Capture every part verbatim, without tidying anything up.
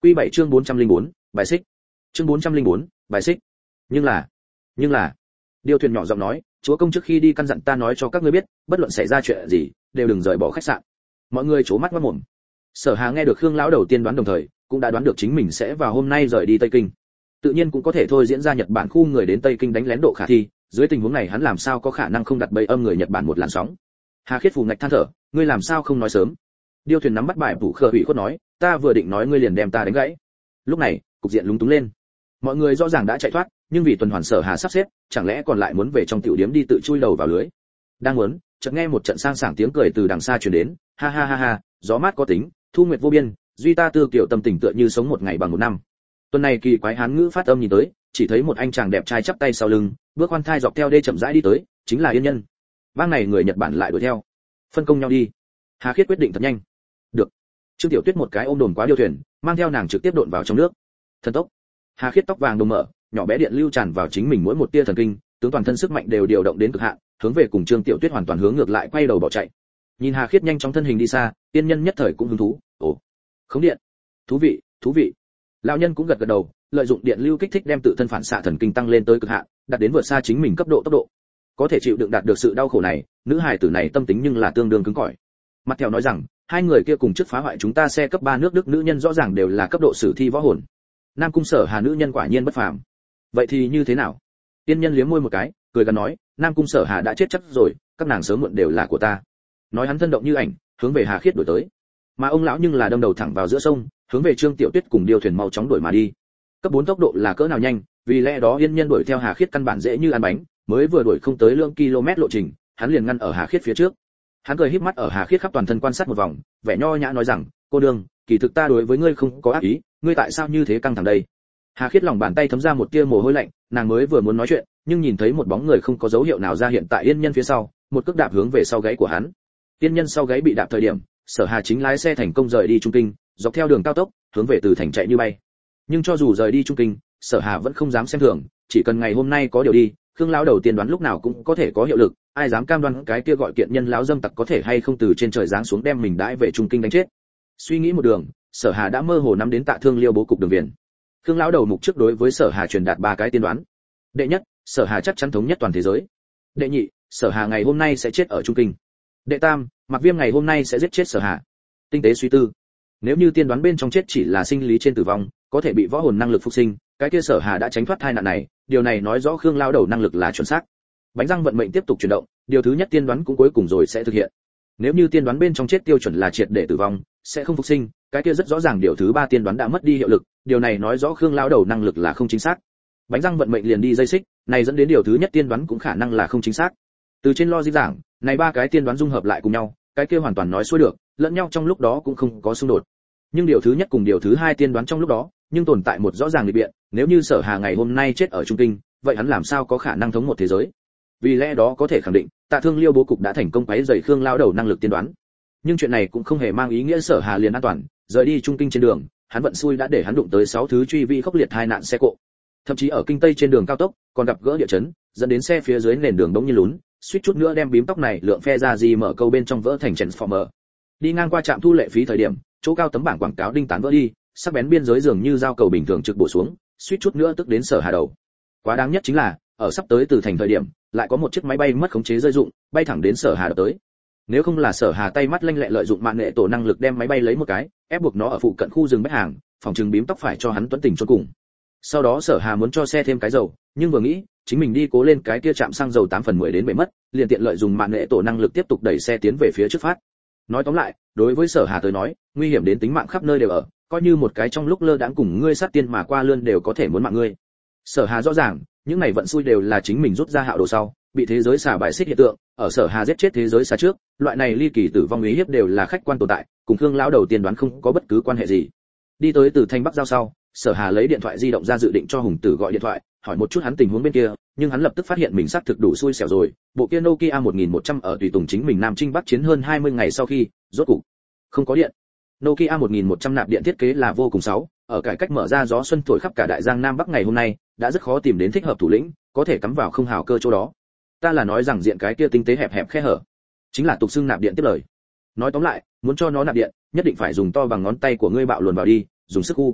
Quy bảy chương bốn trăm lẻ bốn, bài xích. Chương bốn trăm lẻ bốn, bài xích. Nhưng là, nhưng là, Điêu Thuyền nhỏ giọng nói, chúa công trước khi đi căn dặn ta nói cho các ngươi biết, bất luận xảy ra chuyện gì, đều đừng rời bỏ khách sạn. Mọi người trố mắt mắt mồm. Sở Hà nghe được Khương lão đầu tiên đoán đồng thời, cũng đã đoán được chính mình sẽ vào hôm nay rời đi Tây Kinh. Tự nhiên cũng có thể thôi diễn ra Nhật Bản khu người đến Tây Kinh đánh lén độ khả thi, dưới tình huống này hắn làm sao có khả năng không đặt bẫy âm người Nhật Bản một làn sóng. Hà Khiết phủ ngạch than thở, ngươi làm sao không nói sớm? Điêu Thuyền nắm bắt bài phủ khờ ủy khuất nói, ta vừa định nói ngươi liền đem ta đánh gãy. Lúc này, cục diện lúng túng lên. Mọi người rõ ràng đã chạy thoát, nhưng vì tuần hoàn Sở Hà sắp xếp, chẳng lẽ còn lại muốn về trong tiểu điếm đi tự chui đầu vào lưới. Đang muốn, chợt nghe một trận sang sảng tiếng cười từ đằng xa truyền đến, ha ha ha ha, gió mát có tính, thu nguyệt vô biên, duy ta tư kiểu tâm tình tựa như sống một ngày bằng một năm. Tuần này kỳ quái hán ngữ phát âm nhìn tới, chỉ thấy một anh chàng đẹp trai chắp tay sau lưng, bước khoan thai dọc theo đê chậm rãi đi tới, chính là Yên Nhân. Bang này người Nhật Bản lại đuổi theo, phân công nhau đi. Hà Khiết quyết định thật nhanh. Được. Trương Tiểu Tuyết một cái ôm đồn quá Điêu Thuyền, mang theo nàng trực tiếp độn vào trong nước. Thần tốc. Hà Khiết tóc vàng đồng mở, nhỏ bé điện lưu tràn vào chính mình mỗi một tia thần kinh, tướng toàn thân sức mạnh đều điều động đến cực hạn, hướng về cùng Trương Tiểu Tuyết hoàn toàn hướng ngược lại quay đầu bỏ chạy. Nhìn Hà Khiết nhanh chóng thân hình đi xa, Tiên Nhân nhất thời cũng hứng thú, ồ, khống điện, thú vị, thú vị. Lão nhân cũng gật gật đầu, lợi dụng điện lưu kích thích đem tự thân phản xạ thần kinh tăng lên tới cực hạn, đạt đến vượt xa chính mình cấp độ tốc độ. Có thể chịu đựng đạt được sự đau khổ này, nữ hài tử này tâm tính nhưng là tương đương cứng cỏi. Mặt theo nói rằng, hai người kia cùng trước phá hoại chúng ta xe cấp ba nước Đức nữ nhân rõ ràng đều là cấp độ sử thi võ hồn. Nam cung Sở Hà nữ nhân quả nhiên bất phàm. Vậy thì như thế nào? Tiên Nhân liếm môi một cái, cười gần nói, Nam cung Sở Hà đã chết chắc rồi, các nàng sớm muộn đều là của ta. Nói hắn thân động như ảnh, hướng về Hà Khiết đuổi tới. Mà ông lão nhưng là đâm đầu thẳng vào giữa sông, hướng về Trương Tiểu Tuyết cùng Điêu Thuyền mau chóng đuổi mà đi. Cấp bốn tốc độ là cỡ nào nhanh, vì lẽ đó Yên Nhân đuổi theo Hà Khiết căn bản dễ như ăn bánh, mới vừa đuổi không tới lượng km lộ trình, hắn liền ngăn ở Hà Khiết phía trước. Hắn cười híp mắt ở Hà Khiết khắp toàn thân quan sát một vòng, vẻ nho nhã nói rằng, cô đương, kỳ thực ta đối với ngươi không có ác ý, ngươi tại sao như thế căng thẳng đây? Hà Khiết lòng bàn tay thấm ra một tia mồ hôi lạnh, nàng mới vừa muốn nói chuyện, nhưng nhìn thấy một bóng người không có dấu hiệu nào ra hiện tại Yên Nhân phía sau, một cước đạp hướng về sau gáy của hắn. Yên Nhân sau gáy bị đạp thời điểm, Sở Hà chính lái xe thành công rời đi Trung Kinh, dọc theo đường cao tốc, hướng về từ thành chạy như bay. Nhưng cho dù rời đi Trung Kinh, Sở Hà vẫn không dám xem thường, chỉ cần ngày hôm nay có điều đi, Khương lão đầu tiên đoán lúc nào cũng có thể có hiệu lực, ai dám cam đoan cái kia gọi kiện nhân lão dâm tặc có thể hay không từ trên trời giáng xuống đem mình đãi về Trung Kinh đánh chết. Suy nghĩ một đường, Sở Hà đã mơ hồ nắm đến Tạ Thương Liêu bố cục đường viền. Khương lão đầu mục trước đối với Sở Hà truyền đạt ba cái tiên đoán. Đệ nhất, Sở Hà chắc chắn thống nhất toàn thế giới. Đệ nhị, Sở Hà ngày hôm nay sẽ chết ở Trung Kinh. Đệ tam, Mạc Viêm ngày hôm nay sẽ giết chết Sở Hà. Tinh tế suy tư, nếu như tiên đoán bên trong chết chỉ là sinh lý trên tử vong, có thể bị võ hồn năng lực phục sinh, cái kia Sở Hà đã tránh thoát tai nạn này, điều này nói rõ Khương lão đầu năng lực là chuẩn xác. Bánh răng vận mệnh tiếp tục chuyển động, điều thứ nhất tiên đoán cũng cuối cùng rồi sẽ thực hiện. Nếu như tiên đoán bên trong chết tiêu chuẩn là triệt để tử vong, sẽ không phục sinh, cái kia rất rõ ràng điều thứ ba tiên đoán đã mất đi hiệu lực, điều này nói rõ Khương lão đầu năng lực là không chính xác. Bánh răng vận mệnh liền đi dây xích, này dẫn đến điều thứ nhất tiên đoán cũng khả năng là không chính xác. Từ trên logic giảng, này ba cái tiên đoán dung hợp lại cùng nhau, cái kia hoàn toàn nói xuôi được, lẫn nhau trong lúc đó cũng không có xung đột. Nhưng điều thứ nhất cùng điều thứ hai tiên đoán trong lúc đó, nhưng tồn tại một rõ ràng lịch biện, nếu như Sở Hà ngày hôm nay chết ở Trung Kinh, vậy hắn làm sao có khả năng thống một thế giới? Vì lẽ đó có thể khẳng định, Tạ Thương Liêu bố cục đã thành công quấy rầy Khương lão đầu năng lực tiên đoán. Nhưng chuyện này cũng không hề mang ý nghĩa Sở Hà liền an toàn, rời đi Trung Kinh trên đường, hắn vận xui đã để hắn đụng tới sáu thứ truy vi khốc liệt hai nạn xe cộ. Thậm chí ở kinh Tây trên đường cao tốc, còn gặp gỡ địa chấn, dẫn đến xe phía dưới nền đường đống như lún, suýt chút nữa đem bím tóc này lượng phe ra gì mở câu bên trong vỡ thành transformer. Đi ngang qua trạm thu lệ phí thời điểm, chỗ cao tấm bảng quảng cáo đinh tán vỡ đi, sắc bén biên giới dường như dao cầu bình thường trực bổ xuống, suýt chút nữa tức đến Sở Hà đầu. Quá đáng nhất chính là, ở sắp tới từ thành thời điểm, lại có một chiếc máy bay mất khống chế rơi dụng, bay thẳng đến Sở Hà đập tới. Nếu không là Sở Hà tay mắt lanh lẹ lợi dụng mạng nghệ tổ năng lực đem máy bay lấy một cái, ép buộc nó ở phụ cận khu rừng bách hàng, phòng trừng bím tóc phải cho hắn tuấn tình chôn cùng. Sau đó Sở Hà muốn cho xe thêm cái dầu, nhưng vừa nghĩ, chính mình đi cố lên cái kia trạm xăng dầu tám phần mười đến bể mất, liền tiện lợi dùng mạng nghệ tổ năng lực tiếp tục đẩy xe tiến về phía trước phát. Nói tóm lại, đối với Sở Hà tới nói, nguy hiểm đến tính mạng khắp nơi đều ở, coi như một cái trong lúc lơ đãng cùng ngươi sát tiên mà qua lươn đều có thể muốn mạng ngươi. Sở Hà rõ ràng, những này vận xui đều là chính mình rút ra hạo đồ sau, bị thế giới xả bài xích hiện tượng, ở Sở Hà giết chết thế giới xả trước, loại này ly kỳ tử vong ý hiếp đều là khách quan tồn tại, cùng Khương lão đầu tiên đoán không có bất cứ quan hệ gì. Đi tới từ Thanh Bắc giao sau, Sở Hà lấy điện thoại di động ra dự định cho Hùng Tử gọi điện thoại, hỏi một chút hắn tình huống bên kia, nhưng hắn lập tức phát hiện mình xác thực đủ xui xẻo rồi, bộ kia Nokia một nghìn một trăm ở tùy tùng chính mình Nam Trinh Bắc chiến hơn hai mươi ngày sau khi, rốt cục không có điện. Nokia một nghìn một trăm nạp điện thiết kế là vô cùng xấu, ở cải cách mở ra gió xuân thổi khắp cả đại giang Nam Bắc ngày hôm nay, đã rất khó tìm đến thích hợp thủ lĩnh, có thể cắm vào không hào cơ chỗ đó. Ta là nói rằng diện cái kia tinh tế hẹp hẹp khe hở, chính là tục xưng nạp điện tiếp lời. Nói tóm lại, muốn cho nó nạp điện, nhất định phải dùng to bằng ngón tay của ngươi bạo luồn vào đi, dùng sức u.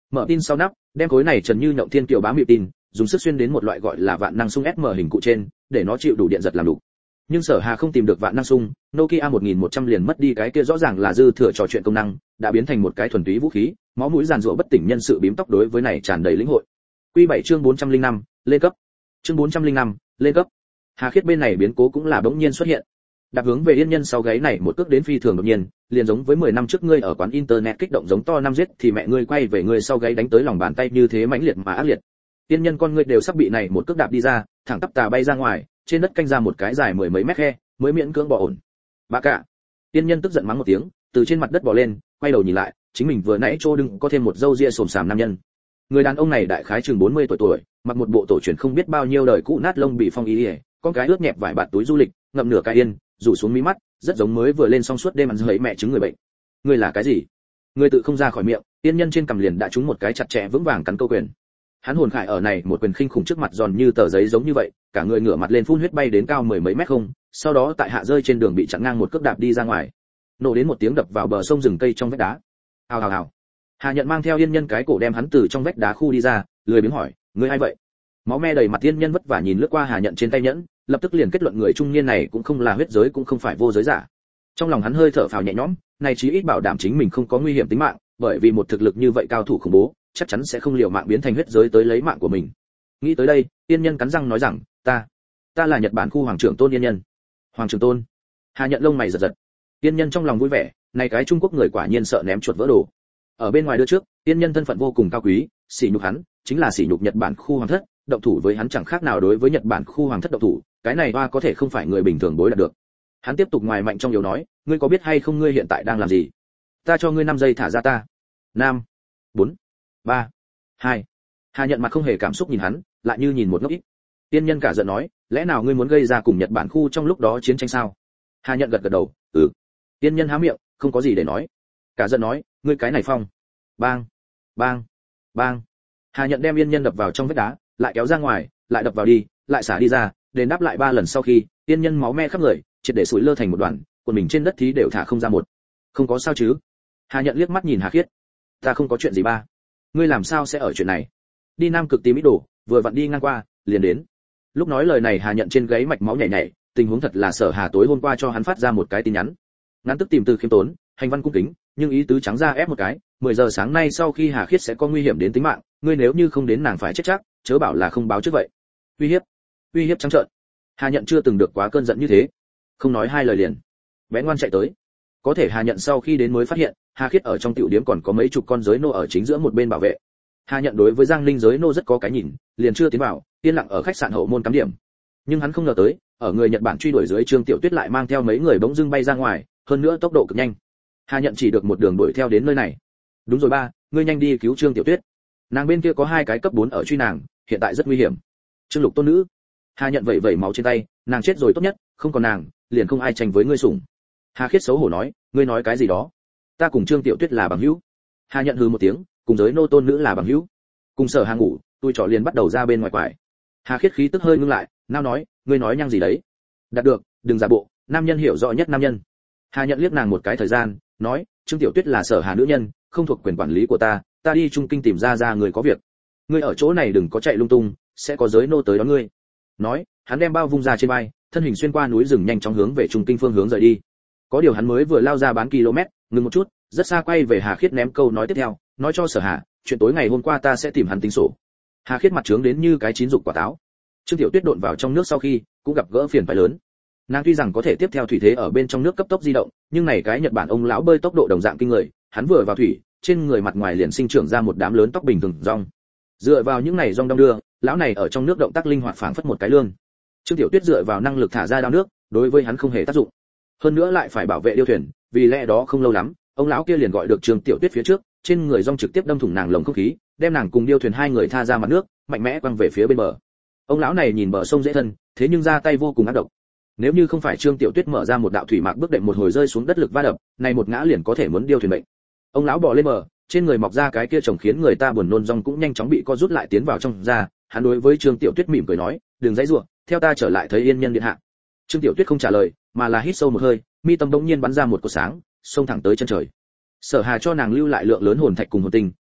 Mở tin sau nắp, đem khối này trần như nhộng thiên kiều bá mịu tin, dùng sức xuyên đến một loại gọi là vạn năng sung ét em hình cụ trên, để nó chịu đủ điện giật làm đủ. Nhưng Sở Hà không tìm được vạn năng sung, Nokia một nghìn một trăm liền mất đi cái kia rõ ràng là dư thừa trò chuyện công năng, đã biến thành một cái thuần túy vũ khí, máu mũi giàn giụa bất tỉnh nhân sự bím tóc đối với này tràn đầy lĩnh hội. Quy bảy chương bốn trăm lẻ năm, lên cấp. Chương bốn trăm lẻ năm, lên cấp. Hà Khiết bên này biến cố cũng là bỗng nhiên xuất hiện. Đạp hướng về Yên Nhân sau gáy này một cước đến phi thường đột nhiên, liền giống với mười năm trước ngươi ở quán internet kích động giống to năm giết thì mẹ ngươi quay về ngươi sau gáy đánh tới lòng bàn tay như thế mãnh liệt mà ác liệt. Yên Nhân con ngươi đều sắp bị này một cước đạp đi ra, thẳng tắp tà bay ra ngoài, trên đất canh ra một cái dài mười mấy mét khe, mới miễn cưỡng bỏ ổn. Bà cả. Yên Nhân tức giận mắng một tiếng, từ trên mặt đất bò lên, quay đầu nhìn lại, chính mình vừa nãy trô đừng có thêm một râu ria xồm xàm nam nhân. Người đàn ông này đại khái chừng bốn mươi tuổi tuổi, mặc một bộ tổ truyền không biết bao nhiêu đời cũ nát lông bị phong y, con cái ướt nhẹp vải bạt túi du lịch, ngậm nửa cái yên, rủ xuống mí mắt, rất giống mới vừa lên xong suốt đêm ăn dậy mẹ trứng người bệnh. Ngươi là cái gì? Ngươi tự không ra khỏi miệng, Yên Nhân trên cằm liền đã trúng một cái chặt chẽ vững vàng cắn câu quyền. Hắn hồn khải ở này một quyền khinh khủng trước mặt giòn như tờ giấy giống như vậy, cả người ngửa mặt lên phun huyết bay đến cao mười mấy mét không, sau đó tại hạ rơi trên đường bị chặn ngang một cước đạp đi ra ngoài. Nổ đến một tiếng đập vào bờ sông rừng cây trong vách đá. Hào hào hào. Hà Nhận mang theo Yên Nhân cái cổ đem hắn từ trong vách đá khu đi ra, lười biếng hỏi, ngươi ai vậy? Máu me đầy mặt Yên Nhân vất vả nhìn lướt qua Hà Nhận trên tay nhẫn, lập tức liền kết luận người trung niên này cũng không là huyết giới cũng không phải vô giới giả. Trong lòng hắn hơi thở phào nhẹ nhõm, này chí ít bảo đảm chính mình không có nguy hiểm tính mạng, bởi vì một thực lực như vậy cao thủ khủng bố, chắc chắn sẽ không liều mạng biến thành huyết giới tới lấy mạng của mình. Nghĩ tới đây, Yên Nhân cắn răng nói rằng, ta, ta là Nhật Bản khu hoàng trưởng Tôn Yên Nhân. Hoàng trưởng Tôn? Hà Nhận lông mày giật giật. Yên Nhân trong lòng vui vẻ, này cái Trung Quốc người quả nhiên sợ ném chuột vỡ đồ. Ở bên ngoài đưa trước, Yên Nhân thân phận vô cùng cao quý, sỉ nhục hắn, chính là sỉ nhục Nhật Bản khu hoàng thất, động thủ với hắn chẳng khác nào đối với Nhật Bản khu hoàng thất động thủ, cái này hoa có thể không phải người bình thường đối đạt được. Hắn tiếp tục ngoài mạnh trong yếu nói, ngươi có biết hay không ngươi hiện tại đang làm gì? Ta cho ngươi năm giây thả ra ta. Năm, bốn, ba, hai. Hà Nhận mặt không hề cảm xúc nhìn hắn, lại như nhìn một ngốc ít. Tiên Nhân cả giận nói, lẽ nào ngươi muốn gây ra cùng Nhật Bản khu trong lúc đó chiến tranh sao? Hà Nhận gật gật đầu, ừ. Tiên Nhân há miệng, không có gì để nói. Cả giận nói, ngươi cái này phong. Bang, bang, bang. Hà Nhận đem Yên Nhân đập vào trong vách đá, lại kéo ra ngoài, lại đập vào đi, lại xả đi ra, đền đáp lại ba lần sau khi, Yên Nhân máu me khắp người, triệt để sủi lơ thành một đoàn, quần mình trên đất thí đều thả không ra một. Không có sao chứ? Hà Nhận liếc mắt nhìn Hà Khiết. Ta không có chuyện gì ba. Ngươi làm sao sẽ ở chuyện này? Đi Nam Cực tìm ít đồ, vừa vặn đi ngang qua, liền đến. Lúc nói lời này Hà Nhận trên gáy mạch máu nhảy nhảy, tình huống thật là Sở Hà tối hôm qua cho hắn phát ra một cái tin nhắn. Ngắn tức tìm từ khiêm tốn, hành văn cung kính, nhưng ý tứ trắng ra ép một cái, mười giờ sáng nay sau khi Hà Khiết sẽ có nguy hiểm đến tính mạng, ngươi nếu như không đến nàng phải chết chắc, chớ bảo là không báo trước vậy. Uy hiếp, uy hiếp trắng trợn. Hà Nhận chưa từng được quá cơn giận như thế, không nói hai lời liền bé ngoan chạy tới. Có thể Hà Nhận sau khi đến mới phát hiện, Hà Khiết ở trong tiểu điếm còn có mấy chục con giới nô ở chính giữa một bên bảo vệ. Hà Nhận đối với Giang Ninh giới nô rất có cái nhìn, liền chưa tiến vào, yên lặng ở khách sạn hậu môn cắm điểm. Nhưng hắn không ngờ tới, ở người Nhật Bản truy đuổi dưới Trương Tiểu Tuyết lại mang theo mấy người bỗng dưng bay ra ngoài, hơn nữa tốc độ cực nhanh. Hà Nhận chỉ được một đường đuổi theo đến nơi này. Đúng rồi ba, ngươi nhanh đi cứu Trương Tiểu Tuyết. Nàng bên kia có hai cái cấp bốn ở truy nàng, hiện tại rất nguy hiểm. Trương Lục tôn nữ. Hà Nhận vẩy vẩy máu trên tay, nàng chết rồi tốt nhất, không còn nàng, liền không ai tranh với ngươi sủng. Hà Khiết xấu hổ nói, ngươi nói cái gì đó? Ta cùng Trương Tiểu Tuyết là bằng hữu. Hà Nhận hừ một tiếng, cùng giới nô tôn nữ là bằng hữu. Cùng Sở Hà ngủ, tôi trò liền bắt đầu ra bên ngoài quải. Hà Khiết khí tức hơi ngưng lại, nao nói, ngươi nói nhăng gì đấy? Đạt được, đừng giả bộ, nam nhân hiểu rõ nhất nam nhân. Hà Nhận liếc nàng một cái thời gian, nói, Trương Tiểu Tuyết là Sở Hà nữ nhân, không thuộc quyền quản lý của ta, ta đi Trung Kinh tìm ra ra người có việc. Ngươi ở chỗ này đừng có chạy lung tung, sẽ có giới nô tới đón ngươi. Nói, hắn đem bao vung ra trên vai, thân hình xuyên qua núi rừng nhanh chóng hướng về Trung Kinh phương hướng rời đi. Có điều hắn mới vừa lao ra bán km, ngừng một chút, rất xa quay về Hà Khiết ném câu nói tiếp theo, nói cho Sở Hà, chuyện tối ngày hôm qua ta sẽ tìm hắn tính sổ. Hà Khiết mặt trướng đến như cái chín dục quả táo. Trương Tiểu Tuyết độn vào trong nước sau khi, cũng gặp gỡ phiền phải lớn. Nàng tuy rằng có thể tiếp theo thủy thế ở bên trong nước cấp tốc di động, nhưng này cái Nhật Bản ông lão bơi tốc độ đồng dạng kinh người, hắn vừa vào thủy, trên người mặt ngoài liền sinh trưởng ra một đám lớn tóc bình thường rong. Dựa vào những này rong đong đưa, lão này ở trong nước động tác linh hoạt phảng phất một cái lươn. Trương Tiểu Tuyết dựa vào năng lực thả ra đao nước, đối với hắn không hề tác dụng. Hơn nữa lại phải bảo vệ điêu thuyền, vì lẽ đó không lâu lắm, ông lão kia liền gọi được Trương Tiểu Tuyết phía trước, trên người rong trực tiếp đâm thủng nàng lồng không khí, đem nàng cùng điêu thuyền hai người tha ra mặt nước, mạnh mẽ quăng về phía bên bờ. Ông lão này nhìn bờ sông dễ thân, thế nhưng ra tay vô cùng ác độc. Nếu như không phải Trương Tiểu Tuyết mở ra một đạo thủy mạc bước đệm một hồi rơi xuống đất lực va đập, này một ngã liền có thể muốn điêu thuyền bệnh. Ông lão bò lên bờ, trên người mọc ra cái kia trồng khiến người ta buồn nôn rong cũng nhanh chóng bị co rút lại tiến vào trong da. Hắn đối với Trương Tiểu Tuyết mỉm cười nói, đừng dãy rủa, theo ta trở lại thấy Yên Nhân điện hạ. Trương Tiểu Tuyết không trả lời, mà là hít sâu một hơi, mi tâm bỗng nhiên bắn ra một cột sáng, xông thẳng tới chân trời. Sở Hà cho nàng lưu lại lượng lớn hồn thạch cùng hồn tinh,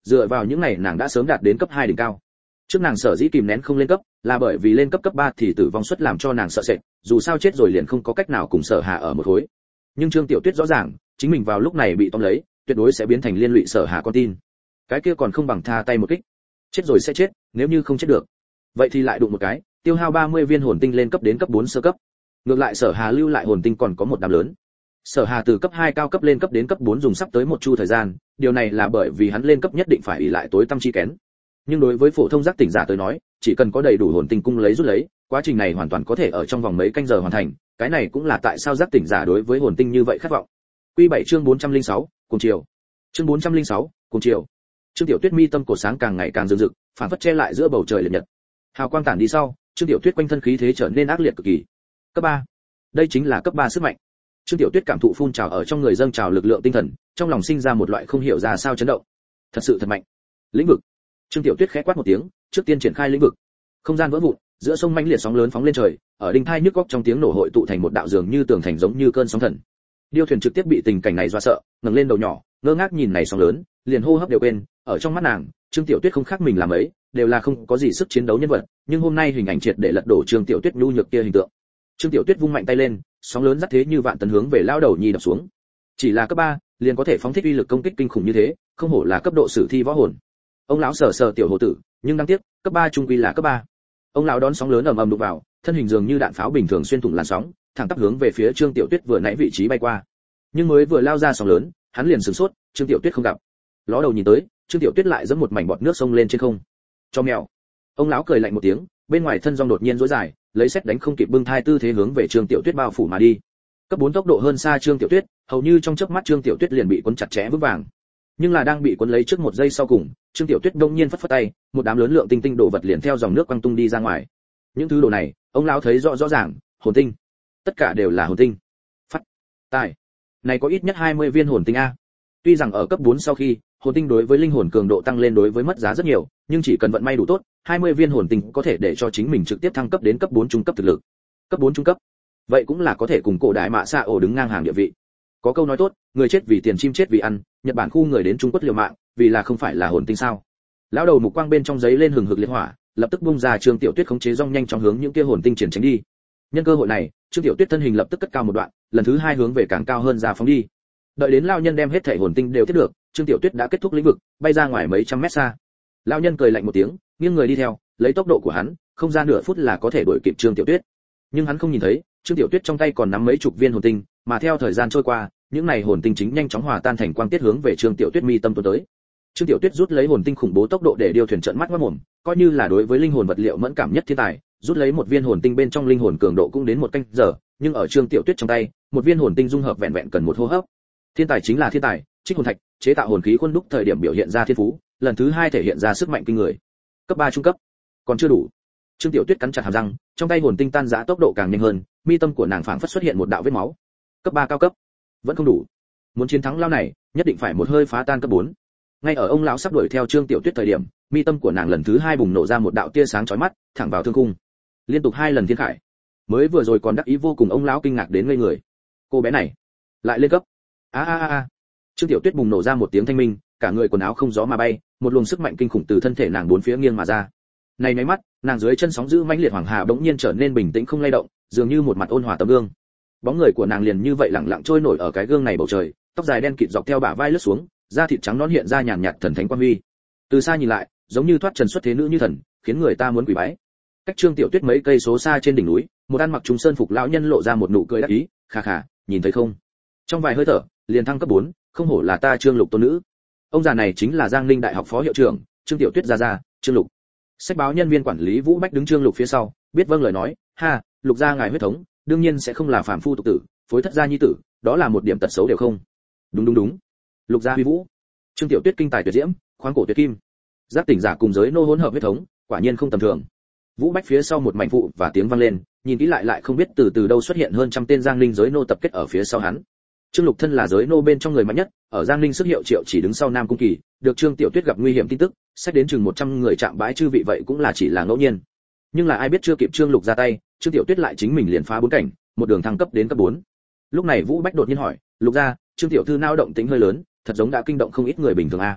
dựa vào những này nàng đã sớm đạt đến cấp hai đỉnh cao. Trước nàng sở dĩ kìm nén không lên cấp, là bởi vì lên cấp cấp ba thì tử vong suất làm cho nàng sợ sệt, dù sao chết rồi liền không có cách nào cùng Sở Hà ở một khối. Nhưng Trương Tiểu Tuyết rõ ràng, chính mình vào lúc này bị tóm lấy, tuyệt đối sẽ biến thành liên lụy Sở Hà con tin. Cái kia còn không bằng tha tay một kích. Chết rồi sẽ chết, nếu như không chết được, vậy thì lại đụng một cái, tiêu hao ba mươi viên hồn tinh lên cấp đến cấp bốn sơ cấp. Ngược lại Sở Hà lưu lại hồn tinh còn có một đám lớn. Sở Hà từ cấp hai cao cấp lên cấp đến cấp bốn dùng sắp tới một chu thời gian, điều này là bởi vì hắn lên cấp nhất định phải ỷ lại tối tâm chi kén. Nhưng đối với phổ thông giác tỉnh giả tới nói, chỉ cần có đầy đủ hồn tinh cung lấy rút lấy, quá trình này hoàn toàn có thể ở trong vòng mấy canh giờ hoàn thành, cái này cũng là tại sao giác tỉnh giả đối với hồn tinh như vậy khát vọng. Quy bảy chương bốn trăm lẻ sáu, cùng chiều. Chương bốn trăm lẻ sáu, cùng chiều. Trương Tiểu Tuyết mi tâm cổ sáng càng ngày càng rực rực, phản phất che lại giữa bầu trời liệt nhật. Hào quang tản đi sau, Trương Tiểu Tuyết quanh thân khí thế trở nên ác liệt cực kỳ. Cấp ba. Đây chính là cấp ba sức mạnh. Trương Tiểu Tuyết cảm thụ phun trào ở trong người dâng trào lực lượng tinh thần, trong lòng sinh ra một loại không hiểu ra sao chấn động. Thật sự thật mạnh. Lĩnh vực. Trương Tiểu Tuyết khẽ quát một tiếng, trước tiên triển khai lĩnh vực. Không gian vỡ vụn, giữa sông mãnh liệt sóng lớn phóng lên trời, ở đỉnh thai nhức óc trong tiếng nổ hội tụ thành một đạo dường như tường thành giống như cơn sóng thần. Điêu thuyền trực tiếp bị tình cảnh này dọa sợ, ngẩng lên đầu nhỏ, ngơ ngác nhìn này sóng lớn, liền hô hấp đều quên, ở trong mắt nàng, Trương Tiểu Tuyết không khác mình làm ấy, đều là không có gì sức chiến đấu nhân vật, nhưng hôm nay hình ảnh triệt để lật đổ Trương Tiểu Tuyết nhu nhược kia hình tượng. Trương Tiểu Tuyết vung mạnh tay lên, sóng lớn dắt thế như vạn tấn hướng về lao đầu nhi đập xuống. Chỉ là cấp ba, liền có thể phóng thích uy lực công kích kinh khủng như thế, không hổ là cấp độ sử thi võ hồn. Ông lão sờ sờ tiểu hồ tử, nhưng đáng tiếc, cấp ba trung quy là cấp ba. Ông lão đón sóng lớn ầm ầm đụng vào, thân hình dường như đạn pháo bình thường xuyên thủng làn sóng, thẳng tắp hướng về phía Trương Tiểu Tuyết vừa nãy vị trí bay qua. Nhưng mới vừa lao ra sóng lớn, hắn liền sửng sốt, Trương Tiểu Tuyết không gặp. Ló đầu nhìn tới, Trương Tiểu Tuyết lại giẫm một mảnh bọt nước sông lên trên không. Cho mèo. Ông lão cười lạnh một tiếng, bên ngoài thân rong đột nhiên rối dài, lấy xét đánh không kịp bưng thai tư thế hướng về Trương Tiểu Tuyết bao phủ mà đi. Cấp bốn tốc độ hơn xa Trương Tiểu Tuyết, hầu như trong chớp mắt Trương Tiểu Tuyết liền bị cuốn chặt chẽ vững vàng. Nhưng là đang bị cuốn lấy trước một giây sau cùng, Trương Tiểu Tuyết đông nhiên phất phất tay, một đám lớn lượng tinh tinh đồ vật liền theo dòng nước quăng tung đi ra ngoài. Những thứ đồ này, ông lão thấy rõ rõ ràng, hồn tinh. Tất cả đều là hồn tinh. Phát. Tài. Này có ít nhất hai mươi viên hồn tinh a. Tuy rằng ở cấp bốn sau khi, hồn tinh đối với linh hồn cường độ tăng lên đối với mất giá rất nhiều, nhưng chỉ cần vận may đủ tốt, hai mươi viên hồn tinh có thể để cho chính mình trực tiếp thăng cấp đến cấp bốn trung cấp thực lực. Cấp bốn trung cấp. Vậy cũng là có thể cùng cổ đại mạ xạ ổ đứng ngang hàng địa vị. Có câu nói tốt, người chết vì tiền chim chết vì ăn, Nhật Bản khu người đến Trung Quốc liều mạng, vì là không phải là hồn tinh sao? Lão đầu mục quang bên trong giấy lên hừng hực liệt hỏa, lập tức bung ra Trương Tiểu Tuyết khống chế rong nhanh chóng hướng những kia hồn tinh triển tránh đi. Nhân cơ hội này, Trương Tiểu Tuyết thân hình lập tức cất cao một đoạn, lần thứ hai hướng về càng cao hơn ra phóng đi. Đợi đến lão nhân đem hết thể hồn tinh đều tiếp được, Trương Tiểu Tuyết đã kết thúc lĩnh vực, bay ra ngoài mấy trăm mét xa. Lão nhân cười lạnh một tiếng, nghiêng người đi theo, lấy tốc độ của hắn, không ra nửa phút là có thể đuổi kịp Trương Tiểu Tuyết. Nhưng hắn không nhìn thấy, Trương Tiểu Tuyết trong tay còn nắm mấy chục viên hồn tinh, mà theo thời gian trôi qua, những này hồn tinh chính nhanh chóng hòa tan thành quang tiết hướng về Trương Tiểu Tuyết mi tâm tuôn tới. Trương Tiểu Tuyết rút lấy hồn tinh khủng bố tốc độ để điều thuyền trợn mắt ngoác mồm, coi như là đối với linh hồn vật liệu mẫn cảm nhất thiên tài, rút lấy một viên hồn tinh bên trong linh hồn cường độ cũng đến một canh giờ, nhưng ở Trương Tiểu Tuyết trong tay, một viên hồn tinh dung hợp vẹn vẹn cần một hô hấp. Thiên tài chính là thiên tài, trích hồn thạch, chế tạo hồn khí khuôn đúc thời điểm biểu hiện ra thiên phú, lần thứ hai thể hiện ra sức mạnh kinh người. Cấp ba trung cấp, còn chưa đủ. Trương Tiểu Tuyết cắn chặt hàm răng, trong tay hồn tinh tan rã tốc độ càng nhanh hơn, mi tâm của nàng phảng phất xuất hiện một đạo vết máu. Cấp ba cao cấp, vẫn không đủ. Muốn chiến thắng lao này, nhất định phải một hơi phá tan cấp bốn. Ngay ở ông lão sắp đuổi theo Trương Tiểu Tuyết thời điểm, mi tâm của nàng lần thứ hai bùng nổ ra một đạo tia sáng chói mắt, thẳng vào thương khung. Liên tục hai lần thiên khải. Mới vừa rồi còn đắc ý vô cùng ông lão kinh ngạc đến ngây người. Cô bé này lại lên cấp. A a a a. Trương Tiểu Tuyết bùng nổ ra một tiếng thanh minh, cả người quần áo không gió mà bay, một luồng sức mạnh kinh khủng từ thân thể nàng bốn phía nghiêng mà ra. Này mấy mắt, nàng dưới chân sóng dữ mãnh liệt hoàng hà bỗng nhiên trở nên bình tĩnh không lay động, dường như một mặt ôn hòa tấm gương. Bóng người của nàng liền như vậy lặng lặng trôi nổi ở cái gương này bầu trời, tóc dài đen kịt dọc theo bả vai lướt xuống, da thịt trắng nõn hiện ra nhàn nhạt thần thánh quang huy. Từ xa nhìn lại, giống như thoát trần xuất thế nữ như thần, khiến người ta muốn quỳ bái. Cách Trương Tiểu Tuyết mấy cây số xa trên đỉnh núi, một ăn mặc trùng sơn phục lão nhân lộ ra một nụ cười đắc ý, khà khà, nhìn thấy không? Trong vài hơi thở, liền thăng cấp bốn, không hổ là ta Trương Lục tôn nữ. Ông già này chính là Giang Ninh Đại học phó hiệu trưởng, Trương Tiểu Tuyết gia gia, Trương Lục. Sách báo nhân viên quản lý Vũ Bách đứng Trương Lục phía sau, biết vâng lời nói, ha, Lục gia ngài huyết thống, đương nhiên sẽ không là phàm phu tục tử, phối thất gia nhi tử, đó là một điểm tật xấu đều không. Đúng đúng đúng. Lục gia huy vũ. Trương Tiểu Tuyết kinh tài tuyệt diễm, khoáng cổ tuyệt kim. Giác tỉnh giả cùng giới nô hỗn hợp huyết thống, quả nhiên không tầm thường. Vũ Bách phía sau một mảnh phụ và tiếng vang lên, nhìn kỹ lại lại không biết từ từ đâu xuất hiện hơn trăm tên Giang Ninh giới nô tập kết ở phía sau hắn. Trương Lục thân là giới nô bên trong người mạnh nhất, ở Giang Ninh sức hiệu triệu chỉ đứng sau Nam Cung Kỳ, được Trương Tiểu Tuyết gặp nguy hiểm tin tức, xét đến chừng một trăm người chạm bãi chư vị vậy cũng là chỉ là ngẫu nhiên. Nhưng là ai biết chưa kịp Trương Lục ra tay, Trương Tiểu Tuyết lại chính mình liền phá bốn cảnh, một đường thăng cấp đến cấp bốn. Lúc này Vũ Bách đột nhiên hỏi, "Lục gia, Trương tiểu thư nao động tính hơi lớn, thật giống đã kinh động không ít người bình thường a."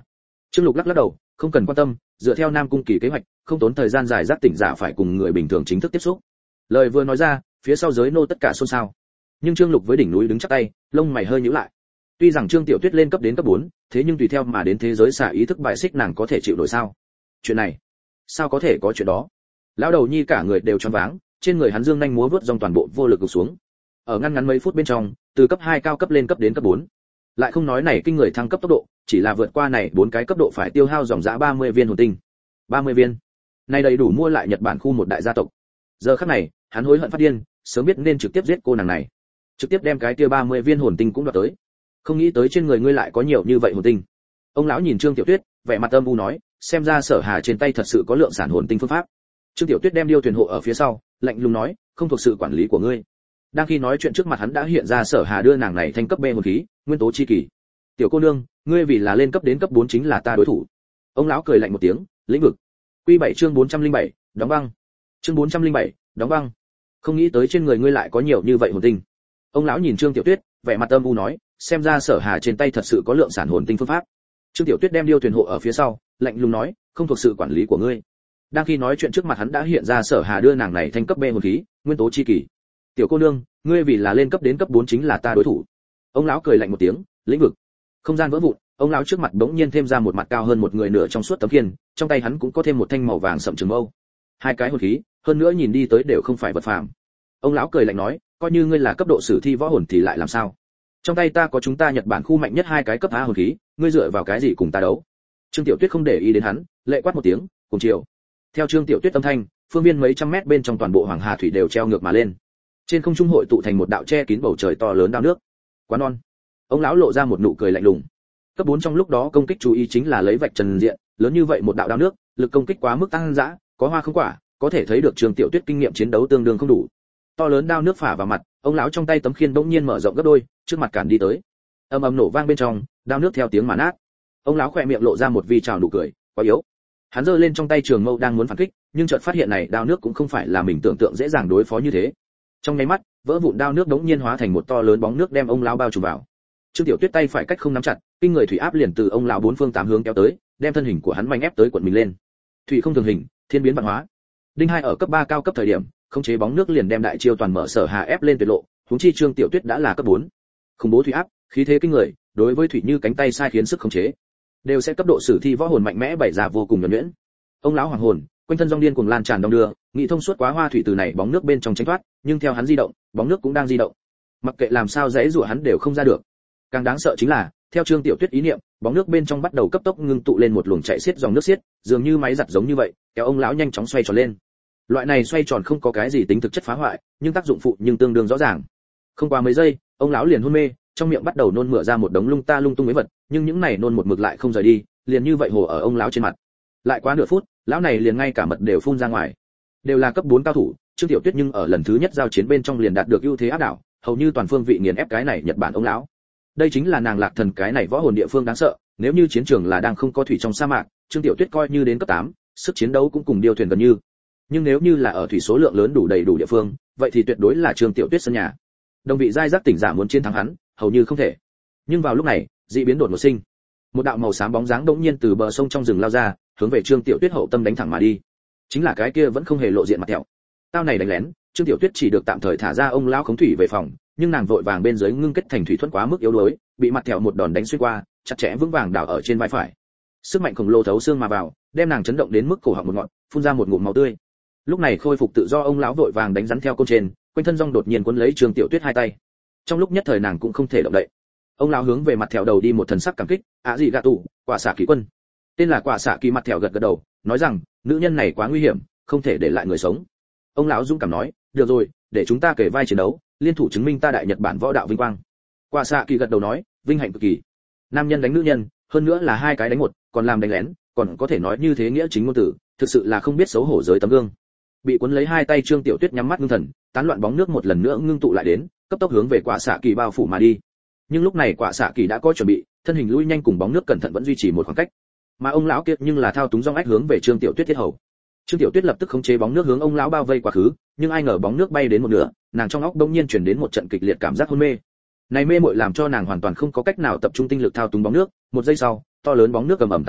Trương Lục lắc lắc đầu, không cần quan tâm, dựa theo Nam Cung Kỳ kế hoạch, không tốn thời gian dài giác tỉnh giả phải cùng người bình thường chính thức tiếp xúc. Lời vừa nói ra, phía sau giới nô tất cả xôn xao. Nhưng Trương Lục với đỉnh núi đứng chắp tay, lông mày hơi nhíu lại. Tuy rằng Trương Tiểu Tuyết lên cấp đến cấp bốn, thế nhưng tùy theo mà đến thế giới xả ý thức bài xích nàng có thể chịu nổi sao? Chuyện này, sao có thể có chuyện đó? Lão đầu nhi cả người đều choáng váng, trên người hắn dương nhanh múa vớt dòng toàn bộ vô lực gục xuống. Ở ngăn ngắn mấy phút bên trong, từ cấp hai cao cấp lên cấp đến cấp bốn. Lại không nói này kinh người thăng cấp tốc độ, chỉ là vượt qua này bốn cái cấp độ phải tiêu hao dòng dã ba mươi viên hồn tinh. ba mươi viên. Này đầy đủ mua lại Nhật Bản khu một đại gia tộc. Giờ khắc này, hắn hối hận phát điên, sớm biết nên trực tiếp giết cô nàng này. Trực tiếp đem cái kia ba mươi viên hồn tinh cũng đoạt tới. Không nghĩ tới trên người ngươi lại có nhiều như vậy hồn tinh. Ông lão nhìn Trương Tiểu Tuyết, vẻ mặt âm u nói, xem ra Sở Hà trên tay thật sự có lượng sản hồn tinh phương pháp. Trương Tiểu Tuyết đem điêu thuyền hộ ở phía sau, lạnh lùng nói, không thuộc sự quản lý của ngươi. Đang khi nói chuyện trước mặt hắn đã hiện ra Sở Hà đưa nàng này thành cấp B hồn khí, nguyên tố chi kỳ. Tiểu cô nương, ngươi vì là lên cấp đến cấp bốn chính là ta đối thủ. Ông lão cười lạnh một tiếng, lĩnh vực. Quy bảy chương bốn trăm lẻ bảy, đóng băng. Chương bốn trăm lẻ bảy, đóng băng. Không nghĩ tới trên người ngươi lại có nhiều như vậy hồn tinh. Ông lão nhìn Trương Tiểu Tuyết, vẻ mặt âm u nói, xem ra Sở Hà trên tay thật sự có lượng sản hồn tinh phương pháp. Trương Tiểu Tuyết đem điêu thuyền hộ ở phía sau, lạnh lùng nói, không thuộc sự quản lý của ngươi. Đang khi nói chuyện trước mặt hắn đã hiện ra Sở Hà đưa nàng này thành cấp B hồn khí, nguyên tố chi kỳ. Tiểu cô nương, ngươi vì là lên cấp đến cấp bốn chính là ta đối thủ. Ông lão cười lạnh một tiếng, lĩnh vực. Không gian vỡ vụn, ông lão trước mặt bỗng nhiên thêm ra một mặt cao hơn một người nửa trong suốt tấm khiên, trong tay hắn cũng có thêm một thanh màu vàng sậm trường mâu. Hai cái hồn khí, hơn nữa nhìn đi tới đều không phải vật phàm. Ông lão cười lạnh nói, coi như ngươi là cấp độ sử thi võ hồn thì lại làm sao? Trong tay ta có chúng ta Nhật Bản khu mạnh nhất hai cái cấp A hồn khí, ngươi dựa vào cái gì cùng ta đấu? Trương Tiểu Tuyết không để ý đến hắn, lệ quát một tiếng, cùng chiều. Theo Trương Tiểu Tuyết âm thanh, phương viên mấy trăm mét bên trong toàn bộ Hoàng Hà thủy đều treo ngược mà lên. Trên không trung hội tụ thành một đạo che kín bầu trời to lớn đao nước. Quá non. Ông lão lộ ra một nụ cười lạnh lùng. Cấp bốn trong lúc đó công kích chú ý chính là lấy vạch trần diện, lớn như vậy một đạo đao nước, lực công kích quá mức tăng dã, có hoa không quả, có thể thấy được Trương Tiểu Tuyết kinh nghiệm chiến đấu tương đương không đủ. To lớn đao nước phả vào mặt, ông lão trong tay tấm khiên bỗng nhiên mở rộng gấp đôi, trước mặt cản đi tới. Ầm ầm nổ vang bên trong, đao nước theo tiếng mà nát. Ông lão khỏe miệng lộ ra một vi trào nụ cười, quá yếu. Hắn giơ lên trong tay trường mâu đang muốn phản kích, nhưng chợt phát hiện này đao nước cũng không phải là mình tưởng tượng dễ dàng đối phó như thế. Trong nháy mắt, vỡ vụn đao nước đống nhiên hóa thành một to lớn bóng nước đem ông lão bao trùm vào. Trương Tiểu Tuyết tay phải cách không nắm chặt, kinh người thủy áp liền từ ông lão bốn phương tám hướng kéo tới, đem thân hình của hắn mạnh ép tới cuộn mình lên. Thủy không thường hình, thiên biến vạn hóa. Đinh Hai ở cấp ba cao cấp thời điểm, khống chế bóng nước liền đem đại chiêu toàn mở Sở Hà ép lên tuyệt lộ, huống chi Trương Tiểu Tuyết đã là cấp bốn. Khủng bố thủy áp, khí thế kinh người, đối với thủy như cánh tay sai khiến sức khống chế, đều sẽ cấp độ sử thi võ hồn mạnh mẽ bày ra vô cùng nhuần nhuyễn. Ông lão hoàng hồn, quanh thân dòng điên cuồng lan tràn đông đưa, nghĩ thông suốt quá hoa thủy từ này bóng nước bên trong tránh thoát, nhưng theo hắn di động, bóng nước cũng đang di động. Mặc kệ làm sao dễ dụa hắn đều không ra được. Càng đáng sợ chính là, theo Trương Tiểu Tuyết ý niệm, bóng nước bên trong bắt đầu cấp tốc ngưng tụ lên một luồng chạy xiết dòng nước xiết, dường như máy giặt giống như vậy, kéo ông lão nhanh chóng xoay tròn lên. Loại này xoay tròn không có cái gì tính thực chất phá hoại, nhưng tác dụng phụ nhưng tương đương rõ ràng. Không qua mấy giây, ông lão liền hôn mê, trong miệng bắt đầu nôn mửa ra một đống lung ta lung tung mấy vật, nhưng những này nôn một mực lại không rời đi, liền như vậy hồ ở ông lão trên mặt. Lại quá nửa phút, lão này liền ngay cả mật đều phun ra ngoài. Đều là cấp bốn cao thủ, Trương Tiểu Tuyết nhưng ở lần thứ nhất giao chiến bên trong liền đạt được ưu thế áp đảo, hầu như toàn phương vị nghiền ép cái này Nhật Bản ông lão. Đây chính là nàng Lạc Thần cái này võ hồn địa phương đáng sợ, nếu như chiến trường là đang không có thủy trong sa mạc, Trương Tiểu Tuyết coi như đến cấp tám, sức chiến đấu cũng cùng điêu thuyền gần như. Nhưng nếu như là ở thủy số lượng lớn đủ đầy đủ địa phương, vậy thì tuyệt đối là Trương Tiểu Tuyết sân nhà. Đồng vị giai giác tỉnh giả muốn chiến thắng hắn, hầu như không thể. Nhưng vào lúc này, dị biến đột ngột sinh. Một đạo màu xám bóng dáng đột nhiên từ bờ sông trong rừng lao ra, hướng về Trương Tiểu Tuyết hậu tâm đánh thẳng mà đi. Chính là cái kia vẫn không hề lộ diện mặt thẹo. Tao này đánh lén, Trương Tiểu Tuyết chỉ được tạm thời thả ra ông lão khống thủy về phòng, nhưng nàng vội vàng bên dưới ngưng kết thành thủy thuẫn quá mức yếu đuối, bị mặt thẹo một đòn đánh xuyên qua, chặt chẽ vững vàng đảo ở trên vai phải. Sức mạnh khổng lồ thấu xương mà vào, đem nàng chấn động đến mức cổ họng một ngọn, phun ra một ngụm máu tươi. Lúc này khôi phục tự do ông lão vội vàng đánh rắn theo côn trên, quanh thân rong đột nhiên cuốn lấy Trương Tiểu Tuyết hai tay. Trong lúc nhất thời nàng cũng không thể động đậy. Ông lão hướng về mặt thẹo đầu đi một thần sắc cảm kích, "Á gì gạ tụ, quả xạ kỳ quân." Tên là quả xạ kỳ mặt thẹo gật gật đầu, nói rằng, "Nữ nhân này quá nguy hiểm, không thể để lại người sống." Ông lão dũng cảm nói, "Được rồi, để chúng ta kể vai chiến đấu, liên thủ chứng minh ta đại Nhật Bản võ đạo vinh quang." Quả xạ kỳ gật đầu nói, "Vinh hạnh cực kỳ." Nam nhân đánh nữ nhân, hơn nữa là hai cái đánh một, còn làm đánh lén, còn có thể nói như thế nghĩa chính ngôn tử, thực sự là không biết xấu hổ giới tấm gương. Bị cuốn lấy hai tay Trương Tiểu Tuyết nhắm mắt ngưng thần, tán loạn bóng nước một lần nữa ngưng tụ lại đến, cấp tốc hướng về quả xạ kỳ bao phủ mà đi. Nhưng lúc này quả xạ kỳ đã có chuẩn bị, thân hình lui nhanh cùng bóng nước cẩn thận vẫn duy trì một khoảng cách. Mà ông lão kia nhưng là thao túng rong ách hướng về Trương Tiểu Tuyết thiết hầu. Trương Tiểu Tuyết lập tức khống chế bóng nước hướng ông lão bao vây quá khứ, nhưng ai ngờ bóng nước bay đến một nửa, nàng trong óc bỗng nhiên truyền đến một trận kịch liệt cảm giác hôn mê. Này mê muội làm cho nàng hoàn toàn không có cách nào tập trung tinh lực thao túng bóng nước, một giây sau, to lớn bóng nước ầm ầm tán loạn,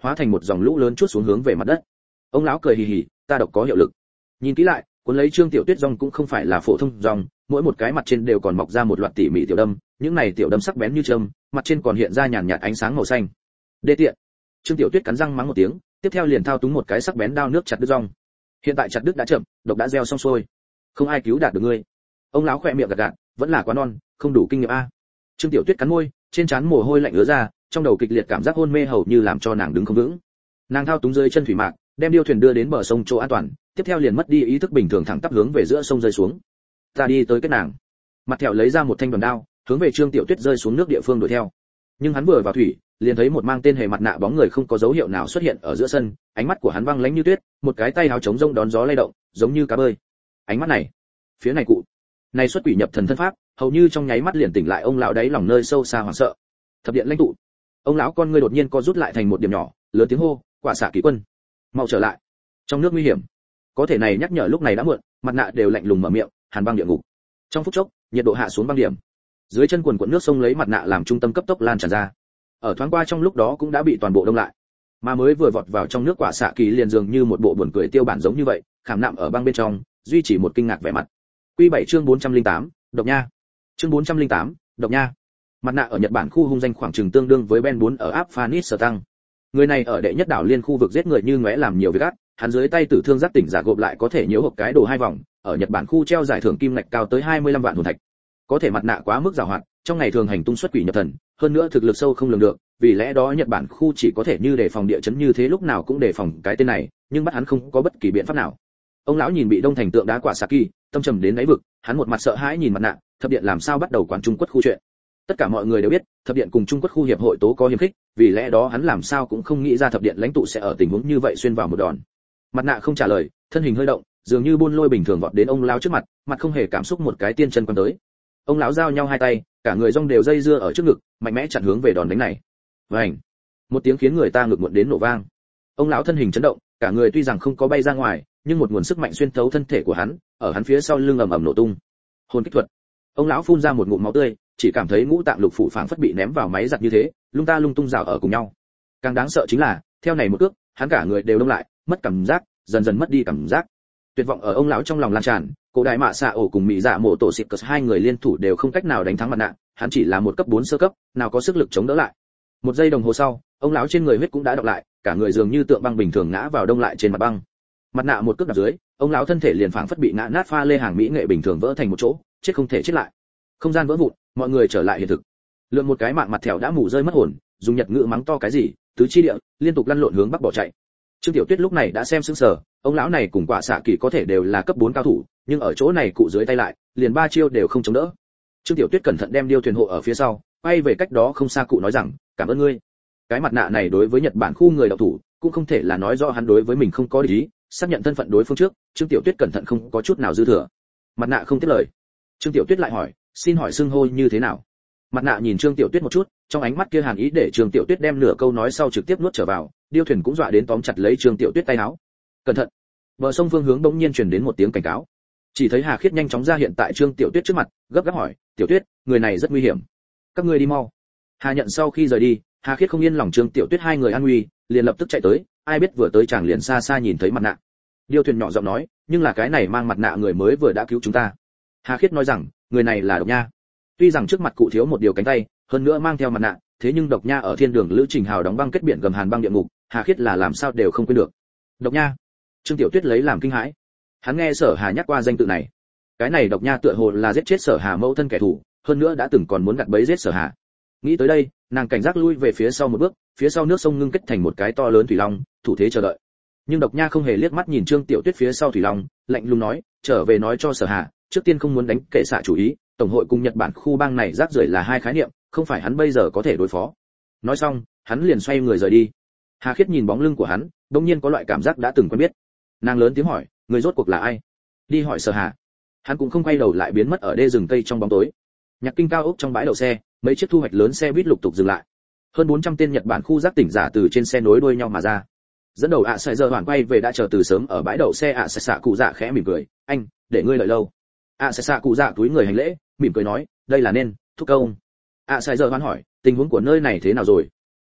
hóa thành một dòng lũ lớn chút xuống hướng về mặt đất. Ông lão cười hì hì, ta độc có hiệu lực. Nhìn kỹ lại, cuốn lấy Trương Tiểu Tuyết rong cũng không phải là phổ thông rong, mỗi một cái mặt trên đều còn mọc ra một loạt tỉ mỉ tiểu đâm, những này tiểu đâm sắc bén như châm, mặt trên còn hiện ra nhàn nhạt ánh sáng màu xanh. Đê tiện. Trương Tiểu Tuyết cắn răng mắng một tiếng, tiếp theo liền thao túng một cái sắc bén đao nước chặt đứt rong. Hiện tại chặt đứt đã chậm, độc đã gieo xong xuôi, không ai cứu đạt được ngươi. Ông lão khẽ miệng gật gật, vẫn là quá non, không đủ kinh nghiệm a. Trương Tiểu Tuyết cắn môi, trên trán mồ hôi lạnh ứa ra, trong đầu kịch liệt cảm giác hôn mê hầu như làm cho nàng đứng không vững. Nàng thao túng dưới chân thủy mạc, đem điêu thuyền đưa đến bờ sông chỗ an toàn, tiếp theo liền mất đi ý thức bình thường thẳng tắp hướng về giữa sông rơi xuống. Ta đi tới kết nàng. Mặt thẹo lấy ra một thanh đoàn đao, hướng về Trương Tiểu Tuyết rơi xuống nước địa phương đuổi theo. Nhưng hắn vừa vào thủy, liền thấy một mang tên hề mặt nạ bóng người không có dấu hiệu nào xuất hiện ở giữa sân, ánh mắt của hắn băng lãnh như tuyết, một cái tay áo chống rông đón gió lay động, giống như cá bơi. Ánh mắt này, phía này cụ, này xuất quỷ nhập thần thân pháp, hầu như trong nháy mắt liền tỉnh lại ông lão đáy lòng nơi sâu xa hoảng sợ. Thập điện lãnh tụ. Ông lão con ngươi đột nhiên co rút lại thành một điểm nhỏ, lớn tiếng hô, quả xạ kỵ quân, mau trở lại. Trong nước nguy hiểm. Có thể này nhắc nhở lúc này đã muộn, mặt nạ đều lạnh lùng mở miệng, hàn băng địa ngục. Trong phút chốc, nhiệt độ hạ xuống băng điểm. Dưới chân quần quần nước sông lấy mặt nạ làm trung tâm cấp tốc lan tràn ra. Ở thoáng qua trong lúc đó cũng đã bị toàn bộ đông lại. Mà mới vừa vọt vào trong nước quả xạ kỳ liền dường như một bộ buồn cười tiêu bản giống như vậy, khảm nạm ở băng bên trong, duy trì một kinh ngạc vẻ mặt. Quy bảy chương bốn trăm lẻ tám, độc nha. Chương bốn trăm lẻ tám, độc nha. Mặt nạ ở Nhật Bản khu hung danh khoảng chừng tương đương với Ben bốn ở Afghanistan. Người này ở đệ nhất đảo liên khu vực giết người như ngóe làm nhiều việc ác, hắn dưới tay tử thương giác tỉnh giả gộp lại có thể nhiễu hộp cái đồ hai vòng, ở Nhật Bản khu treo giải thưởng kim ngạch cao tới hai mươi lăm vạn hồn thạch. Có thể mặt nạ quá mức giàu hoạt, trong ngày thường hành tung xuất quỷ nhập thần, hơn nữa thực lực sâu không lường được, vì lẽ đó Nhật Bản khu chỉ có thể như đề phòng địa chấn như thế lúc nào cũng đề phòng cái tên này, nhưng bắt hắn không có bất kỳ biện pháp nào. Ông lão nhìn bị đông thành tượng đá quả Saki, tâm trầm đến đáy vực, hắn một mặt sợ hãi nhìn mặt nạ, thập điện làm sao bắt đầu quản Trung Quốc khu chuyện. Tất cả mọi người đều biết, thập điện cùng Trung Quốc khu hiệp hội tố có hiềm khích, vì lẽ đó hắn làm sao cũng không nghĩ ra thập điện lãnh tụ sẽ ở tình huống như vậy xuyên vào một đòn. Mặt nạ không trả lời, thân hình hơi động, dường như buôn lôi bình thường vọt đến ông lão trước mặt, mặt không hề cảm xúc một cái tiên chân quăng tới. Ông lão giao nhau hai tay, cả người rong đều dây dưa ở trước ngực, mạnh mẽ chặn hướng về đòn đánh này. Vành, một tiếng khiến người ta ngực muộn đến nổ vang. Ông lão thân hình chấn động, cả người tuy rằng không có bay ra ngoài, nhưng một nguồn sức mạnh xuyên thấu thân thể của hắn, ở hắn phía sau lưng ầm ầm nổ tung. Hồn kích thuật. Ông lão phun ra một ngụm máu tươi, chỉ cảm thấy ngũ tạng lục phủ phảng phất bị ném vào máy giặt như thế, lung ta lung tung rào ở cùng nhau. Càng đáng sợ chính là, theo này một cước, hắn cả người đều đông lại, mất cảm giác, dần dần mất đi cảm giác. Tuyệt vọng ở ông lão trong lòng lan tràn, cổ đại mạ xạ ổ cùng mỹ dạ mổ tổ xịt cờ hai người liên thủ đều không cách nào đánh thắng mặt nạ, hắn chỉ là một cấp bốn sơ cấp, nào có sức lực chống đỡ lại. Một giây đồng hồ sau, ông lão trên người huyết cũng đã đọng lại, cả người dường như tượng băng bình thường ngã vào đông lại trên mặt băng. Mặt nạ một cước đạp dưới, ông lão thân thể liền phảng phất bị ngã nát pha lê hàng mỹ nghệ bình thường vỡ thành một chỗ, chết không thể chết lại. Không gian vỡ vụn, mọi người trở lại hiện thực. Lượng một cái mạng mặt thẻo đã mù rơi mất hồn, dùng nhật ngữ mắng to cái gì, tứ chi địa, liên tục lăn lộn hướng bắc bỏ chạy. Trương Tiểu Tuyết lúc này đã xem sững sờ, ông lão này cùng quả xạ kỳ có thể đều là cấp bốn cao thủ, nhưng ở chỗ này cụ dưới tay lại, liền ba chiêu đều không chống đỡ. Trương Tiểu Tuyết cẩn thận đem điêu thuyền hộ ở phía sau, quay về cách đó không xa cụ nói rằng, cảm ơn ngươi. Cái mặt nạ này đối với Nhật Bản khu người độc thủ, cũng không thể là nói rõ hắn đối với mình không có ý, xác nhận thân phận đối phương trước, Trương Tiểu Tuyết cẩn thận không có chút nào dư thừa. Mặt nạ không tiếp lời. Trương Tiểu Tuyết lại hỏi, xin hỏi xưng hô như thế nào? Mặt nạ nhìn Trương Tiểu Tuyết một chút, trong ánh mắt kia hàn ý để Trương Tiểu Tuyết đem nửa câu nói sau trực tiếp nuốt trở vào, điêu thuyền cũng dọa đến tóm chặt lấy Trương Tiểu Tuyết tay áo. Cẩn thận! Bờ sông phương hướng bỗng nhiên truyền đến một tiếng cảnh cáo. Chỉ thấy Hà Khiết nhanh chóng ra hiện tại Trương Tiểu Tuyết trước mặt, gấp gáp hỏi, "Tiểu Tuyết, người này rất nguy hiểm, các ngươi đi mau." Hà Nhận sau khi rời đi, Hà Khiết không yên lòng Trương Tiểu Tuyết hai người an nguy, liền lập tức chạy tới, ai biết vừa tới chàng liền xa xa nhìn thấy mặt nạ. Điêu thuyền nhỏ giọng nói, "Nhưng là cái này mang mặt nạ người mới vừa đã cứu chúng ta." Hà Khiết nói rằng, "Người này là Độc Nha." Tuy rằng trước mặt cụ thiếu một điều cánh tay, hơn nữa mang theo mặt nạ, thế nhưng Độc Nha ở thiên đường lữ trình hào đóng băng kết biển gầm hàn băng địa ngục, Hà Khiết là làm sao đều không quên được. Độc Nha. Trương Tiểu Tuyết lấy làm kinh hãi. Hắn nghe Sở Hà nhắc qua danh tự này. Cái này Độc Nha tựa hồ là giết chết Sở Hà mẫu thân kẻ thù, hơn nữa đã từng còn muốn gặt bẫy giết Sở Hà. Nghĩ tới đây, nàng cảnh giác lui về phía sau một bước, phía sau nước sông ngưng kết thành một cái to lớn thủy long, thủ thế chờ đợi. Nhưng Độc Nha không hề liếc mắt nhìn Trương Tiểu Tuyết phía sau thủy long, lạnh lùng nói, "Trở về nói cho Sở Hà, trước tiên không muốn đánh kệ xạ chủ ý, tổng hội cùng Nhật Bản khu bang này rác rưởi là hai khái niệm, không phải hắn bây giờ có thể đối phó." Nói xong, hắn liền xoay người rời đi. Hà Khiết nhìn bóng lưng của hắn, đột nhiên có loại cảm giác đã từng quen biết. Nàng lớn tiếng hỏi, "Người rốt cuộc là ai?" Đi hỏi Sở Hà. Hắn cũng không quay đầu lại biến mất ở đê rừng cây trong bóng tối. Nhạc Kinh cao ốc trong bãi đậu xe, mấy chiếc thu hoạch lớn xe buýt lục tục dừng lại. Hơn bốn trăm tên Nhật Bản khu giác tỉnh giả từ trên xe nối đuôi nhau mà ra. Dẫn đầu ạ Sải giờ hoàn quay về đã chờ từ sớm ở bãi đậu xe ạ Sải xạ cụ dạ khẽ mỉm cười, "Anh, để ngươi đợi lâu." ạ Sải xạ cụ dạ túi người hành lễ, mỉm cười nói, "Đây là nên, thúc công." ạ Sải giờ hoàn hỏi, "Tình huống của nơi này thế nào rồi?"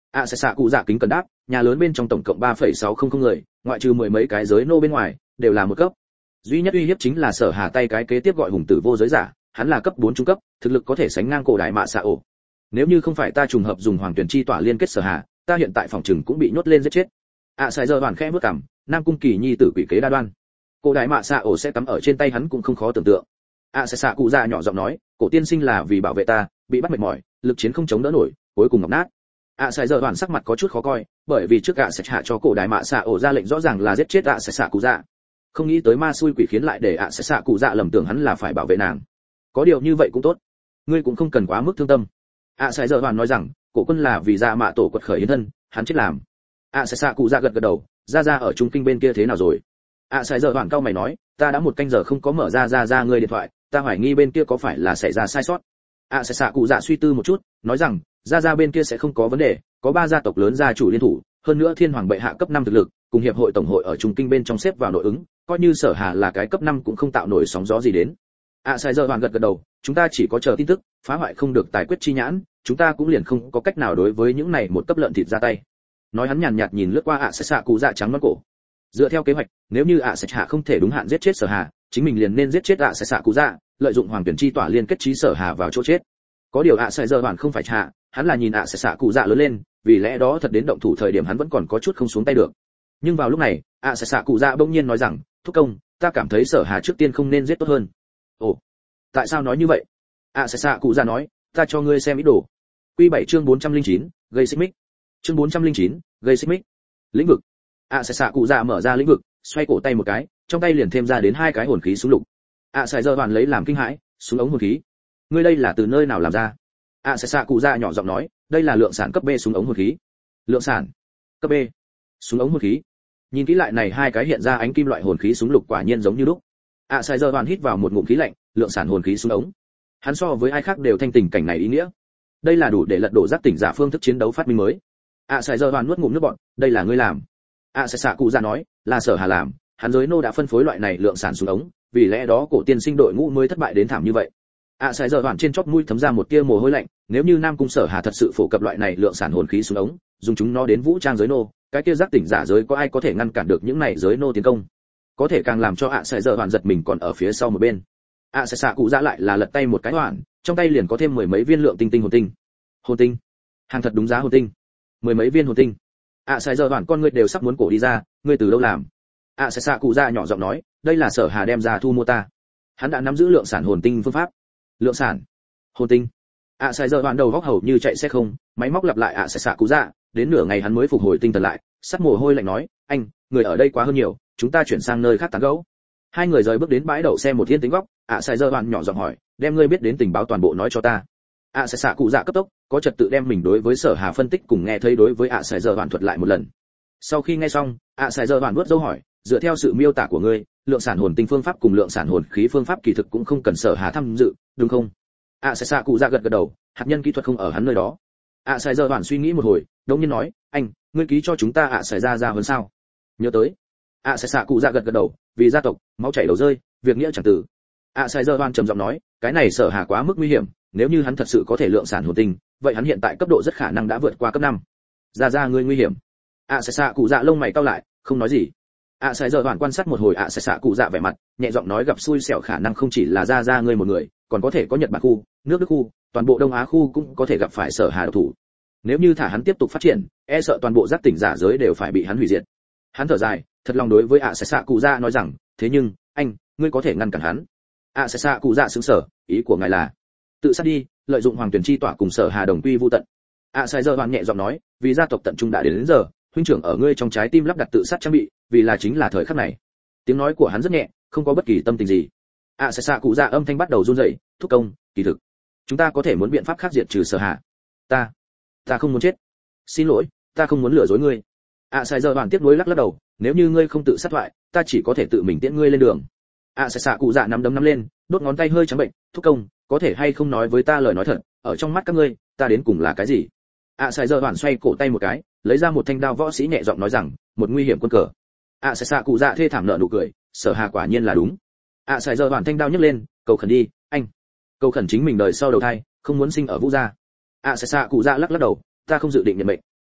ạ sẽ xạ cụ dạ kính cần đáp, nhà lớn bên trong tổng cộng ba phẩy sáu không không người, ngoại trừ mười mấy cái giới nô bên ngoài, đều là một cấp. Duy nhất uy hiếp chính là Sở Hà tay cái kế tiếp gọi hùng tử vô giới giả, hắn là cấp bốn trung cấp, thực lực có thể sánh ngang cổ đại mạ xạ ổ. Nếu như không phải ta trùng hợp dùng hoàng tuyển chi tỏa liên kết Sở Hà, ta hiện tại phòng trừng cũng bị nhốt lên giết chết. ạ sai giờ hoàn khẽ bước cằm, Nam cung kỳ nhi tử quỷ kế đa đoan. Cổ đại mạ xạ ổ sẽ cắm ở trên tay hắn cũng không khó tưởng tượng. ạ sẽ xạ cụ dạ nhỏ giọng nói, cổ tiên sinh là vì bảo vệ ta, bị bắt mệt mỏi, lực chiến không chống đỡ nổi, cuối cùng ngọc nát. ạ sai giờ hoàn sắc mặt có chút khó coi, bởi vì trước ạ sẽ hạ cho cổ đại mạ xạ ổ ra lệnh rõ ràng là giết chết ạ sẽ xạ cụ dạ. Không nghĩ tới ma xui quỷ khiến lại để ạ sẽ xạ cụ dạ lầm tưởng hắn là phải bảo vệ nàng. Có điều như vậy cũng tốt, ngươi cũng không cần quá mức thương tâm. ạ sai giờ hoàn nói rằng, cổ quân là vì dạ mạ tổ quật khởi hiến thân, hắn chết làm. ạ sẽ xạ cụ dạ gật gật đầu, ra ra ở trung kinh bên kia thế nào rồi? ạ sai giờ hoàn cau mày nói, ta đã một canh giờ không có mở ra ra ra ngươi điện thoại, ta hoài nghi bên kia có phải là xảy ra sai sót. ạ sẽ xạ cụ dạ suy tư một chút, nói rằng, ra ra bên kia sẽ không có vấn đề, có ba gia tộc lớn gia chủ liên thủ, hơn nữa thiên hoàng bệ hạ cấp năm thực lực, cùng hiệp hội tổng hội ở trung kinh bên trong xếp vào nội ứng, coi như Sở Hà là cái cấp năm cũng không tạo nổi sóng gió gì đến. ạ sai giờ hoàn gật gật đầu, chúng ta chỉ có chờ tin tức, phá hoại không được tài quyết chi nhãn, chúng ta cũng liền không có cách nào đối với những này một cấp lợn thịt ra tay. Nói hắn nhàn nhạt nhìn lướt qua ạ sẽ xạ cụ dạ trắng nõn cổ. Dựa theo kế hoạch, nếu như ạ sẽ hạ không thể đúng hạn giết chết Sở Hà, chính mình liền nên giết chết ạ sẽ xạ cụ dạ, lợi dụng hoàng tuyển chi tỏa liên kết trí Sở Hà vào chỗ chết. Có điều ạ sai giờ hoàn không phải hạ, hắn là nhìn ạ sẽ xạ cụ dạ lớn lên, vì lẽ đó thật đến động thủ thời điểm hắn vẫn còn có chút không xuống tay được. Nhưng vào lúc này, ạ sẽ xạ cụ dạ bỗng nhiên nói rằng, thúc công, ta cảm thấy Sở Hà trước tiên không nên giết tốt hơn. Ồ, tại sao nói như vậy? ạ sẽ xạ cụ dạ nói, ta cho ngươi xem ít đồ. Quy bảy chương bốn trăm lẻ chín, gây xích mích. Chương bốn trăm lẻ chín, gây xích mích. Lĩnh vực. ạ sẽ xạ cụ dạ mở ra lĩnh vực, xoay cổ tay một cái, trong tay liền thêm ra đến hai cái hồn khí súng lục. ạ sẽ giờ hoàn lấy làm kinh hãi, súng ống hồn khí. Ngươi đây là từ nơi nào làm ra? ạ sẽ xạ cụ dạ nhỏ giọng nói, đây là lượng sản cấp B súng ống hồn khí. Lượng sản cấp B súng ống hồn khí. Nhìn kỹ lại này hai cái hiện ra ánh kim loại hồn khí súng lục quả nhiên giống như lúc. ạ sai giờ hoàn hít vào một ngụm khí lạnh, lượng sản hồn khí súng ống. Hắn so với ai khác đều thanh tỉnh cảnh này ý nghĩa. Đây là đủ để lật đổ giác tỉnh giả phương thức chiến đấu phát minh mới. ạ sai giờ hoàn nuốt ngụm nước bọt, đây là ngươi làm. ạ sai xạ cụ dạ nói, là Sở Hà làm, hắn giới nô đã phân phối loại này lượng sản súng ống, vì lẽ đó cổ tiên sinh đội ngũ mới thất bại đến thảm như vậy. ạ sai giờ hoàn trên chóp mũi thấm ra một tia mồ hôi lạnh, nếu như Nam cung Sở Hà thật sự phổ cập loại này lượng sản hồn khí súng ống, dùng chúng nó đến vũ trang giới nô, cái kia giác tỉnh giả giới có ai có thể ngăn cản được những này giới nô tiến công? Có thể càng làm cho ạ sai giờ hoàn giật mình còn ở phía sau một bên. ạ sai xạ cụ dạ lại là lật tay một cái hoàn, trong tay liền có thêm mười mấy viên lượng tinh tinh hồn tinh. Hồn tinh, hàng thật đúng giá hồn tinh, mười mấy viên hồn tinh. ạ sai giờ hoàn con người đều sắp muốn cổ đi ra, ngươi từ đâu làm? ạ sai xạ cụ dạ nhỏ giọng nói, đây là Sở Hà đem ra thu mua ta. Hắn đã nắm giữ lượng sản hồn tinh phương pháp. Lượng sản hồn tinh. ạ sai giờ hoàn đầu góc hầu như chạy xe không, máy móc lặp lại ạ sai xạ cụ dạ, đến nửa ngày hắn mới phục hồi tinh thần lại, sắt mồ hôi lạnh nói, anh, người ở đây quá hơn nhiều, chúng ta chuyển sang nơi khác tán gẫu. Hai người rời bước đến bãi đậu xe một thiên tính góc, ạ sai giờ hoàn nhỏ giọng hỏi, đem ngươi biết đến tình báo toàn bộ nói cho ta. ạ sai xạ cụ dạ cấp tốc, có trật tự đem mình đối với Sở Hà phân tích cùng nghe thấy đối với ạ sai giờ hoàn thuật lại một lần. Sau khi nghe xong, ạ sai giờ hoàn vuốt dâu hỏi, dựa theo sự miêu tả của ngươi, lượng sản hồn tinh phương pháp cùng lượng sản hồn khí phương pháp kỳ thực cũng không cần Sở Hà tham dự, đúng không? ạ sai xạ cụ dạ gật gật đầu, hạt nhân kỹ thuật không ở hắn nơi đó. ạ sai giờ hoàn suy nghĩ một hồi, đống nhiên nói, anh, ngươi ký cho chúng ta ạ sai ra ra hơn sao? Nhớ tới. ạ sai xạ cụ dạ gật gật đầu, vì gia tộc máu chảy đầu rơi, việc nghĩa chẳng từ. ạ sai giờ hoàn trầm giọng nói, cái này Sở Hà quá mức nguy hiểm, nếu như hắn thật sự có thể lượng sản hồn tinh, vậy hắn hiện tại cấp độ rất khả năng đã vượt qua cấp năm. Ra ra ngươi nguy hiểm. ạ sai xạ cụ dạ lông mày cau lại, không nói gì. ạ sai giờ hoàn quan sát một hồi ạ sai xạ cụ dạ vẻ mặt, nhẹ giọng nói, gặp xui xẻo khả năng không chỉ là ra ra ngươi một người, còn có thể có Nhật Bản khu, nước Đức khu, toàn bộ Đông Á khu cũng có thể gặp phải Sở Hà độc thủ. Nếu như thả hắn tiếp tục phát triển, e sợ toàn bộ giác tỉnh giả giới đều phải bị hắn hủy diệt. Hắn thở dài, thật lòng đối với ạ sai xạ cụ dạ nói rằng, thế nhưng, anh, ngươi có thể ngăn cản hắn. ạ sai xạ cụ dạ sững sờ, ý của ngài là tự sát đi, lợi dụng hoàng tuyển chi tỏa cùng Sở Hà đồng quy vu tận. ạ sai giờ hoàn nhẹ giọng nói, vì gia tộc tận trung đã đến, đến giờ, huynh trưởng ở ngươi trong trái tim lắp đặt tự sát trang bị, vì là chính là thời khắc này. Tiếng nói của hắn rất nhẹ, không có bất kỳ tâm tình gì. ạ sai xạ cụ dạ âm thanh bắt đầu run rẩy, thúc công, kỳ thực chúng ta có thể muốn biện pháp khác diệt trừ Sở Hà. ta ta không muốn chết, xin lỗi, ta không muốn lừa dối ngươi. ạ sai giờ hoàn tiếp nối lắc lắc đầu, nếu như ngươi không tự sát thoại, ta chỉ có thể tự mình tiễn ngươi lên đường. ạ sai xạ cụ dạ nắm đấm nắm lên, đốt ngón tay hơi trắng bệnh, thúc công, có thể hay không nói với ta lời nói thật, ở trong mắt các ngươi, ta đến cùng là cái gì? ạ sai giờ hoàn xoay cổ tay một cái, lấy ra một thanh đao võ sĩ nhẹ giọng nói rằng, một nguy hiểm quân cờ. ạ sai xạ cụ dạ thê thảm nở nụ cười, Sở Hà quả nhiên là đúng. ạ sai giờ hoàn thanh đao nhấc lên, cầu khẩn đi, anh, cầu khẩn chính mình đời sau đầu thai, không muốn sinh ở Vũ gia. ạ sai xạ cụ dạ lắc lắc đầu, ta không dự định nhận mệnh.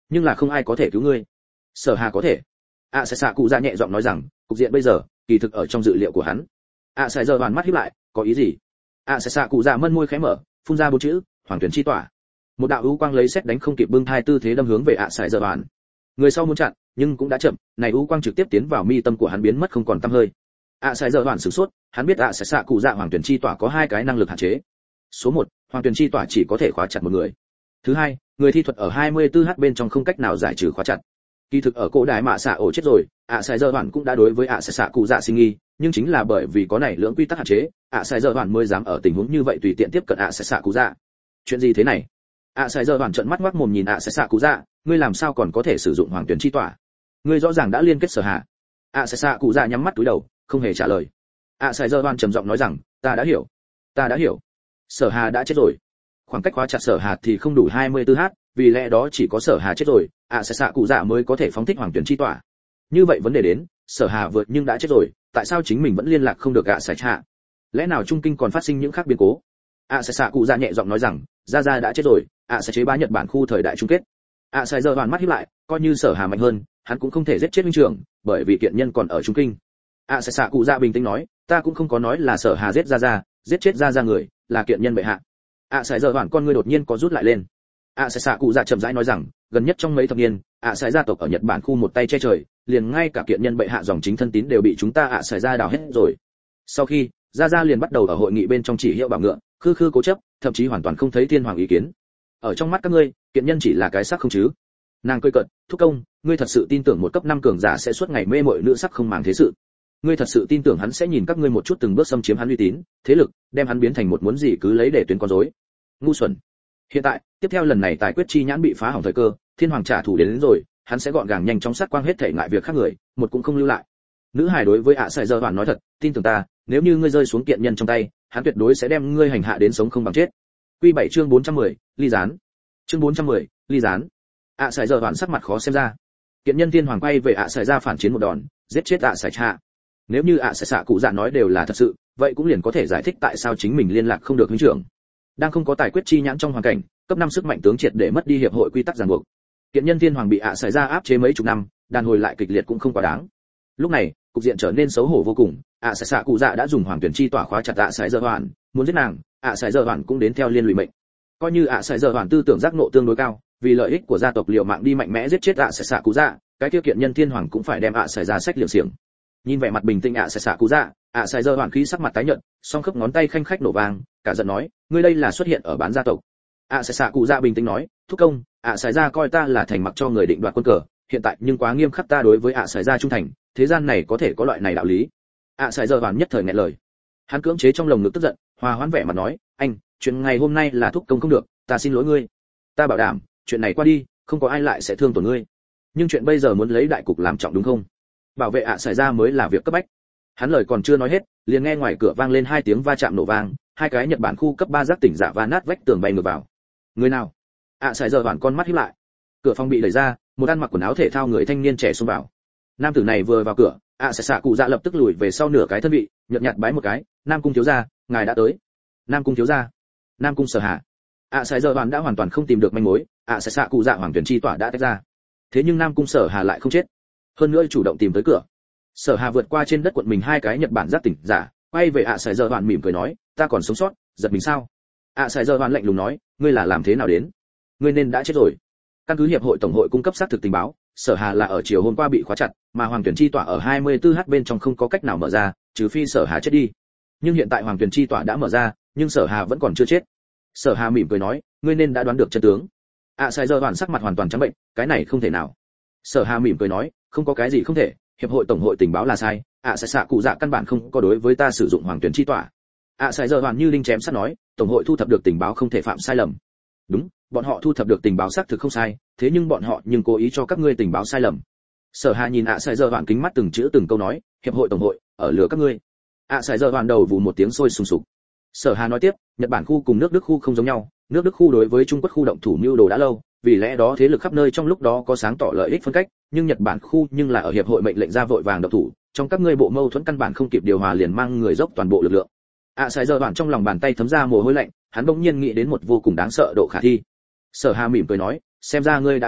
nhưng là không ai có thể cứu ngươi. Sở Hà có thể. ạ sẽ xạ cụ dạ nhẹ giọng nói rằng cục diện bây giờ kỳ thực ở trong dự liệu của hắn. ạ sẽ giờ hoàn mắt híp lại, có ý gì? ạ sẽ xạ cụ dạ mân môi khẽ mở, phun ra bốn chữ, hoàng tuyển chi tỏa. Một đạo u quang lấy xét đánh không kịp bưng thai tư thế đâm hướng về ạ sẽ giờ hoàn. Người sau muốn chặn, nhưng cũng đã chậm, này u quang trực tiếp tiến vào mi tâm của hắn biến mất không còn tăm hơi. ạ sẽ giờ hoàn sửng sốt, hắn biết ạ sẽ xạ cụ dạ hoàng tuyển chi tỏa có hai cái năng lực hạn chế. Số một, hoàng tuyển chi tỏa chỉ có thể khóa chặt một người. Thứ hai, người thi thuật ở hai mươi tư h bên trong không cách nào giải trừ khóa chặt. Kỳ thực ở cổ đại mạ xạ ổ chết rồi, ạ sẽ giờ hoàn cũng đã đối với ạ sẽ xạ cụ dạ sinh nghi, nhưng chính là bởi vì có này lưỡng quy tắc hạn chế, ạ sẽ giờ hoàn mới dám ở tình huống như vậy tùy tiện tiếp cận ạ sẽ xạ cụ dạ. Chuyện gì thế này? ạ sẽ giờ hoàn trợn mắt ngoác mồm nhìn ạ sẽ xạ cụ dạ, ngươi làm sao còn có thể sử dụng hoàng tuyển chi tỏa? Ngươi rõ ràng đã liên kết Sở Hà. ạ sẽ xạ cụ dạ nhắm mắt túi đầu, không hề trả lời. ạ sẽ giờ hoàn trầm giọng nói rằng, ta đã hiểu, ta đã hiểu. Sở Hà đã chết rồi. Khoảng cách khóa chặt Sở Hà thì không đủ hai mươi tư h, vì lẽ đó chỉ có Sở Hà chết rồi, ạ sẽ xạ cụ dạ mới có thể phóng thích hoàng tuyển chi tỏa. Như vậy vấn đề đến, Sở Hà vượt nhưng đã chết rồi, tại sao chính mình vẫn liên lạc không được ạ sẽ hạ? Lẽ nào trung kinh còn phát sinh những khác biến cố? ạ sẽ xạ cụ dạ nhẹ giọng nói rằng, gia gia đã chết rồi, ạ sẽ chế bá Nhật Bản khu thời đại chung kết. ạ sẽ giờ hoàn mắt híp lại, coi như Sở Hà mạnh hơn, hắn cũng không thể giết chết huynh trưởng, bởi vì kiện nhân còn ở trung kinh. ạ sẽ xạ cụ dạ bình tĩnh nói, ta cũng không có nói là Sở Hà giết gia gia, giết chết gia gia người, là kiện nhân bệ hạ. ạ sẽ giờ hoàn con ngươi đột nhiên có rút lại lên. ạ sẽ xạ cụ dạ chậm rãi nói rằng, gần nhất trong mấy thập niên, ạ sẽ gia tộc ở Nhật Bản khu một tay che trời, liền ngay cả kiện nhân bệ hạ dòng chính thân tín đều bị chúng ta ạ sẽ gia đào hết rồi. Sau khi gia gia liền bắt đầu ở hội nghị bên trong chỉ hiệu bảo ngựa, khư khư cố chấp, thậm chí hoàn toàn không thấy thiên hoàng ý kiến. Ở trong mắt các ngươi, kiện nhân chỉ là cái xác không chứ? Nàng cười cợt, thúc công, ngươi thật sự tin tưởng một cấp năm cường giả sẽ suốt ngày mê mội nữ sắc không màng thế sự? Ngươi thật sự tin tưởng hắn sẽ nhìn các ngươi một chút từng bước xâm chiếm hắn uy tín, thế lực, đem hắn biến thành một muốn gì cứ lấy để tuyến con rối? Ngu xuẩn. Hiện tại, tiếp theo lần này tài quyết chi nhãn bị phá hỏng thời cơ, thiên hoàng trả thù đến, đến rồi, hắn sẽ gọn gàng nhanh chóng sát quang hết thể ngại việc khác người, một cũng không lưu lại. Nữ hài đối với ạ sải giờ hoàn nói thật, tin tưởng ta, nếu như ngươi rơi xuống kiện nhân trong tay, hắn tuyệt đối sẽ đem ngươi hành hạ đến sống không bằng chết. Quy bảy chương bốn trăm mười, ly gián. Chương bốn trăm mười, ly gián. ạ sải giờ hoàn sắc mặt khó xem ra. Kiện nhân thiên hoàng quay về ạ sải ra phản chiến một đòn, giết chết ạ sải hạ. Nếu như ạ sải xạ cụ dạ nói đều là thật sự, vậy cũng liền có thể giải thích tại sao chính mình liên lạc không được huynh trưởng. Đang không có tài quyết chi nhãn trong hoàn cảnh, cấp năm sức mạnh tướng triệt để mất đi hiệp hội quy tắc ràng buộc. Kiện nhân thiên hoàng bị ạ sải ra áp chế mấy chục năm, đàn hồi lại kịch liệt cũng không quá đáng. Lúc này, cục diện trở nên xấu hổ vô cùng, ạ sải xạ cụ dạ đã dùng hoàng tuyển chi tỏa khóa chặt ạ sải giờ hoàn, muốn giết nàng, ạ sải giờ hoàn cũng đến theo liên lụy mệnh. Coi như ạ sải giờ hoàn tư tưởng giác ngộ tương đối cao, vì lợi ích của gia tộc liều mạng đi mạnh mẽ giết chết ạ sải xạ cụ dạ, cái tiêu kiện nhân thiên hoàng cũng phải đem ạ sải ra sách liều xiềng. Nhìn vẻ mặt bình tĩnh ạ sải xạ cụ dạ, ạ sải giờ hoàn khí sắc mặt tái nhợt, song khớp ngón tay khanh khách nổ vang, cả giận nói, ngươi đây là xuất hiện ở bán gia tộc. ạ sải xạ cụ dạ bình tĩnh nói, thúc công, ạ sải ra coi ta là thành mặc cho người định đoạt quân cờ, hiện tại nhưng quá nghiêm khắc ta đối với ạ sải ra trung thành, thế gian này có thể có loại này đạo lý. ạ sải giờ hoàn nhất thời nghẹn lời, hắn cưỡng chế trong lồng ngực tức giận, hòa hoãn vẻ mặt nói, anh, chuyện ngày hôm nay là thúc công không được, ta xin lỗi ngươi, ta bảo đảm, chuyện này qua đi, không có ai lại sẽ thương tổn ngươi. Nhưng chuyện bây giờ muốn lấy đại cục làm trọng đúng không? Bảo vệ ạ sải ra mới là việc cấp bách. Hắn lời còn chưa nói hết, liền nghe ngoài cửa vang lên hai tiếng va chạm nổ vang, hai cái Nhật Bản khu cấp ba giác tỉnh giả va nát vách tường bay ngược vào. Người nào? ạ sải giờ hoàn con mắt híp lại. Cửa phòng bị đẩy ra, một ăn mặc quần áo thể thao người thanh niên trẻ xông vào. Nam tử này vừa vào cửa, ạ sải xạ cụ dạ lập tức lùi về sau nửa cái thân vị, nhợt nhạt bái một cái, Nam cung thiếu gia, ngài đã tới. Nam cung thiếu gia. Nam cung Sở Hà. ạ sải giờ hoàn đã hoàn toàn không tìm được manh mối, ạ sải xạ cụ dạ hoàng tuyển chi tỏa đã tách ra. Thế nhưng Nam cung Sở Hà lại không chết, hơn nữa chủ động tìm tới cửa. Sở Hà vượt qua trên đất quận mình hai cái Nhật Bản giác tỉnh giả, quay về ạ sải giờ hoàn mỉm cười nói, ta còn sống sót, giật mình sao? ạ sải giờ hoàn lạnh lùng nói, ngươi là làm thế nào đến? Ngươi nên đã chết rồi. Căn cứ hiệp hội tổng hội cung cấp xác thực tình báo, Sở Hà là ở chiều hôm qua bị khóa chặt, mà hoàng tuyển chi tỏa ở hai mươi tư h bên trong không có cách nào mở ra, trừ phi Sở Hà chết đi. Nhưng hiện tại hoàng tuyển chi tỏa đã mở ra, nhưng Sở Hà vẫn còn chưa chết. Sở Hà mỉm cười nói, ngươi nên đã đoán được chân tướng. ạ sải giờ hoàn sắc mặt hoàn toàn trắng bệnh, cái này không thể nào. Sở Hà mỉm cười nói, không có cái gì không thể, hiệp hội tổng hội tình báo là sai, ạ sải xạ cụ dạ căn bản không có đối với ta sử dụng hoàng tuyển chi tỏa. ạ sải giờ hoàn như linh chém sắt nói, tổng hội thu thập được tình báo không thể phạm sai lầm. Đúng, bọn họ thu thập được tình báo xác thực không sai, thế nhưng bọn họ nhưng cố ý cho các ngươi tình báo sai lầm. Sở Hà nhìn ạ sải giờ hoàn kính mắt từng chữ từng câu nói, hiệp hội tổng hội ở lừa các ngươi. ạ sải giờ hoàn đầu vụ một tiếng sôi sùng sục. Sở Hà nói tiếp, Nhật Bản khu cùng nước Đức khu không giống nhau, nước Đức khu đối với Trung Quốc khu động thủ mưu đồ đã lâu, vì lẽ đó thế lực khắp nơi trong lúc đó có sáng tỏ lợi ích phân cách, nhưng Nhật Bản khu nhưng là ở hiệp hội mệnh lệnh ra vội vàng động thủ, trong các ngươi bộ mâu thuẫn căn bản không kịp điều hòa liền mang người dốc toàn bộ lực lượng. ạ sải giờ hoàn trong lòng bàn tay thấm ra mồ hôi lạnh, hắn bỗng nhiên nghĩ đến một vô cùng đáng sợ độ khả thi. Sở Hà mỉm cười nói, xem ra ngươi đã đoán được,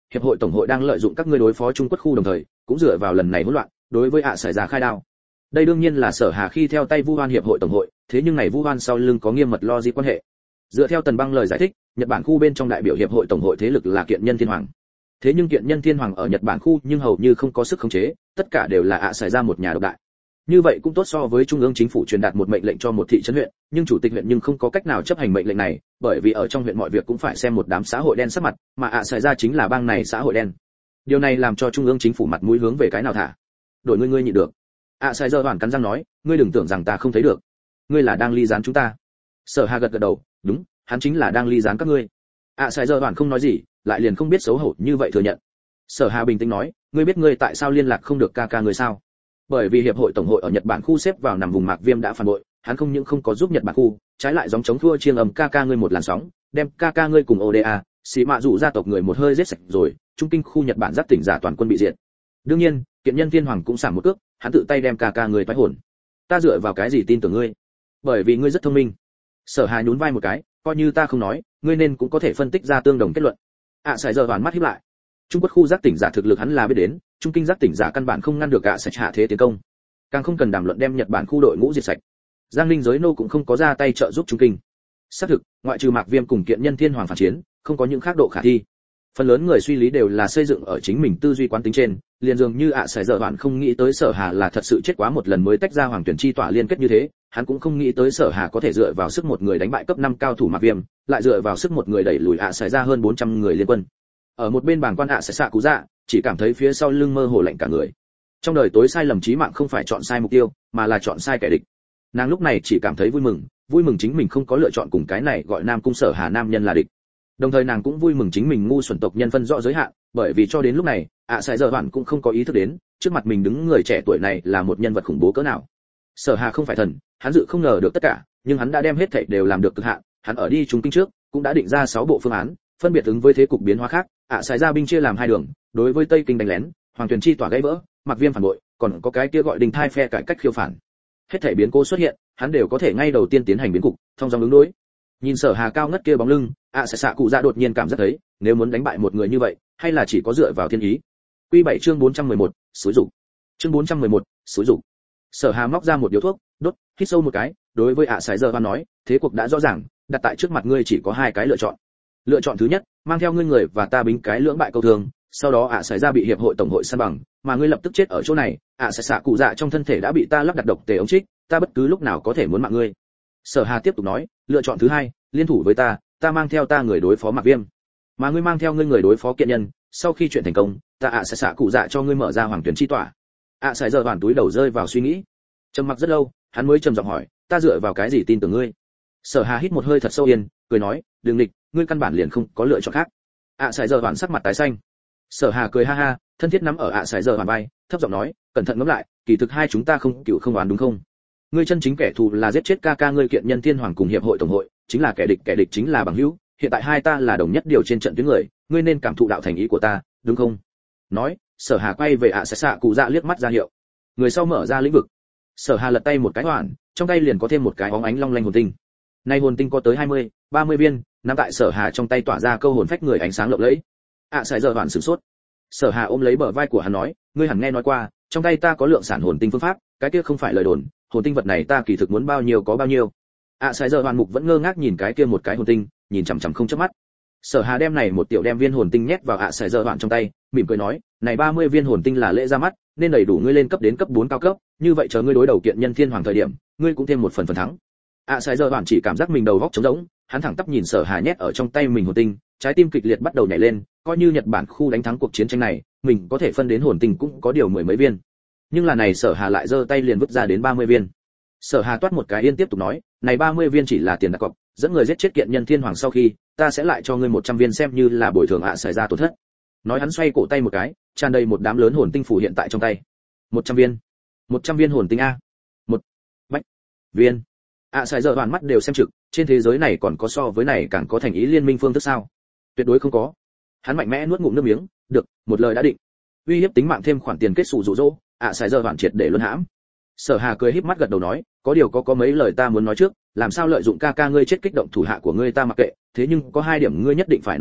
hiệp hội tổng hội đang lợi dụng các ngươi đối phó Trung Quốc khu, đồng thời cũng dựa vào lần này hỗn loạn đối với ạ xảy ra khai đao. Đây đương nhiên là Sở Hà khi theo tay vu oan hiệp hội tổng hội, thế nhưng này vu oan sau lưng có nghiêm mật logic quan hệ. Dựa theo Tần Băng lời giải thích, Nhật Bản khu bên trong đại biểu hiệp hội tổng hội thế lực là Kiện Nhân Thiên Hoàng. Thế nhưng Kiện Nhân Thiên Hoàng ở Nhật Bản khu nhưng hầu như không có sức khống chế, tất cả đều là ạ xảy ra một nhà độc đại. Như vậy cũng tốt so với trung ương chính phủ truyền đạt một mệnh lệnh cho một thị trấn huyện, nhưng chủ tịch huyện nhưng không có cách nào chấp hành mệnh lệnh này, bởi vì ở trong huyện mọi việc cũng phải xem một đám xã hội đen sắc mặt, mà ạ xảy ra chính là bang này xã hội đen. Điều này làm cho trung ương chính phủ mặt mũi hướng về cái nào thả. Đổi ngươi ngươi nhịn được. ạ xảy ra hoàn cắn răng nói, ngươi đừng tưởng rằng ta không thấy được. Ngươi là đang ly gián chúng ta. Sở Hà gật gật đầu, đúng, hắn chính là đang ly gián các ngươi. ạ xảy ra hoàn không nói gì, lại liền không biết xấu hổ như vậy thừa nhận. Sở Hà bình tĩnh nói, ngươi biết ngươi tại sao liên lạc không được ca ca ngươi sao? Bởi vì hiệp hội tổng hội ở Nhật Bản khu xếp vào nằm vùng Mạc Viêm đã phản bội, hắn không những không có giúp Nhật Bản khu, trái lại gióng chống thua chiêng ầm ca ca ngươi một làn sóng, đem ca ca ngươi cùng ô đê a, xì mạ dụ gia tộc người một hơi giết sạch rồi, trung kinh khu Nhật Bản giác tỉnh giả toàn quân bị diệt. Đương nhiên, Kiện Nhân Thiên Hoàng cũng sảng một cước, hắn tự tay đem ca ca ngươi toái hồn. Ta dựa vào cái gì tin tưởng ngươi? Bởi vì ngươi rất thông minh. Sở Hà nhún vai một cái, coi như ta không nói, ngươi nên cũng có thể phân tích ra tương đồng kết luận. ạ à, giờ hoàn mắt híp lại. Trung Quốc khu giác tỉnh giả thực lực hắn là biết đến, trung kinh giác tỉnh giả căn bản không ngăn được ạ sạch hạ thế tiến công, càng không cần đàm luận đem Nhật Bản khu đội ngũ diệt sạch. Giang Linh giới nô cũng không có ra tay trợ giúp trung kinh. Xác thực, ngoại trừ Mạc Viêm cùng Kiện Nhân Thiên Hoàng phản chiến, không có những khác độ khả thi. Phần lớn người suy lý đều là xây dựng ở chính mình tư duy quán tính trên, liền dường như ạ sải giờ bạn không nghĩ tới Sở Hà là thật sự chết quá một lần mới tách ra Hoàng Tuyển chi tỏa liên kết như thế, hắn cũng không nghĩ tới Sở Hà có thể dựa vào sức một người đánh bại cấp năm cao thủ Mạc Viêm, lại dựa vào sức một người đẩy lùi ạ sải ra hơn bốn trăm người liên quân. Ở một bên bảng quan ạ sải xạ cú dạ, chỉ cảm thấy phía sau lưng mơ hồ lạnh cả người. Trong đời tối sai lầm chí mạng không phải chọn sai mục tiêu, mà là chọn sai kẻ địch. Nàng lúc này chỉ cảm thấy vui mừng, vui mừng chính mình không có lựa chọn cùng cái này gọi Nam Cung Sở Hà nam nhân là địch. Đồng thời nàng cũng vui mừng chính mình ngu xuẩn tộc nhân phân rõ giới hạn, bởi vì cho đến lúc này, ạ sải giờ bạn cũng không có ý thức đến, trước mặt mình đứng người trẻ tuổi này là một nhân vật khủng bố cỡ nào. Sở Hà không phải thần, hắn dự không ngờ được tất cả, nhưng hắn đã đem hết thảy đều làm được cực hạn, hắn ở đi chúng kinh trước, cũng đã định ra sáu bộ phương án, phân biệt ứng với thế cục biến hóa khác, ạ sải ra binh chia làm hai đường, đối với Tây Kinh đánh lén, Hoàng Tuyền chi tỏa gãy vỡ, Mạc Viêm phản bội, còn có cái kia gọi Đình Thai phe cải cách khiêu phản. Hết thảy biến cố xuất hiện, hắn đều có thể ngay đầu tiên tiến hành biến cục, thông dong ứng đối. Nhìn Sở Hà cao ngất kia bóng lưng, ạ sẽ xạ cụ dạ đột nhiên cảm giác thấy, nếu muốn đánh bại một người như vậy, hay là chỉ có dựa vào thiên ý. Quy bảy chương bốn trăm mười một, xúi dục. Chương bốn trăm mười một, xúi dục. Sở Hà móc ra một điếu thuốc, đốt, hít sâu một cái, đối với ạ sải giờ văn nói, thế cuộc đã rõ ràng, đặt tại trước mặt ngươi chỉ có hai cái lựa chọn. Lựa chọn thứ nhất, mang theo ngươi người và ta bính cái lưỡng bại câu thương, sau đó ạ sải ra bị hiệp hội tổng hội san bằng, mà ngươi lập tức chết ở chỗ này, ạ sải xạ cụ dạ trong thân thể đã bị ta lắp đặt độc tề ống trích, ta bất cứ lúc nào có thể muốn mạng ngươi. Sở Hà tiếp tục nói, lựa chọn thứ hai, liên thủ với ta, ta mang theo ta người đối phó Mạc Viêm, mà ngươi mang theo ngươi người đối phó Kiện Nhân, sau khi chuyện thành công, ta ạ sẽ xạ cụ dạ cho ngươi mở ra Hoàng Tuyển chi tỏa. ạ sải giờ hoàn túi đầu rơi vào suy nghĩ, trầm mặc rất lâu, hắn mới trầm giọng hỏi, ta dựa vào cái gì tin tưởng ngươi? Sở Hà hít một hơi thật sâu yên, cười nói, đừng nghịch, ngươi căn bản liền không có lựa chọn khác. ạ sải giờ hoàn sắc mặt tái xanh. Sở Hà cười ha ha, thân thiết nắm ở ạ sải giờ hoàn vai, thấp giọng nói, cẩn thận ngẫm lại, kỳ thực hai chúng ta không cựu không oán đúng không? Ngươi chân chính kẻ thù là giết chết ca ca ngươi Kiện Nhân Thiên Hoàng cùng hiệp hội tổng hội, chính là kẻ địch, kẻ địch chính là bằng hữu, hiện tại hai ta là đồng nhất điều trên trận tuyến người, ngươi nên cảm thụ đạo thành ý của ta, đúng không? Nói, Sở Hà quay về ạ sẽ xạ cụ dạ liếc mắt ra hiệu. Người sau mở ra lĩnh vực. Sở Hà lật tay một cái hoàn, trong tay liền có thêm một cái óng ánh long lanh hồn tinh. Nay hồn tinh có tới hai mươi, ba mươi viên, nằm tại Sở Hà trong tay tỏa ra câu hồn phách người ánh sáng lộng lẫy. ạ sải giờ hoàn sửng sốt. Sở Hà ôm lấy bờ vai của hắn nói, ngươi hẳn nghe nói qua, trong tay ta có lượng sản hồn tinh phương pháp, cái kia không phải lời đồn, hồn tinh vật này ta kỳ thực muốn bao nhiêu có bao nhiêu. ạ sải giờ hoàn mục vẫn ngơ ngác nhìn cái kia một cái hồn tinh, nhìn chằm chằm không chớp mắt. Sở Hà đem này một tiểu đem viên hồn tinh nhét vào ạ sải giờ hoàn trong tay, mỉm cười nói, này ba mươi viên hồn tinh là lễ ra mắt, nên đầy đủ ngươi lên cấp đến cấp bốn cao cấp, như vậy chờ ngươi đối đầu Kiện Nhân Thiên Hoàng thời điểm, ngươi cũng thêm một phần phần thắng. ạ sải giờ hoàn chỉ cảm giác mình đầu óc trống rỗng, hắn thẳng tắp nhìn Sở Hà nhét ở trong tay mình hồn tinh, trái tim kịch liệt bắt đầu nhảy lên, coi như Nhật Bản khu đánh thắng cuộc chiến tranh này, mình có thể phân đến hồn tinh cũng có điều mười mấy viên. Nhưng là này Sở Hà lại giơ tay liền vứt ra đến ba mươi viên. Sở Hà toát một cái yên tiếp tục nói, này ba mươi viên chỉ là tiền đặt cọc, dẫn người giết chết Kiện Nhân Thiên Hoàng sau khi, ta sẽ lại cho ngươi một trăm viên xem như là bồi thường ạ xảy ra tổn thất. Nói hắn xoay cổ tay một cái, tràn đầy một đám lớn hồn tinh phủ hiện tại trong tay. một trăm viên. một trăm viên hồn tinh a. Một bách viên. ạ xảy giờ hoàn mắt đều xem trực, trên thế giới này còn có so với này càng có thành ý liên minh phương thức sao? Tuyệt đối không có. Hắn mạnh mẽ nuốt ngụm nước miếng, được, một lời đã định. Uy hiếp tính mạng thêm khoản tiền kết sủ dụ dỗ, ạ xảy giờ hoàn triệt để luân hãm. Sở Hà cười híp mắt gật đầu nói, có điều có có mấy lời ta muốn nói trước, làm sao lợi dụng ca ca ngươi chết kích động thủ hạ của ngươi ta mặc kệ, thế nhưng có hai điểm ngươi nhất định phải nói rõ,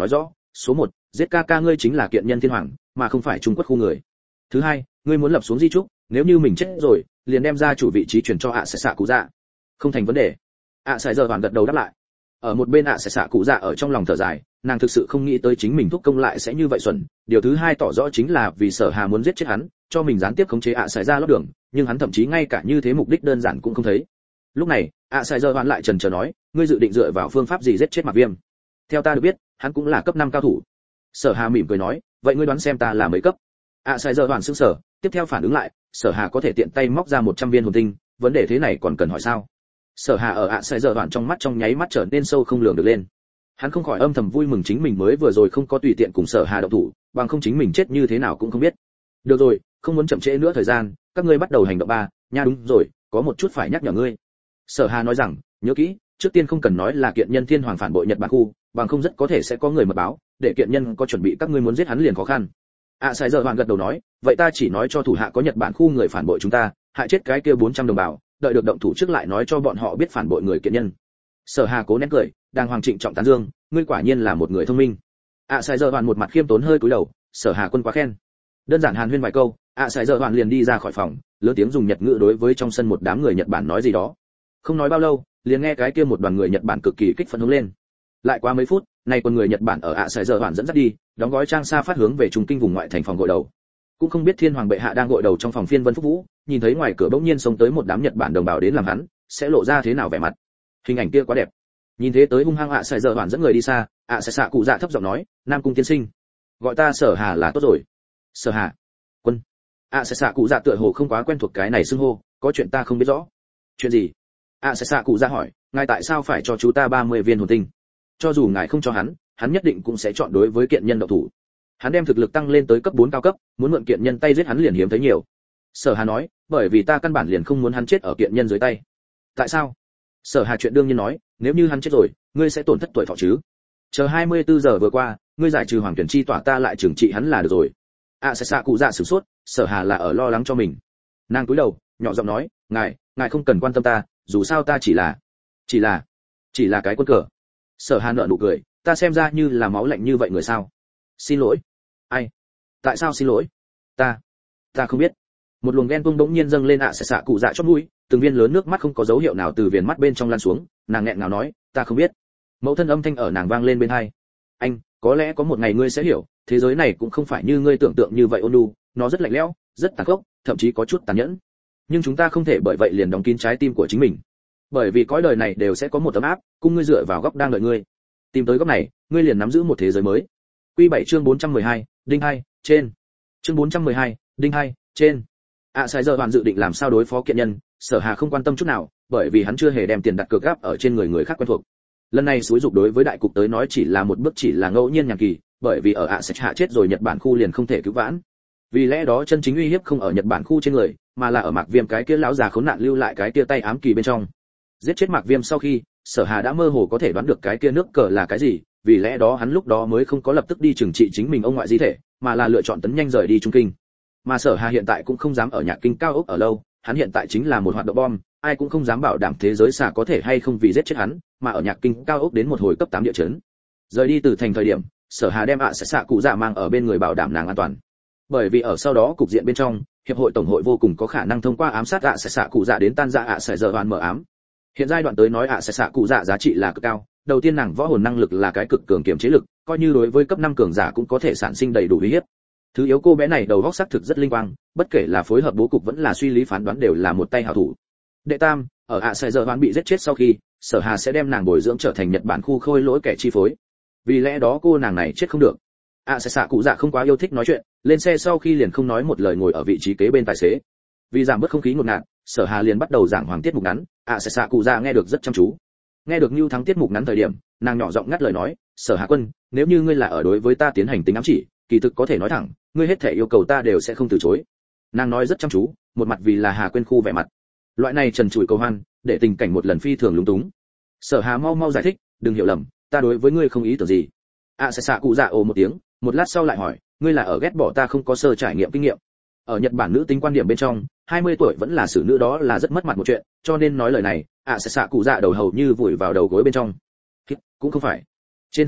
số một, giết ca ca ngươi chính là kiện nhân thiên hoàng mà không phải trung quốc khu người. Thứ hai, ngươi muốn lập xuống di trúc, nếu như mình chết rồi liền đem ra chủ vị trí chuyển cho ạ sẽ xạ cụ dạ. Không thành vấn đề. ạ sẽ giờ hoàn gật đầu đáp lại. Ở một bên ạ sẽ xạ cụ dạ ở trong lòng thở dài, nàng thực sự không nghĩ tới chính mình thúc công lại sẽ như vậy xuẩn. Điều thứ hai tỏ rõ chính là vì Sở Hà muốn giết chết hắn, cho mình gián tiếp khống chế ạ sẽ ra lót đường, nhưng hắn thậm chí ngay cả như thế mục đích đơn giản cũng không thấy. Lúc này ạ sẽ giờ hoàn lại trần chờ nói, ngươi dự định dựa vào phương pháp gì giết chết Mạc Viêm? Theo ta được biết hắn cũng là cấp năm cao thủ. Sở Hà mỉm cười nói, vậy ngươi đoán xem ta là mấy cấp? ạ sẽ giờ hoàn sững sờ, tiếp theo phản ứng lại, Sở Hà có thể tiện tay móc ra một trăm viên hồn tinh, vấn đề thế này còn cần hỏi sao? Sở Hà ở ạ sẽ giờ đoạn trong mắt trong nháy mắt trở nên sâu không lường được lên. Hắn không khỏi âm thầm vui mừng chính mình mới vừa rồi không có tùy tiện cùng Sở Hà động thủ, bằng không chính mình chết như thế nào cũng không biết. Được rồi, không muốn chậm trễ nữa thời gian, các ngươi bắt đầu hành động ba, nha đúng rồi, có một chút phải nhắc nhở ngươi. Sở Hà nói rằng, nhớ kỹ, trước tiên không cần nói là kiện nhân thiên hoàng phản bội Nhật Bản khu, bằng không rất có thể sẽ có người mật báo, để kiện nhân có chuẩn bị các ngươi muốn giết hắn liền khó khăn. ạ sẽ giờ đoạn gật đầu nói, vậy ta chỉ nói cho thủ hạ có Nhật Bản khu người phản bội chúng ta, hại chết cái kia bốn trăm đồng bào, đợi được động thủ trước lại nói cho bọn họ biết phản bội người kiện nhân. Sở Hà cố nén cười, đang hoàng trịnh trọng tán dương, ngươi quả nhiên là một người thông minh. ạ sai giờ hoàn một mặt khiêm tốn hơi cúi đầu, Sở Hà quân quá khen. Đơn giản hàn huyên vài câu, ạ sai giờ hoàn liền đi ra khỏi phòng, lớn tiếng dùng Nhật ngữ đối với trong sân một đám người Nhật Bản nói gì đó. Không nói bao lâu, liền nghe cái kia một đoàn người Nhật Bản cực kỳ kích phấn hướng lên. Lại qua mấy phút, nay quân người Nhật Bản ở ạ sai giờ hoàn dẫn dắt đi, đóng gói trang xa phát hướng về trung kinh vùng ngoại thành phòng gội đầu. Cũng không biết thiên hoàng bệ hạ đang gội đầu trong phòng phiên vân phúc vũ, nhìn thấy ngoài cửa bỗng nhiên xông tới một đám Nhật Bản đồng bào đến làm hắn, sẽ lộ ra thế nào vẻ mặt. Hình ảnh kia quá đẹp. Nhìn thế tới hung hăng ạ sai giờ hoàn dẫn người đi xa, ạ sai xạ cụ dạ thấp giọng nói, Nam cung tiên sinh, gọi ta Sở Hà là tốt rồi. Sở Hà quân. ạ sai xạ cụ dạ tựa hồ không quá quen thuộc cái này xưng hô, có chuyện ta không biết rõ. Chuyện gì? ạ sai xạ cụ dạ hỏi, ngài tại sao phải cho chú ta ba mươi viên hồn tinh? Cho dù ngài không cho hắn, hắn nhất định cũng sẽ chọn đối với kiện nhân động thủ. Hắn đem thực lực tăng lên tới cấp bốn cao cấp, muốn mượn kiện nhân tay giết hắn liền hiếm thấy nhiều. Sở Hà nói, bởi vì ta căn bản liền không muốn hắn chết ở kiện nhân dưới tay. Tại sao? Sở Hà chuyện đương nhiên nói, nếu như hắn chết rồi, ngươi sẽ tổn thất tuổi thọ chứ. Chờ hai mươi tư giờ vừa qua, ngươi giải trừ hoàng tuyển chi tỏa ta lại trừng trị hắn là được rồi. À sẽ xạ cụ dạ sửng sốt, Sở Hà là ở lo lắng cho mình. Nàng cúi đầu, nhỏ giọng nói, ngài, ngài không cần quan tâm ta, dù sao ta chỉ là, chỉ là, chỉ là cái quân cờ. Sở Hà nở nụ cười, ta xem ra như là máu lạnh như vậy người sao? Xin lỗi. Ai? Tại sao xin lỗi? Ta, ta không biết. Một luồng ghen tuông bỗng nhiên dâng lên ạ sẽ xạ cụ dạ chót mũi, từng viên lớn nước mắt không có dấu hiệu nào từ viền mắt bên trong lan xuống, nàng nghẹn ngào nói, ta không biết. Mẫu thân âm thanh ở nàng vang lên bên tai. Anh, có lẽ có một ngày ngươi sẽ hiểu, thế giới này cũng không phải như ngươi tưởng tượng như vậy ôn nhu, nó rất lạnh lẽo, rất tàn khốc, thậm chí có chút tàn nhẫn. Nhưng chúng ta không thể bởi vậy liền đóng kín trái tim của chính mình. Bởi vì cõi đời này đều sẽ có một tấm áp, cùng ngươi dựa vào góc đang đợi ngươi. Tìm tới góc này, ngươi liền nắm giữ một thế giới mới. Quy bảy chương bốn trăm mười hai, đinh hai, trên. Chương bốn trăm mười hai, đinh hai, trên. ạ sai giờ hoàn dự định làm sao đối phó kiện nhân, Sở Hà không quan tâm chút nào, bởi vì hắn chưa hề đem tiền đặt cược gáp ở trên người người khác quen thuộc. Lần này xúi dục đối với đại cục tới nói chỉ là một bước chỉ là ngẫu nhiên nhàn kỳ, bởi vì ở ạ sẽ hạ chết rồi Nhật Bản khu liền không thể cứu vãn. Vì lẽ đó chân chính uy hiếp không ở Nhật Bản khu trên người, mà là ở Mạc Viêm cái kia lão già khốn nạn lưu lại cái kia tay ám kỳ bên trong. Giết chết Mạc Viêm sau khi, Sở Hà đã mơ hồ có thể đoán được cái kia nước cờ là cái gì, vì lẽ đó hắn lúc đó mới không có lập tức đi trừng trị chính mình ông ngoại di thể, mà là lựa chọn tấn nhanh rời đi Trung Kinh. Mà Sở Hà hiện tại cũng không dám ở Nhạc Kinh cao ốc ở lâu, hắn hiện tại chính là một hoạt động bom, ai cũng không dám bảo đảm thế giới xà có thể hay không vì giết chết hắn, mà ở Nhạc Kinh cao ốc đến một hồi cấp tám địa chấn. Rời đi từ thành thời điểm, Sở Hà đem ạ sẽ xạ cụ dạ mang ở bên người bảo đảm nàng an toàn. Bởi vì ở sau đó cục diện bên trong, hiệp hội tổng hội vô cùng có khả năng thông qua ám sát ạ sẽ xạ cụ dạ đến tan rã ạ sẽ giờ hoàn mở ám. Hiện giai đoạn tới nói ạ sẽ xạ cụ dạ giá trị là cực cao, đầu tiên nàng võ hồn năng lực là cái cực cường kiểm chế lực, coi như đối với cấp năm cường giả cũng có thể sản sinh đầy đủ uy hiếp. Thứ yếu cô bé này đầu óc sắc thực rất linh quang, bất kể là phối hợp bố cục vẫn là suy lý phán đoán đều là một tay hảo thủ. Đệ tam, ở ạ sẽ giờ hoàn bị giết chết sau khi, Sở Hà sẽ đem nàng bồi dưỡng trở thành Nhật Bản khu khôi lỗi kẻ chi phối. Vì lẽ đó cô nàng này chết không được. ạ sẽ xạ cụ dạ không quá yêu thích nói chuyện, lên xe sau khi liền không nói một lời ngồi ở vị trí kế bên tài xế. Vì giảm bớt không khí ngột ngạt, Sở Hà liền bắt đầu giảng hoàng tiết mục ngắn, ạ sẽ xạ cụ dạ nghe được rất chăm chú. Nghe được Nưu Thắng tiết mục ngắn thời điểm, nàng nhỏ giọng ngắt lời nói, Sở Hà quân, nếu như ngươi là ở đối với ta tiến hành tính ám chỉ, kỳ thực có thể nói thẳng, ngươi hết thể yêu cầu ta đều sẽ không từ chối. Nàng nói rất chăm chú, một mặt vì là Hà quên khu vẻ mặt. Loại này trần trụi cầu hoan, để tình cảnh một lần phi thường lúng túng. Sở Hà mau mau giải thích, đừng hiểu lầm, ta đối với ngươi không ý tưởng gì. ạ sẽ xạ cụ dạ ồ một tiếng, một lát sau lại hỏi, ngươi là ở ghét bỏ ta không có sơ trải nghiệm kinh nghiệm. Ở Nhật Bản nữ tính quan điểm bên trong, hai mươi tuổi vẫn là xử nữ đó là rất mất mặt một chuyện, cho nên nói lời này, ạ sẽ xạ cụ dạ đầu hầu như vùi vào đầu gối bên trong. Cũng không phải. Trên thực tế,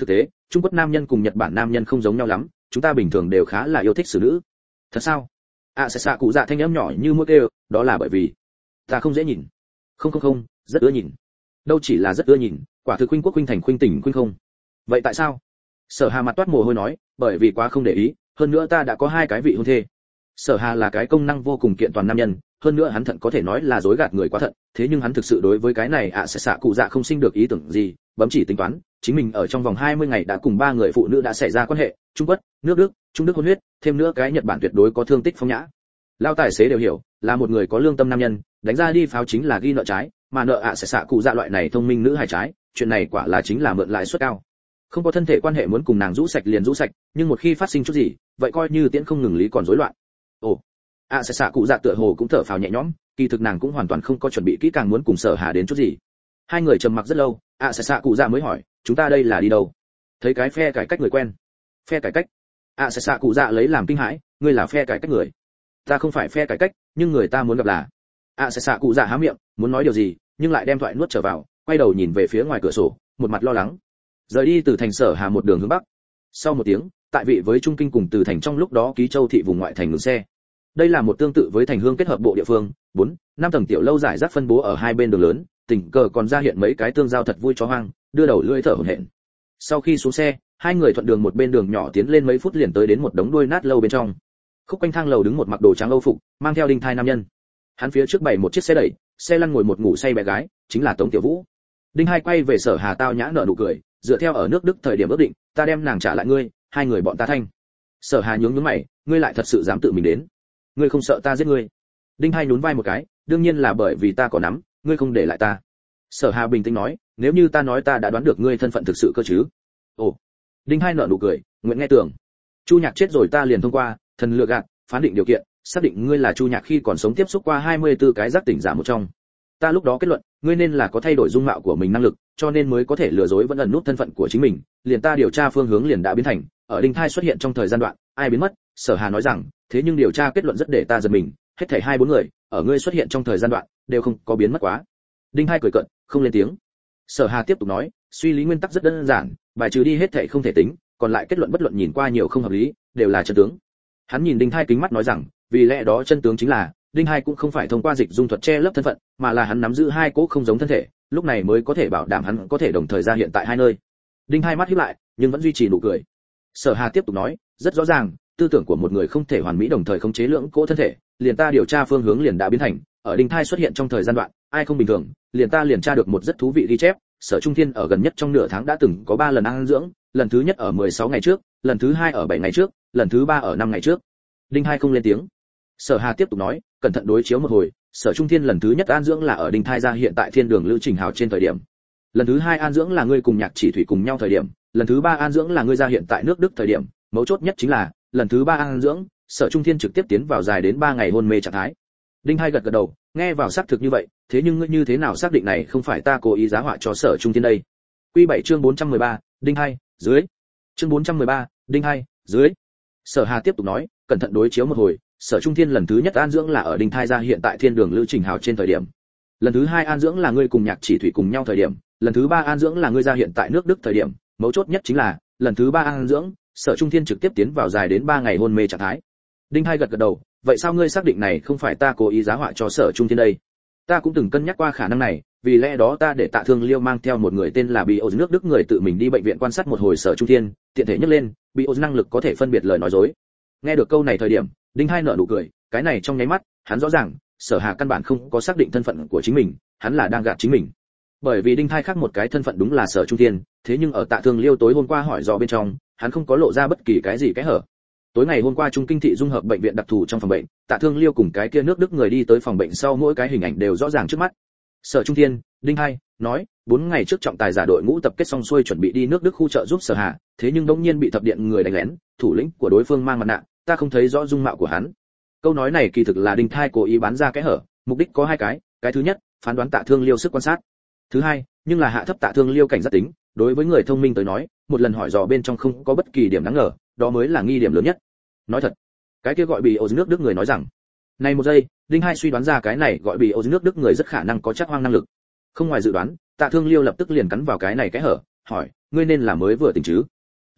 Trung Quốc nam nhân cùng Nhật Bản nam nhân không giống nhau lắm, chúng ta bình thường đều khá là yêu thích xử nữ. Thật sao? À sẽ xạ cụ dạ thanh âm nhỏ như mũi kêu, đó là bởi vì ta không dễ nhìn. Không không không, rất ưa nhìn. Đâu chỉ là rất ưa nhìn, quả thực khuynh quốc khuynh thành khuynh tỉnh khuynh không. Vậy tại sao? Sở Hà mặt toát mồ hôi nói, bởi vì quá không để ý, hơn nữa ta đã có hai cái vị hôn thê. Sở Hà là cái công năng vô cùng kiện toàn nam nhân, hơn nữa hắn thận có thể nói là dối gạt người quá thận, thế nhưng hắn thực sự đối với cái này ạ à sẽ xạ cụ dạ không sinh được ý tưởng gì, bấm chỉ tính toán, chính mình ở trong vòng hai mươi ngày đã cùng ba người phụ nữ đã xảy ra quan hệ, Trung Quốc, nước Đức, Trung Đức hôn huyết, thêm nữa cái Nhật Bản tuyệt đối có thương tích phong nhã. Lao tài xế đều hiểu, là một người có lương tâm nam nhân, đánh ra đi pháo chính là ghi nợ trái, mà nợ ạ à sẽ xạ cụ dạ loại này thông minh nữ hài trái, chuyện này quả là chính là mượn lãi suất cao. Không có thân thể quan hệ muốn cùng nàng rũ sạch liền rũ sạch, nhưng một khi phát sinh chút gì, vậy coi như tiễn không ngừng lý còn rối loạn. Ồ, ạ sẽ xạ cụ dạ tựa hồ cũng thở phào nhẹ nhõm, kỳ thực nàng cũng hoàn toàn không có chuẩn bị kỹ càng muốn cùng Sở Hà đến chút gì. Hai người trầm mặc rất lâu, ạ sẽ xạ cụ dạ mới hỏi, chúng ta đây là đi đâu? Thấy cái phe cải cách người quen. Phe cải cách? ạ sẽ xạ cụ dạ lấy làm kinh hãi, ngươi là phe cải cách người? Ta không phải phe cải cách, nhưng người ta muốn gặp là. ạ sẽ xạ cụ dạ há miệng, muốn nói điều gì, nhưng lại đem thoại nuốt trở vào, quay đầu nhìn về phía ngoài cửa sổ, một mặt lo lắng. Rời đi từ thành Sở Hà một đường hướng bắc. Sau một tiếng, tại vị với Trung Kinh cùng từ thành trong lúc đó Ký Châu thị vùng ngoại thành ngừng xe. Đây là một tương tự với thành hương kết hợp bộ địa phương, bốn, năm tầng tiểu lâu giải rác phân bố ở hai bên đường lớn, tình cờ còn ra hiện mấy cái tương giao thật vui chó hoang, đưa đầu lưỡi thở hổn hển. Sau khi xuống xe, hai người thuận đường một bên đường nhỏ tiến lên mấy phút liền tới đến một đống đuôi nát lâu bên trong. Khúc quanh thang lầu đứng một mặc đồ trắng âu phục, mang theo đinh thai nam nhân. Hắn phía trước bày một chiếc xe đẩy, xe lăn ngồi một ngủ say bé gái, chính là Tống Tiểu Vũ. Đinh Hai quay về Sở Hà tao nhã nở nụ cười, dựa theo ở nước Đức thời điểm ước định, ta đem nàng trả lại ngươi, hai người bọn ta thanh. Sở Hà nhướng nhướng mày, ngươi lại thật sự dám tự mình đến? Ngươi không sợ ta giết ngươi? Đinh Hai nhún vai một cái, đương nhiên là bởi vì ta có nắm, ngươi không để lại ta. Sở Hà bình tĩnh nói, nếu như ta nói ta đã đoán được ngươi thân phận thực sự cơ chứ? Ồ. Đinh Hai nở nụ cười, nguyện nghe tưởng. Chu Nhạc chết rồi ta liền thông qua, thần lừa gạt, phán định điều kiện, xác định ngươi là Chu Nhạc khi còn sống tiếp xúc qua hai mươi tư cái giác tỉnh giả một trong. Ta lúc đó kết luận, ngươi nên là có thay đổi dung mạo của mình năng lực, cho nên mới có thể lừa dối vẫn ẩn nút thân phận của chính mình, liền ta điều tra phương hướng liền đã biến thành, ở Đinh Thai xuất hiện trong thời gian đoạn, ai biến mất, Sở Hà nói rằng, thế nhưng điều tra kết luận rất để ta giật mình, hết thảy hai bốn người, ở ngươi xuất hiện trong thời gian đoạn, đều không có biến mất quá. Đinh Thai cười cợt, không lên tiếng. Sở Hà tiếp tục nói, suy lý nguyên tắc rất đơn giản, bài trừ đi hết thảy không thể tính, còn lại kết luận bất luận nhìn qua nhiều không hợp lý, đều là chân tướng. Hắn nhìn Đinh Thai kính mắt nói rằng, vì lẽ đó chân tướng chính là, Đinh Hai cũng không phải thông qua dịch dung thuật che lấp thân phận, mà là hắn nắm giữ hai cỗ không giống thân thể, lúc này mới có thể bảo đảm hắn có thể đồng thời ra hiện tại hai nơi. Đinh Hai mắt híp lại, nhưng vẫn duy trì nụ cười. Sở Hà tiếp tục nói, rất rõ ràng, tư tưởng của một người không thể hoàn mỹ đồng thời khống chế lưỡng cỗ thân thể, liền ta điều tra phương hướng liền đã biến thành, ở Đinh Thai xuất hiện trong thời gian đoạn, ai không bình thường, liền ta liền tra được một rất thú vị ghi chép, Sở Trung Thiên ở gần nhất trong nửa tháng đã từng có ba lần ăn dưỡng, lần thứ nhất ở mười sáu ngày trước, lần thứ hai ở bảy ngày trước, lần thứ ba ở năm ngày trước. Đinh Hai không lên tiếng. Sở Hà tiếp tục nói, cẩn thận đối chiếu một hồi, Sở Trung Thiên lần thứ nhất an dưỡng là ở Đinh Thai ra hiện tại Thiên Đường Lữ Trình Hào trên thời điểm. Lần thứ hai an dưỡng là ngươi cùng Nhạc Chỉ Thủy cùng nhau thời điểm, lần thứ ba an dưỡng là ngươi ra hiện tại nước Đức thời điểm, mấu chốt nhất chính là, lần thứ ba an dưỡng, Sở Trung Thiên trực tiếp tiến vào dài đến ba ngày hôn mê trạng thái. Đinh Hai gật gật đầu, nghe vào xác thực như vậy, thế nhưng ngươi như thế nào xác định này không phải ta cố ý giá họa cho Sở Trung Thiên đây? Quy bảy chương bốn trăm mười ba, Đinh Hai, dưới. Chương bốn trăm mười ba, Đinh Hai, dưới. Sở Hà tiếp tục nói, cẩn thận đối chiếu một hồi, Sở Trung Thiên lần thứ nhất an dưỡng là ở Đinh Thai ra hiện tại Thiên Đường Lữ Trình Hào trên thời điểm. Lần thứ hai an dưỡng là ngươi cùng Nhạc Chỉ Thủy cùng nhau thời điểm, lần thứ ba an dưỡng là ngươi ra hiện tại nước Đức thời điểm, mấu chốt nhất chính là, lần thứ ba an dưỡng, Sở Trung Thiên trực tiếp tiến vào dài đến ba ngày hôn mê trạng thái. Đinh Hai gật gật đầu, vậy sao ngươi xác định này không phải ta cố ý giá họa cho Sở Trung Thiên đây? Ta cũng từng cân nhắc qua khả năng này, vì lẽ đó ta để Tạ Thương Liêu mang theo một người tên là Bios nước Đức người tự mình đi bệnh viện quan sát một hồi Sở Trung Thiên, tiện thể nhắc lên, Bios năng lực có thể phân biệt lời nói dối. Nghe được câu này thời điểm, Đinh Hai nở nụ cười, cái này trong nháy mắt, hắn rõ ràng, Sở Hà căn bản không có xác định thân phận của chính mình, hắn là đang gạt chính mình. Bởi vì Đinh Hai khác một cái thân phận đúng là Sở Trung Thiên, thế nhưng ở Tạ Thương Liêu tối hôm qua hỏi dò bên trong, hắn không có lộ ra bất kỳ cái gì cái hở. Tối ngày hôm qua Trung Kinh thị dung hợp bệnh viện đặc thù trong phòng bệnh, Tạ Thương Liêu cùng cái kia nước Đức người đi tới phòng bệnh sau mỗi cái hình ảnh đều rõ ràng trước mắt. Sở Trung Thiên, Đinh Hai nói, bốn ngày trước trọng tài giả đội ngũ tập kết xong xuôi chuẩn bị đi nước Đức khu trợ giúp Sở Hà, thế nhưng đống nhiên bị thập điện người đánh lén, thủ lĩnh của đối phương mang mặt nạ, ta không thấy rõ dung mạo của hắn. Câu nói này kỳ thực là Đinh Hai cố ý bán ra cái hở, mục đích có hai cái, cái thứ nhất, phán đoán Tạ Thương Liêu sức quan sát. Thứ hai, nhưng là hạ thấp Tạ Thương Liêu cảnh giác tính, đối với người thông minh tới nói, một lần hỏi dò bên trong không có bất kỳ điểm đáng ngờ, đó mới là nghi điểm lớn nhất. Nói thật, cái kia gọi bị ô nước Đức người nói rằng, này một giây, Đinh Hai suy đoán ra cái này gọi bị ô nước Đức người rất khả năng có chắc hoang năng lực. Không ngoài dự đoán, Tạ Thương Liêu lập tức liền cắn vào cái này cái hở, hỏi, ngươi nên là mới vừa tỉnh chứ?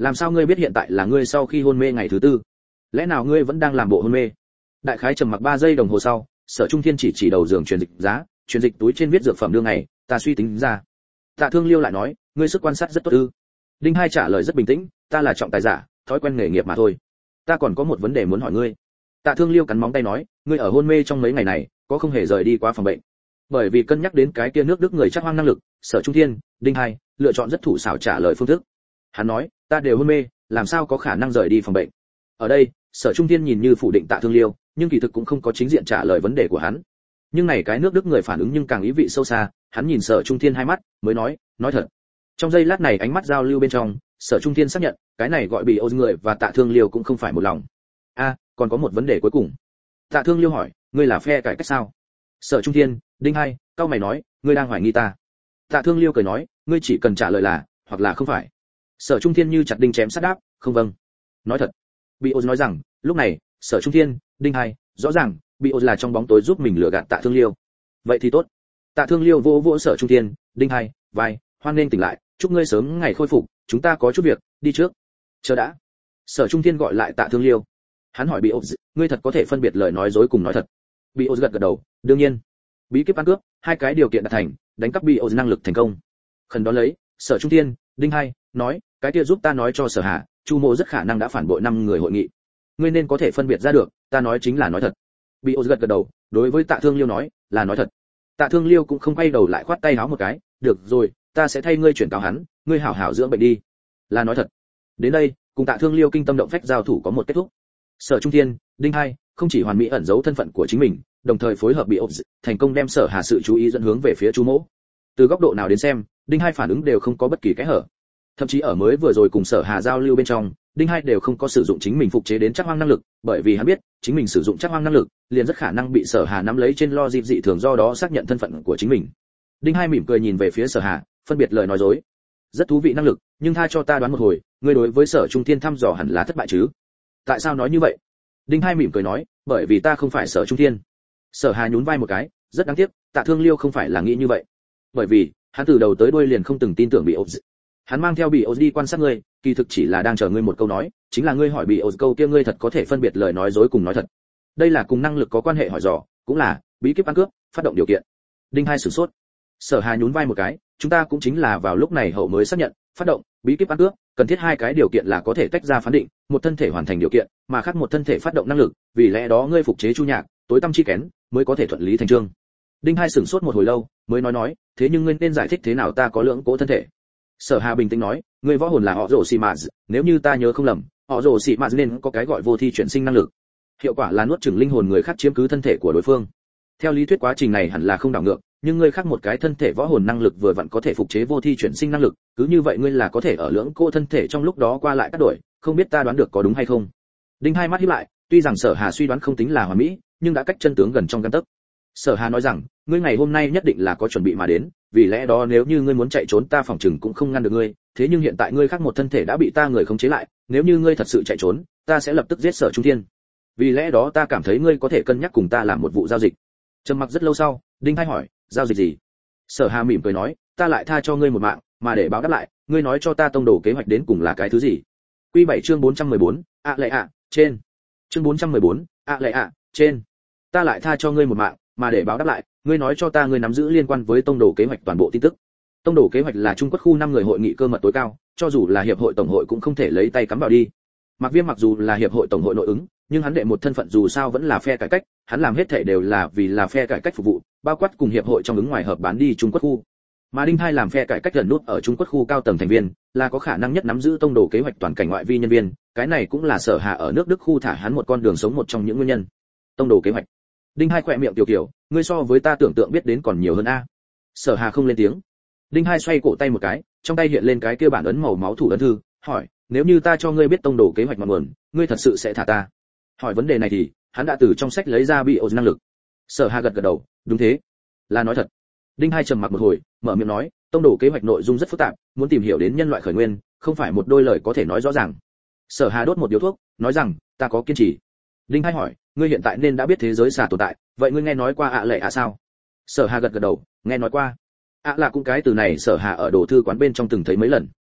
làm sao ngươi biết hiện tại là ngươi sau khi hôn mê ngày thứ tư? Lẽ nào ngươi vẫn đang làm bộ hôn mê? Đại khái trầm mặc ba giây đồng hồ sau, Sở Trung Thiên chỉ chỉ đầu giường truyền dịch giá, truyền dịch túi trên viết dược phẩm đương ngày, ta suy tính ra. Tạ Thương Liêu lại nói, ngươi sức quan sát rất tốt ư? Đinh Hai trả lời rất bình tĩnh, ta là trọng tài giả, thói quen nghề nghiệp mà thôi. Ta còn có một vấn đề muốn hỏi ngươi. Tạ Thương Liêu cắn móng tay nói, ngươi ở hôn mê trong mấy ngày này, có không hề rời đi qua phòng bệnh? Bởi vì cân nhắc đến cái kia nước Đức người chắc hoang năng lực, Sở Trung Thiên, Đinh Hai lựa chọn rất thủ xảo trả lời phương thức. Hắn nói, ta đều hôn mê, làm sao có khả năng rời đi phòng bệnh? Ở đây, Sở Trung Thiên nhìn như phủ định Tạ Thương Liêu, nhưng kỳ thực cũng không có chính diện trả lời vấn đề của hắn. Nhưng này cái nước Đức người phản ứng nhưng càng ý vị sâu xa, hắn nhìn Sở Trung Thiên hai mắt, mới nói, nói thật. Trong giây lát này ánh mắt giao lưu bên trong, Sở Trung Thiên xác nhận, cái này gọi bị ô người và Tạ Thương Liêu cũng không phải một lòng. A, còn có một vấn đề cuối cùng. Tạ Thương Liêu hỏi, ngươi là phe cải cách sao? Sở Trung Thiên, Đinh Hai, cao mày nói, ngươi đang hoài nghi ta. Tạ Thương Liêu cười nói, ngươi chỉ cần trả lời là, hoặc là không phải. Sở Trung Thiên như chặt đinh chém sắt đáp, không vâng. Nói thật. Bị ô nói rằng, lúc này, Sở Trung Thiên, Đinh Hai, rõ ràng, bị ô là trong bóng tối giúp mình lừa gạt Tạ Thương Liêu. Vậy thì tốt. Tạ Thương Liêu vỗ vỗ Sở Trung Thiên, Đinh Hai, vai, hoan nên tỉnh lại, chúc ngươi sớm ngày khôi phục, chúng ta có chút việc, đi trước. Chờ đã. Sở Trung Thiên gọi lại Tạ Thương Liêu. Hắn hỏi bị ô, ngươi thật có thể phân biệt lời nói dối cùng nói thật? Bị ô gật gật đầu, đương nhiên. Bí kíp ăn cướp, hai cái điều kiện đạt thành, đánh cắp bị ô năng lực thành công. Khẩn đó lấy, Sở Trung Thiên, Đinh Hai, nói, cái kia giúp ta nói cho Sở Hà, Chu Mộ rất khả năng đã phản bội năm người hội nghị. Ngươi nên có thể phân biệt ra được, ta nói chính là nói thật. Bị ô gật gật đầu, đối với Tạ Thương Liêu nói, là nói thật. Tạ Thương Liêu cũng không quay đầu lại khoát tay háo một cái, được rồi, ta sẽ thay ngươi chuyển cáo hắn, ngươi hảo hảo dưỡng bệnh đi. Là nói thật. Đến đây, cùng Tạ Thương Liêu kinh tâm động phách giao thủ có một kết thúc. Sở Trung Thiên, Đinh Hai không chỉ hoàn mỹ ẩn giấu thân phận của chính mình, đồng thời phối hợp bị ốp thành công đem Sở Hà sự chú ý dẫn hướng về phía Chu Mỗ. Từ góc độ nào đến xem, Đinh Hai phản ứng đều không có bất kỳ cái hở. Thậm chí ở mới vừa rồi cùng Sở Hà giao lưu bên trong, Đinh Hai đều không có sử dụng chính mình phục chế đến chắc hoang năng lực, bởi vì hắn biết, chính mình sử dụng chắc hoang năng lực, liền rất khả năng bị Sở Hà nắm lấy trên lo dịp dị thường, do đó xác nhận thân phận của chính mình. Đinh Hai mỉm cười nhìn về phía Sở Hà, phân biệt lời nói dối. Rất thú vị năng lực, nhưng tha cho ta đoán một hồi, ngươi đối với Sở Trung Thiên thăm dò hẳn là thất bại chứ? Tại sao nói như vậy? Đinh Hai mỉm cười nói, bởi vì ta không phải Sở Trung Thiên. Sở Hà nhún vai một cái, rất đáng tiếc, Tạ Thương Liêu không phải là nghĩ như vậy. Bởi vì, hắn từ đầu tới đuôi liền không từng tin tưởng bị ốp. Hắn mang theo bị ốp đi quan sát ngươi, kỳ thực chỉ là đang chờ ngươi một câu nói, chính là ngươi hỏi bị ốp câu kia ngươi thật có thể phân biệt lời nói dối cùng nói thật. Đây là cùng năng lực có quan hệ hỏi dò, cũng là bí kíp ăn cướp, phát động điều kiện. Đinh Hai sửng sốt. Sở Hà nhún vai một cái, chúng ta cũng chính là vào lúc này hậu mới xác nhận, phát động bí kíp ăn cướp, cần thiết hai cái điều kiện là có thể tách ra phán định, một thân thể hoàn thành điều kiện, mà khác một thân thể phát động năng lực, vì lẽ đó ngươi phục chế chu nhạc, tối tâm chi kén, mới có thể thuận lý thành chương. Đinh Hai sửng sốt một hồi lâu, mới nói nói, thế nhưng ngươi nên giải thích thế nào ta có lưỡng cố thân thể? Sở Hà bình tĩnh nói, ngươi võ hồn là họ rồ xì mạt, nếu như ta nhớ không lầm, họ rồ xì mạt nên có cái gọi vô thi chuyển sinh năng lực. Hiệu quả là nuốt chửng linh hồn người khác chiếm cứ thân thể của đối phương. Theo lý thuyết quá trình này hẳn là không đảo ngược, nhưng ngươi khác một cái thân thể võ hồn năng lực vừa vặn có thể phục chế vô thi chuyển sinh năng lực, cứ như vậy ngươi là có thể ở lưỡng cô thân thể trong lúc đó qua lại cắt đổi, không biết ta đoán được có đúng hay không? Đinh Hai mắt híp lại, tuy rằng Sở Hà suy đoán không tính là hoàn mỹ, nhưng đã cách chân tướng gần trong gang tấc. Sở Hà nói rằng, ngươi ngày hôm nay nhất định là có chuẩn bị mà đến, vì lẽ đó nếu như ngươi muốn chạy trốn ta phòng trừng cũng không ngăn được ngươi, thế nhưng hiện tại ngươi khác một thân thể đã bị ta người khống chế lại, nếu như ngươi thật sự chạy trốn, ta sẽ lập tức giết Sở Trung Thiên. Vì lẽ đó ta cảm thấy ngươi có thể cân nhắc cùng ta làm một vụ giao dịch. Trầm mặc rất lâu sau, Đinh Hai hỏi, giao dịch gì? Sở Hà mỉm cười nói, ta lại tha cho ngươi một mạng, mà để báo đáp lại, ngươi nói cho ta tông đồ kế hoạch đến cùng là cái thứ gì? Quy bảy chương bốn trăm mười bốn, ạ lệ ạ, trên. Chương bốn trăm mười bốn, ạ lệ ạ, trên. Ta lại tha cho ngươi một mạng, mà để báo đáp lại, ngươi nói cho ta ngươi nắm giữ liên quan với tông đồ kế hoạch toàn bộ tin tức. Tông đồ kế hoạch là Trung Quốc khu năm người hội nghị cơ mật tối cao, cho dù là hiệp hội tổng hội cũng không thể lấy tay cắm vào đi. Mạc Viêm mặc dù là hiệp hội tổng hội nội ứng, nhưng hắn đệ một thân phận dù sao vẫn là phe cải cách, hắn làm hết thể đều là vì là phe cải cách phục vụ, bao quát cùng hiệp hội trong ứng ngoài hợp bán đi Trung Quốc khu. Mà Đinh Hai làm phe cải cách gần nút ở Trung Quốc khu cao tầng thành viên, là có khả năng nhất nắm giữ tông đồ kế hoạch toàn cảnh ngoại vi nhân viên, cái này cũng là Sở Hà ở nước Đức khu thả hắn một con đường sống một trong những nguyên nhân. Tông đồ kế hoạch. Đinh Hai khỏe miệng tiểu kiểu, ngươi so với ta tưởng tượng biết đến còn nhiều hơn a. Sở Hà không lên tiếng. Đinh Hai xoay cổ tay một cái, trong tay hiện lên cái kia bản ấn màu máu thủ ấn thư, hỏi, nếu như ta cho ngươi biết tông đồ kế hoạch ngọn nguồn, ngươi thật sự sẽ thả ta? Hỏi vấn đề này thì, hắn đã từ trong sách lấy ra bị ổ năng lực. Sở Hà gật gật đầu, đúng thế, là nói thật. Đinh Hai trầm mặc một hồi, mở miệng nói, tông đồ kế hoạch nội dung rất phức tạp, muốn tìm hiểu đến nhân loại khởi nguyên, không phải một đôi lời có thể nói rõ ràng. Sở Hà đốt một điếu thuốc, nói rằng, ta có kiên trì. Đinh Hai hỏi, ngươi hiện tại nên đã biết thế giới xà tồn tại, vậy ngươi nghe nói qua ạ lệ ạ sao? Sở Hà gật gật đầu, nghe nói qua. ạ là cũng cái từ này Sở Hà ở đồ thư quán bên trong từng thấy mấy lần.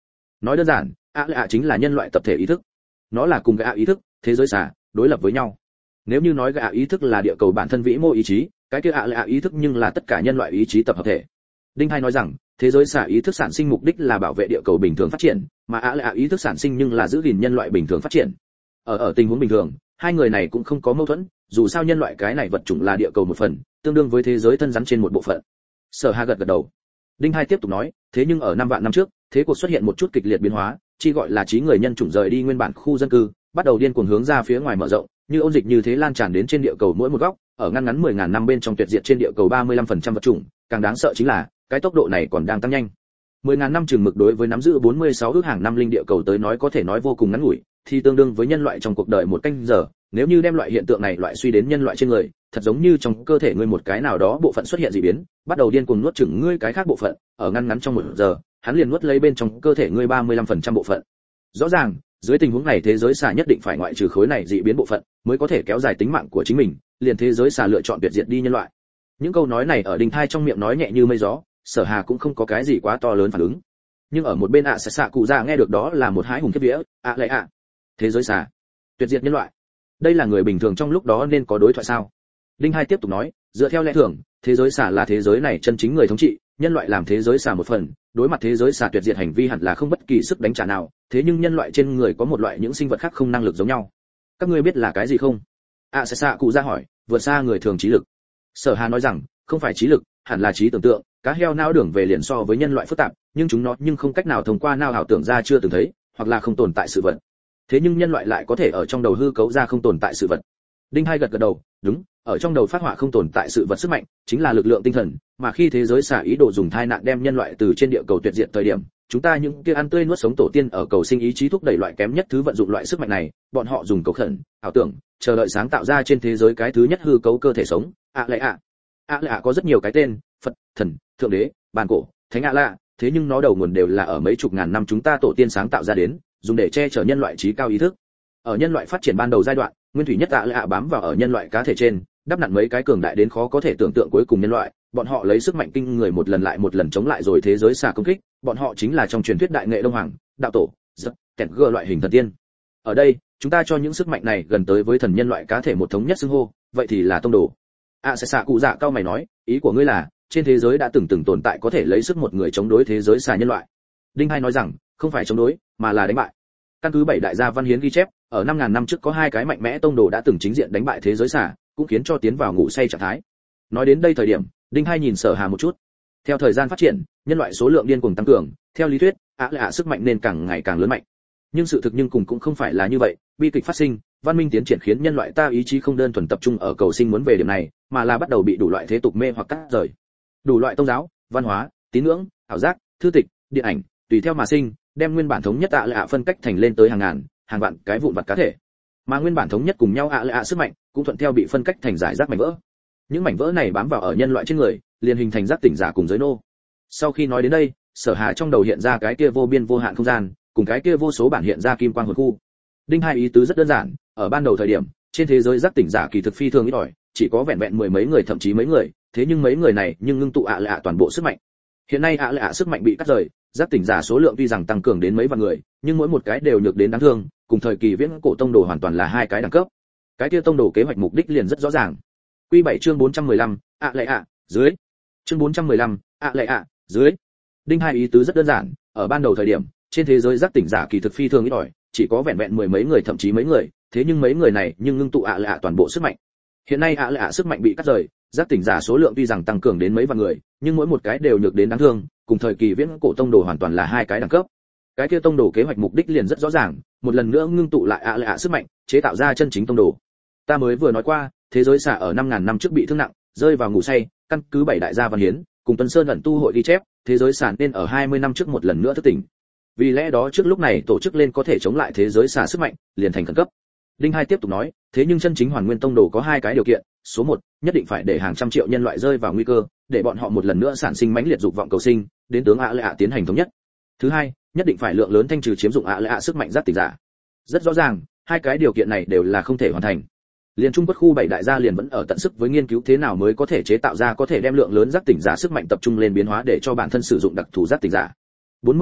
Nói đơn giản, ạ lệ ạ chính là nhân loại tập thể ý thức. Nó là cùng gạ ý thức, thế giới xả, đối lập với nhau. Nếu như nói gạ ý thức là địa cầu bản thân vĩ mô ý chí, cái kia ạ lệ ạ ý thức nhưng là tất cả nhân loại ý chí tập hợp thể. Đinh Hai nói rằng, thế giới xả ý thức sản sinh mục đích là bảo vệ địa cầu bình thường phát triển, mà ạ lệ ạ ý thức sản sinh nhưng là giữ gìn nhân loại bình thường phát triển. Ở ở tình huống bình thường, hai người này cũng không có mâu thuẫn, dù sao nhân loại cái này vật chủng là địa cầu một phần, tương đương với thế giới thân rắn trên một bộ phận. Sở Hà gật gật đầu. Đinh Hai tiếp tục nói, thế nhưng ở năm vạn năm trước, thế cuộc xuất hiện một chút kịch liệt biến hóa, chi gọi là trí người nhân chủng rời đi nguyên bản khu dân cư, bắt đầu điên cuồng hướng ra phía ngoài mở rộng, như ôn dịch như thế lan tràn đến trên địa cầu mỗi một góc, ở ngăn ngắn mười nghìn năm bên trong tuyệt diệt trên địa cầu ba mươi lăm phần trăm vật chủng, càng đáng sợ chính là, cái tốc độ này còn đang tăng nhanh. mười nghìn năm chừng mực đối với nắm giữ bốn mươi sáu ước hàng năm linh địa cầu tới nói có thể nói vô cùng ngắn ngủi, thì tương đương với nhân loại trong cuộc đời một canh giờ, nếu như đem loại hiện tượng này loại suy đến nhân loại trên người, thật giống như trong cơ thể ngươi một cái nào đó bộ phận xuất hiện dị biến, bắt đầu điên cuồng nuốt chửng ngươi cái khác bộ phận, ở ngăn ngắn trong một giờ, hắn liền nuốt lấy bên trong cơ thể ngươi ba mươi lăm phần trăm bộ phận. Rõ ràng, dưới tình huống này thế giới xà nhất định phải ngoại trừ khối này dị biến bộ phận, mới có thể kéo dài tính mạng của chính mình, liền thế giới xà lựa chọn tuyệt diệt đi nhân loại. Những câu nói này ở Đinh Thai trong miệng nói nhẹ như mây gió, Sở Hà cũng không có cái gì quá to lớn phản ứng. Nhưng ở một bên ạ à xạ cụ già nghe được đó là một hái hùng kiếp vía, ạ lại ạ, thế giới xà, tuyệt diệt nhân loại. Đây là người bình thường trong lúc đó nên có đối thoại sao? Đinh Hai tiếp tục nói, dựa theo lẽ thường, thế giới xà là thế giới này chân chính người thống trị, nhân loại làm thế giới xà một phần, đối mặt thế giới xà tuyệt diệt hành vi hẳn là không bất kỳ sức đánh trả nào, thế nhưng nhân loại trên người có một loại những sinh vật khác không năng lực giống nhau. Các ngươi biết là cái gì không? ạ à xạ cụ già hỏi, vượt xa người thường trí lực. Sở Hà nói rằng, không phải trí lực, hẳn là trí tưởng tượng, cá heo não đường về liền so với nhân loại phức tạp, nhưng chúng nó nhưng không cách nào thông qua não ảo tưởng ra chưa từng thấy, hoặc là không tồn tại sự vật. Thế nhưng nhân loại lại có thể ở trong đầu hư cấu ra không tồn tại sự vật. Đinh Hai gật gật đầu, đúng, ở trong đầu phát họa không tồn tại sự vật sức mạnh, chính là lực lượng tinh thần, mà khi thế giới xả ý đồ dùng thai nạn đem nhân loại từ trên địa cầu tuyệt diệt thời điểm, chúng ta những kia ăn tươi nuốt sống tổ tiên ở cầu sinh ý chí thúc đẩy loại kém nhất thứ vận dụng loại sức mạnh này, bọn họ dùng cầu khẩn, ảo tưởng, chờ đợi sáng tạo ra trên thế giới cái thứ nhất hư cấu cơ thể sống. ạ lại ạ, ạ lại ạ có rất nhiều cái tên, Phật, thần, thượng đế, bàn cổ, thánh ạ lạ, thế nhưng nó đầu nguồn đều là ở mấy chục ngàn năm chúng ta tổ tiên sáng tạo ra đến, dùng để che chở nhân loại trí cao ý thức. Ở nhân loại phát triển ban đầu giai đoạn, nguyên thủy nhất ạ lại ạ bám vào ở nhân loại cá thể trên, đắp nặn mấy cái cường đại đến khó có thể tưởng tượng cuối cùng nhân loại, bọn họ lấy sức mạnh kinh người một lần lại một lần chống lại rồi thế giới xà công kích, bọn họ chính là trong truyền thuyết đại nghệ đông hoàng, đạo tổ, rất kẹt gơ loại hình thần tiên. Ở đây, chúng ta cho những sức mạnh này gần tới với thần nhân loại cá thể một thống nhất xưng hô, vậy thì là tông đồ. À sẽ xạ cụ dạ cao mày nói, ý của ngươi là, trên thế giới đã từng từng tồn tại có thể lấy sức một người chống đối thế giới xà nhân loại. Đinh Hai nói rằng, không phải chống đối, mà là đánh bại. Căn cứ bảy đại gia văn hiến ghi chép, ở năm ngàn năm trước có hai cái mạnh mẽ tông đồ đã từng chính diện đánh bại thế giới xà, cũng khiến cho tiến vào ngủ say trạng thái. Nói đến đây thời điểm, Đinh Hai nhìn Sở Hà một chút. Theo thời gian phát triển, nhân loại số lượng điên cuồng tăng cường, theo lý thuyết, ạ lạ sức mạnh nên càng ngày càng lớn mạnh. Nhưng sự thực nhưng cùng cũng không phải là như vậy, bi kịch phát sinh, văn minh tiến triển khiến nhân loại ta ý chí không đơn thuần tập trung ở cầu sinh muốn về điểm này, mà là bắt đầu bị đủ loại thế tục mê hoặc cắt rời. Đủ loại tôn giáo, văn hóa, tín ngưỡng, ảo giác, thư tịch, điện ảnh, tùy theo mà sinh, đem nguyên bản thống nhất ạ lạ phân cách thành lên tới hàng ngàn, hàng vạn cái vụn vặt cá thể. Mà nguyên bản thống nhất cùng nhau ạ lạ sức mạnh cũng thuận theo bị phân cách thành giải rác mảnh vỡ. Những mảnh vỡ này bám vào ở nhân loại trên người, liền hình thành giác tỉnh giả cùng giới nô. Sau khi nói đến đây, Sở Hà trong đầu hiện ra cái kia vô biên vô hạn không gian, cùng cái kia vô số bản hiện ra kim quang hồn khu. Đinh Hai ý tứ rất đơn giản, ở ban đầu thời điểm, trên thế giới giác tỉnh giả kỳ thực phi thường ít ỏi, chỉ có vẹn vẹn mười mấy người thậm chí mấy người, thế nhưng mấy người này nhưng ngưng tụ ạ lạ toàn bộ sức mạnh. Hiện nay ạ lạ sức mạnh bị cắt rời, giác tỉnh giả số lượng tuy rằng tăng cường đến mấy vạn người, nhưng mỗi một cái đều nhược đến đáng thương, cùng thời kỳ viễn cổ tông đồ hoàn toàn là hai cái đẳng cấp. Cái kia tông đồ kế hoạch mục đích liền rất rõ ràng. Quy bảy chương bốn trăm mười lăm, ạ lệ ạ, dưới. Chương bốn trăm mười lăm, ạ lệ ạ, dưới. Đinh Hai ý tứ rất đơn giản, ở ban đầu thời điểm, trên thế giới giác tỉnh giả kỳ thực phi thường ít ỏi, chỉ có vẹn vẹn mười mấy người thậm chí mấy người, thế nhưng mấy người này nhưng ngưng tụ ạ lạ toàn bộ sức mạnh. Hiện nay ạ lạ sức mạnh bị cắt rời, giác tỉnh giả số lượng tuy rằng tăng cường đến mấy vạn người, nhưng mỗi một cái đều nhược đến đáng thương, cùng thời kỳ viễn cổ tông đồ hoàn toàn là hai cái đẳng cấp. Cái kia tông đồ kế hoạch mục đích liền rất rõ ràng, một lần nữa ngưng tụ lại ạ lạ sức mạnh, chế tạo ra chân chính tông đồ. Ta mới vừa nói qua, thế giới xả ở năm ngàn năm trước bị thương nặng, rơi vào ngủ say, căn cứ bảy đại gia văn hiến, cùng Tuần Sơn ẩn tu hội ghi chép, thế giới xả nên ở hai mươi năm trước một lần nữa thức tỉnh. Vì lẽ đó trước lúc này tổ chức lên có thể chống lại thế giới xả sức mạnh, liền thành khẩn cấp. Đinh Hai tiếp tục nói, thế nhưng chân chính hoàn nguyên tông đồ có hai cái điều kiện, số một, nhất định phải để hàng trăm triệu nhân loại rơi vào nguy cơ, để bọn họ một lần nữa sản sinh mãnh liệt dục vọng cầu sinh, đến tướng ạ lệ ạ tiến hành thống nhất. Thứ hai, nhất định phải lượng lớn thanh trừ chiếm dụng ạ lệ ạ sức mạnh giác tỉnh giả. Rất rõ ràng, hai cái điều kiện này đều là không thể hoàn thành. Liên Trung Quốc khu bảy đại gia liền vẫn ở tận sức với nghiên cứu thế nào mới có thể chế tạo ra có thể đem lượng lớn giác tỉnh giả sức mạnh tập trung lên biến hóa để cho bản thân sử dụng đặc thù giác tỉnh giả. bốn mươi năm trước,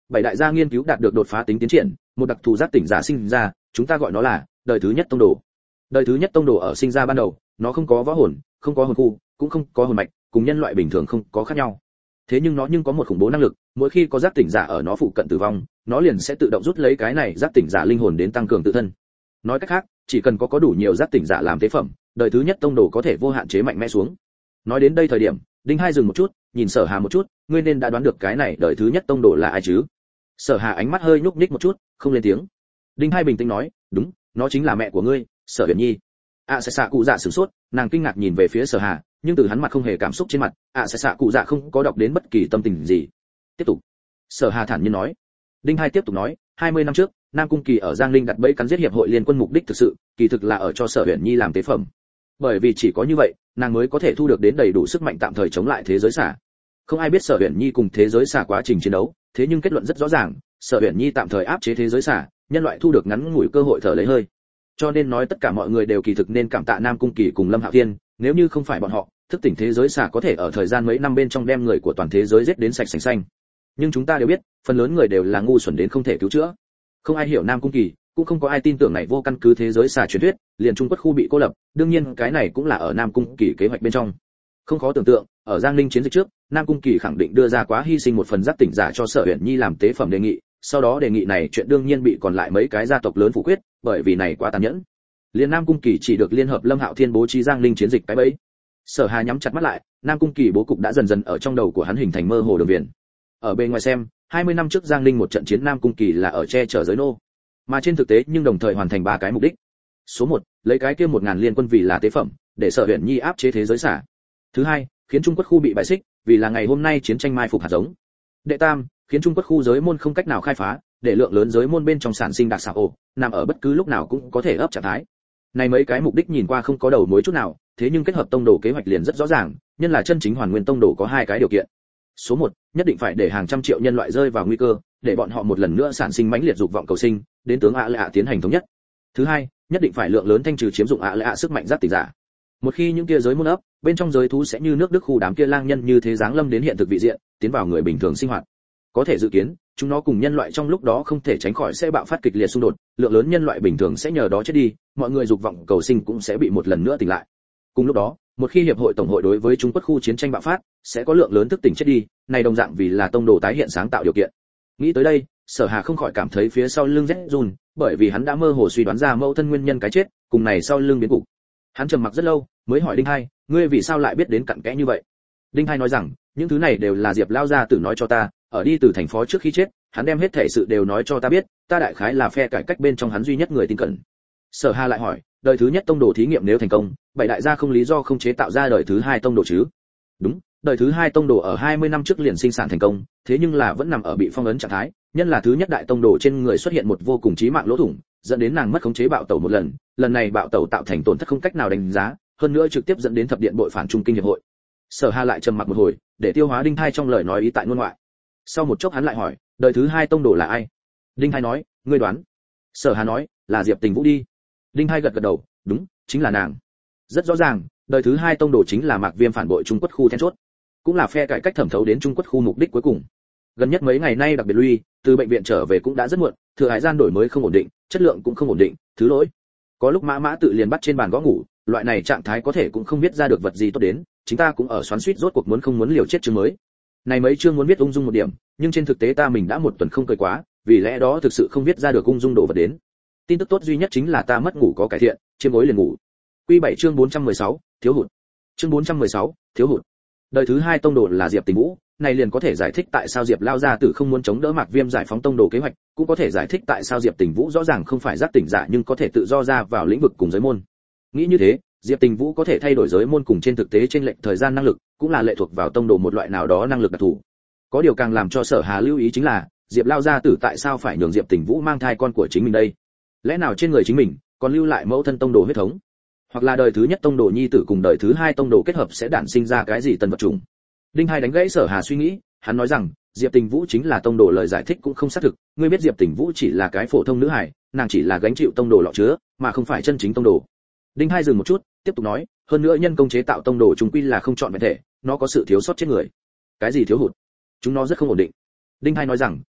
bảy đại gia nghiên cứu đạt được đột phá tính tiến triển, một đặc thù giác tỉnh giả sinh ra, chúng ta gọi nó là đời thứ nhất tông đồ. Đời thứ nhất tông đồ ở sinh ra ban đầu, nó không có võ hồn, không có hồn khu, cũng không có hồn mạch, cùng nhân loại bình thường không có khác nhau. Thế nhưng nó nhưng có một khủng bố năng lực, mỗi khi có giác tỉnh giả ở nó phụ cận tử vong, nó liền sẽ tự động rút lấy cái này giác tỉnh giả linh hồn đến tăng cường tự thân. Nói cách khác, chỉ cần có có đủ nhiều giác tỉnh giả làm tế phẩm, đời thứ nhất tông đồ có thể vô hạn chế mạnh mẽ xuống. Nói đến đây thời điểm, Đinh Hai dừng một chút, nhìn Sở Hà một chút, ngươi nên đã đoán được cái này đời thứ nhất tông đồ là ai chứ? Sở Hà ánh mắt hơi nhúc nhích một chút, không lên tiếng. Đinh Hai bình tĩnh nói, đúng, nó chính là mẹ của ngươi, Sở Huyền Nhi. ạ sẽ xạ cụ dạ sửng sốt, nàng kinh ngạc nhìn về phía Sở Hà, nhưng từ hắn mặt không hề cảm xúc trên mặt, ạ sẽ xạ cụ dạ không có đọc đến bất kỳ tâm tình gì. Tiếp tục. Sở Hà thản nhiên nói. Đinh Hai tiếp tục nói, hai mươi năm trước, Nam Cung Kỳ ở Giang Linh đặt bẫy cắn giết hiệp hội liên quân, mục đích thực sự, kỳ thực là ở cho Sở Huyền Nhi làm tế phẩm. Bởi vì chỉ có như vậy, nàng mới có thể thu được đến đầy đủ sức mạnh tạm thời chống lại thế giới xả. Không ai biết Sở Huyền Nhi cùng thế giới xả quá trình chiến đấu, thế nhưng kết luận rất rõ ràng, Sở Huyền Nhi tạm thời áp chế thế giới xả, nhân loại thu được ngắn ngủi cơ hội thở lấy hơi. Cho nên nói tất cả mọi người đều kỳ thực nên cảm tạ Nam Cung Kỳ cùng Lâm Hạo Thiên, nếu như không phải bọn họ, thức tỉnh thế giới xả có thể ở thời gian mấy năm bên trong đem người của toàn thế giới giết đến sạch sành xanh. Nhưng chúng ta đều biết, phần lớn người đều là ngu xuẩn đến không thể cứu chữa. Không ai hiểu Nam Cung Kỳ, cũng không có ai tin tưởng này vô căn cứ thế giới xả truyền thuyết, liền Trung Quốc khu bị cô lập, đương nhiên cái này cũng là ở Nam Cung Kỳ kế hoạch bên trong. Không khó tưởng tượng, ở Giang Linh chiến dịch trước, Nam Cung Kỳ khẳng định đưa ra quá hy sinh một phần giác tỉnh giả cho Sở Huyền Nhi làm tế phẩm đề nghị, sau đó đề nghị này chuyện đương nhiên bị còn lại mấy cái gia tộc lớn phủ quyết, bởi vì này quá tàn nhẫn. Liên Nam Cung Kỳ chỉ được liên hợp Lâm Hạo Thiên bố trí Giang Linh chiến dịch cái bẫy. Sở Hà nhắm chặt mắt lại, Nam Cung Kỳ bố cục đã dần dần ở trong đầu của hắn hình thành mơ hồ đường viền. Ở bên ngoài xem, hai mươi năm trước Giang Linh một trận chiến Nam Cung Kỳ là ở che chở giới nô, mà trên thực tế nhưng đồng thời hoàn thành ba cái mục đích. Số một, lấy cái kia một ngàn liên quân vì là tế phẩm, để Sở Huyền Nhi áp chế thế giới xả. Thứ hai, khiến Trung Quốc khu bị bại xích, vì là ngày hôm nay chiến tranh mai phục hạt giống. Đệ tam, khiến Trung Quốc khu giới môn không cách nào khai phá, để lượng lớn giới môn bên trong sản sinh đặc xảo ổ, nằm ở bất cứ lúc nào cũng có thể ấp trạng thái. Này mấy cái mục đích nhìn qua không có đầu mối chút nào, thế nhưng kết hợp tông đồ kế hoạch liền rất rõ ràng, nhân là chân chính hoàn nguyên tông đồ có hai cái điều kiện. Số một, nhất định phải để hàng trăm triệu nhân loại rơi vào nguy cơ, để bọn họ một lần nữa sản sinh mãnh liệt dục vọng cầu sinh, đến tướng ạ lệ ạ tiến hành thống nhất. Thứ hai, nhất định phải lượng lớn thanh trừ chiếm dụng ạ lệ ạ sức mạnh giác tỉnh giả. Một khi những kia giới môn ấp, bên trong giới thú sẽ như nước đức khu đám kia lang nhân như thế giáng lâm đến hiện thực vị diện, tiến vào người bình thường sinh hoạt. Có thể dự kiến, chúng nó cùng nhân loại trong lúc đó không thể tránh khỏi sẽ bạo phát kịch liệt xung đột, lượng lớn nhân loại bình thường sẽ nhờ đó chết đi, mọi người dục vọng cầu sinh cũng sẽ bị một lần nữa tỉnh lại. Cùng lúc đó, một khi hiệp hội tổng hội đối với Trung Quốc khu chiến tranh bạo phát, sẽ có lượng lớn thức tỉnh chết đi, này đồng dạng vì là tông đồ tái hiện sáng tạo điều kiện. Nghĩ tới đây, Sở Hà không khỏi cảm thấy phía sau lưng rét run, bởi vì hắn đã mơ hồ suy đoán ra mẫu thân nguyên nhân cái chết, cùng này sau lưng biến cục. Hắn trầm mặc rất lâu, mới hỏi Đinh Hai, ngươi vì sao lại biết đến cặn kẽ như vậy? Đinh Hai nói rằng, những thứ này đều là Diệp lao gia tử nói cho ta, ở đi từ thành phố trước khi chết, hắn đem hết thảy sự đều nói cho ta biết, ta đại khái là phe cải cách bên trong hắn duy nhất người tin cẩn. Sở Hà lại hỏi, đời thứ nhất tông đồ thí nghiệm nếu thành công, bảy đại gia không lý do không chế tạo ra đời thứ hai tông đồ chứ? Đúng, đời thứ hai tông đồ ở hai mươi năm trước liền sinh sản thành công, thế nhưng là vẫn nằm ở bị phong ấn trạng thái, nhân là thứ nhất đại tông đồ trên người xuất hiện một vô cùng chí mạng lỗ thủng, dẫn đến nàng mất khống chế bạo tẩu một lần, lần này bạo tẩu tạo thành tổn thất không cách nào đánh giá, hơn nữa trực tiếp dẫn đến thập điện bội phản trung kinh hiệp hội. Sở Hà lại trầm mặc một hồi, để tiêu hóa Đinh Hai trong lời nói ý tại ngôn ngoại. Sau một chốc hắn lại hỏi, đời thứ hai tông đồ là ai? Đinh Hai nói, ngươi đoán. Sở Hà nói, là Diệp Tình Vũ đi. Đinh Hai gật gật đầu, đúng, chính là nàng. Rất rõ ràng, đời thứ hai tông đồ chính là Mạc Viêm phản bội Trung Quốc khu then chốt, cũng là phe cải cách thẩm thấu đến Trung Quốc khu mục đích cuối cùng. Gần nhất mấy ngày nay đặc biệt lui, từ bệnh viện trở về cũng đã rất muộn, thừa hải gian đổi mới không ổn định, chất lượng cũng không ổn định, thứ lỗi. Có lúc Mã Mã tự liền bắt trên bàn gõ ngủ, loại này trạng thái có thể cũng không biết ra được vật gì tốt đến, chúng ta cũng ở xoắn xuýt rốt cuộc muốn không muốn liều chết chương mới. Này mấy chương muốn viết ung dung một điểm, nhưng trên thực tế ta mình đã một tuần không cười quá, vì lẽ đó thực sự không viết ra được ung dung đồ vật đến. Tin tức tốt duy nhất chính là ta mất ngủ có cải thiện, chiêm gối liền ngủ. Quy bảy chương bốn trăm mười sáu, thiếu hụt. Chương bốn trăm mười sáu, thiếu hụt. Đời thứ hai tông đồ là Diệp Tình Vũ, này liền có thể giải thích tại sao Diệp lao gia tử không muốn chống đỡ Mạc Viêm giải phóng tông đồ kế hoạch, cũng có thể giải thích tại sao Diệp Tình Vũ rõ ràng không phải giác tỉnh giả nhưng có thể tự do ra vào lĩnh vực cùng giới môn. Nghĩ như thế, Diệp Tình Vũ có thể thay đổi giới môn cùng trên thực tế trên lệnh thời gian năng lực, cũng là lệ thuộc vào tông đồ một loại nào đó năng lực đặc thù. Có điều càng làm cho Sở Hà lưu ý chính là, Diệp lao gia tử tại sao phải nhường Diệp Tình Vũ mang thai con của chính mình đây? Lẽ nào trên người chính mình còn lưu lại mẫu thân tông đồ huyết thống? Hoặc là đời thứ nhất tông đồ nhi tử cùng đời thứ hai tông đồ kết hợp sẽ đản sinh ra cái gì tân vật chủng? Đinh Hai đánh gãy Sở Hà suy nghĩ, hắn nói rằng, Diệp Tình Vũ chính là tông đồ, lời giải thích cũng không xác thực, ngươi biết Diệp Tình Vũ chỉ là cái phổ thông nữ hài, nàng chỉ là gánh chịu tông đồ lọ chứa, mà không phải chân chính tông đồ. Đinh Hai dừng một chút, tiếp tục nói, hơn nữa nhân công chế tạo tông đồ chúng quy là không chọn vẹn thể, nó có sự thiếu sót trên người. Cái gì thiếu hụt? Chúng nó rất không ổn định. Đinh Hai nói rằng,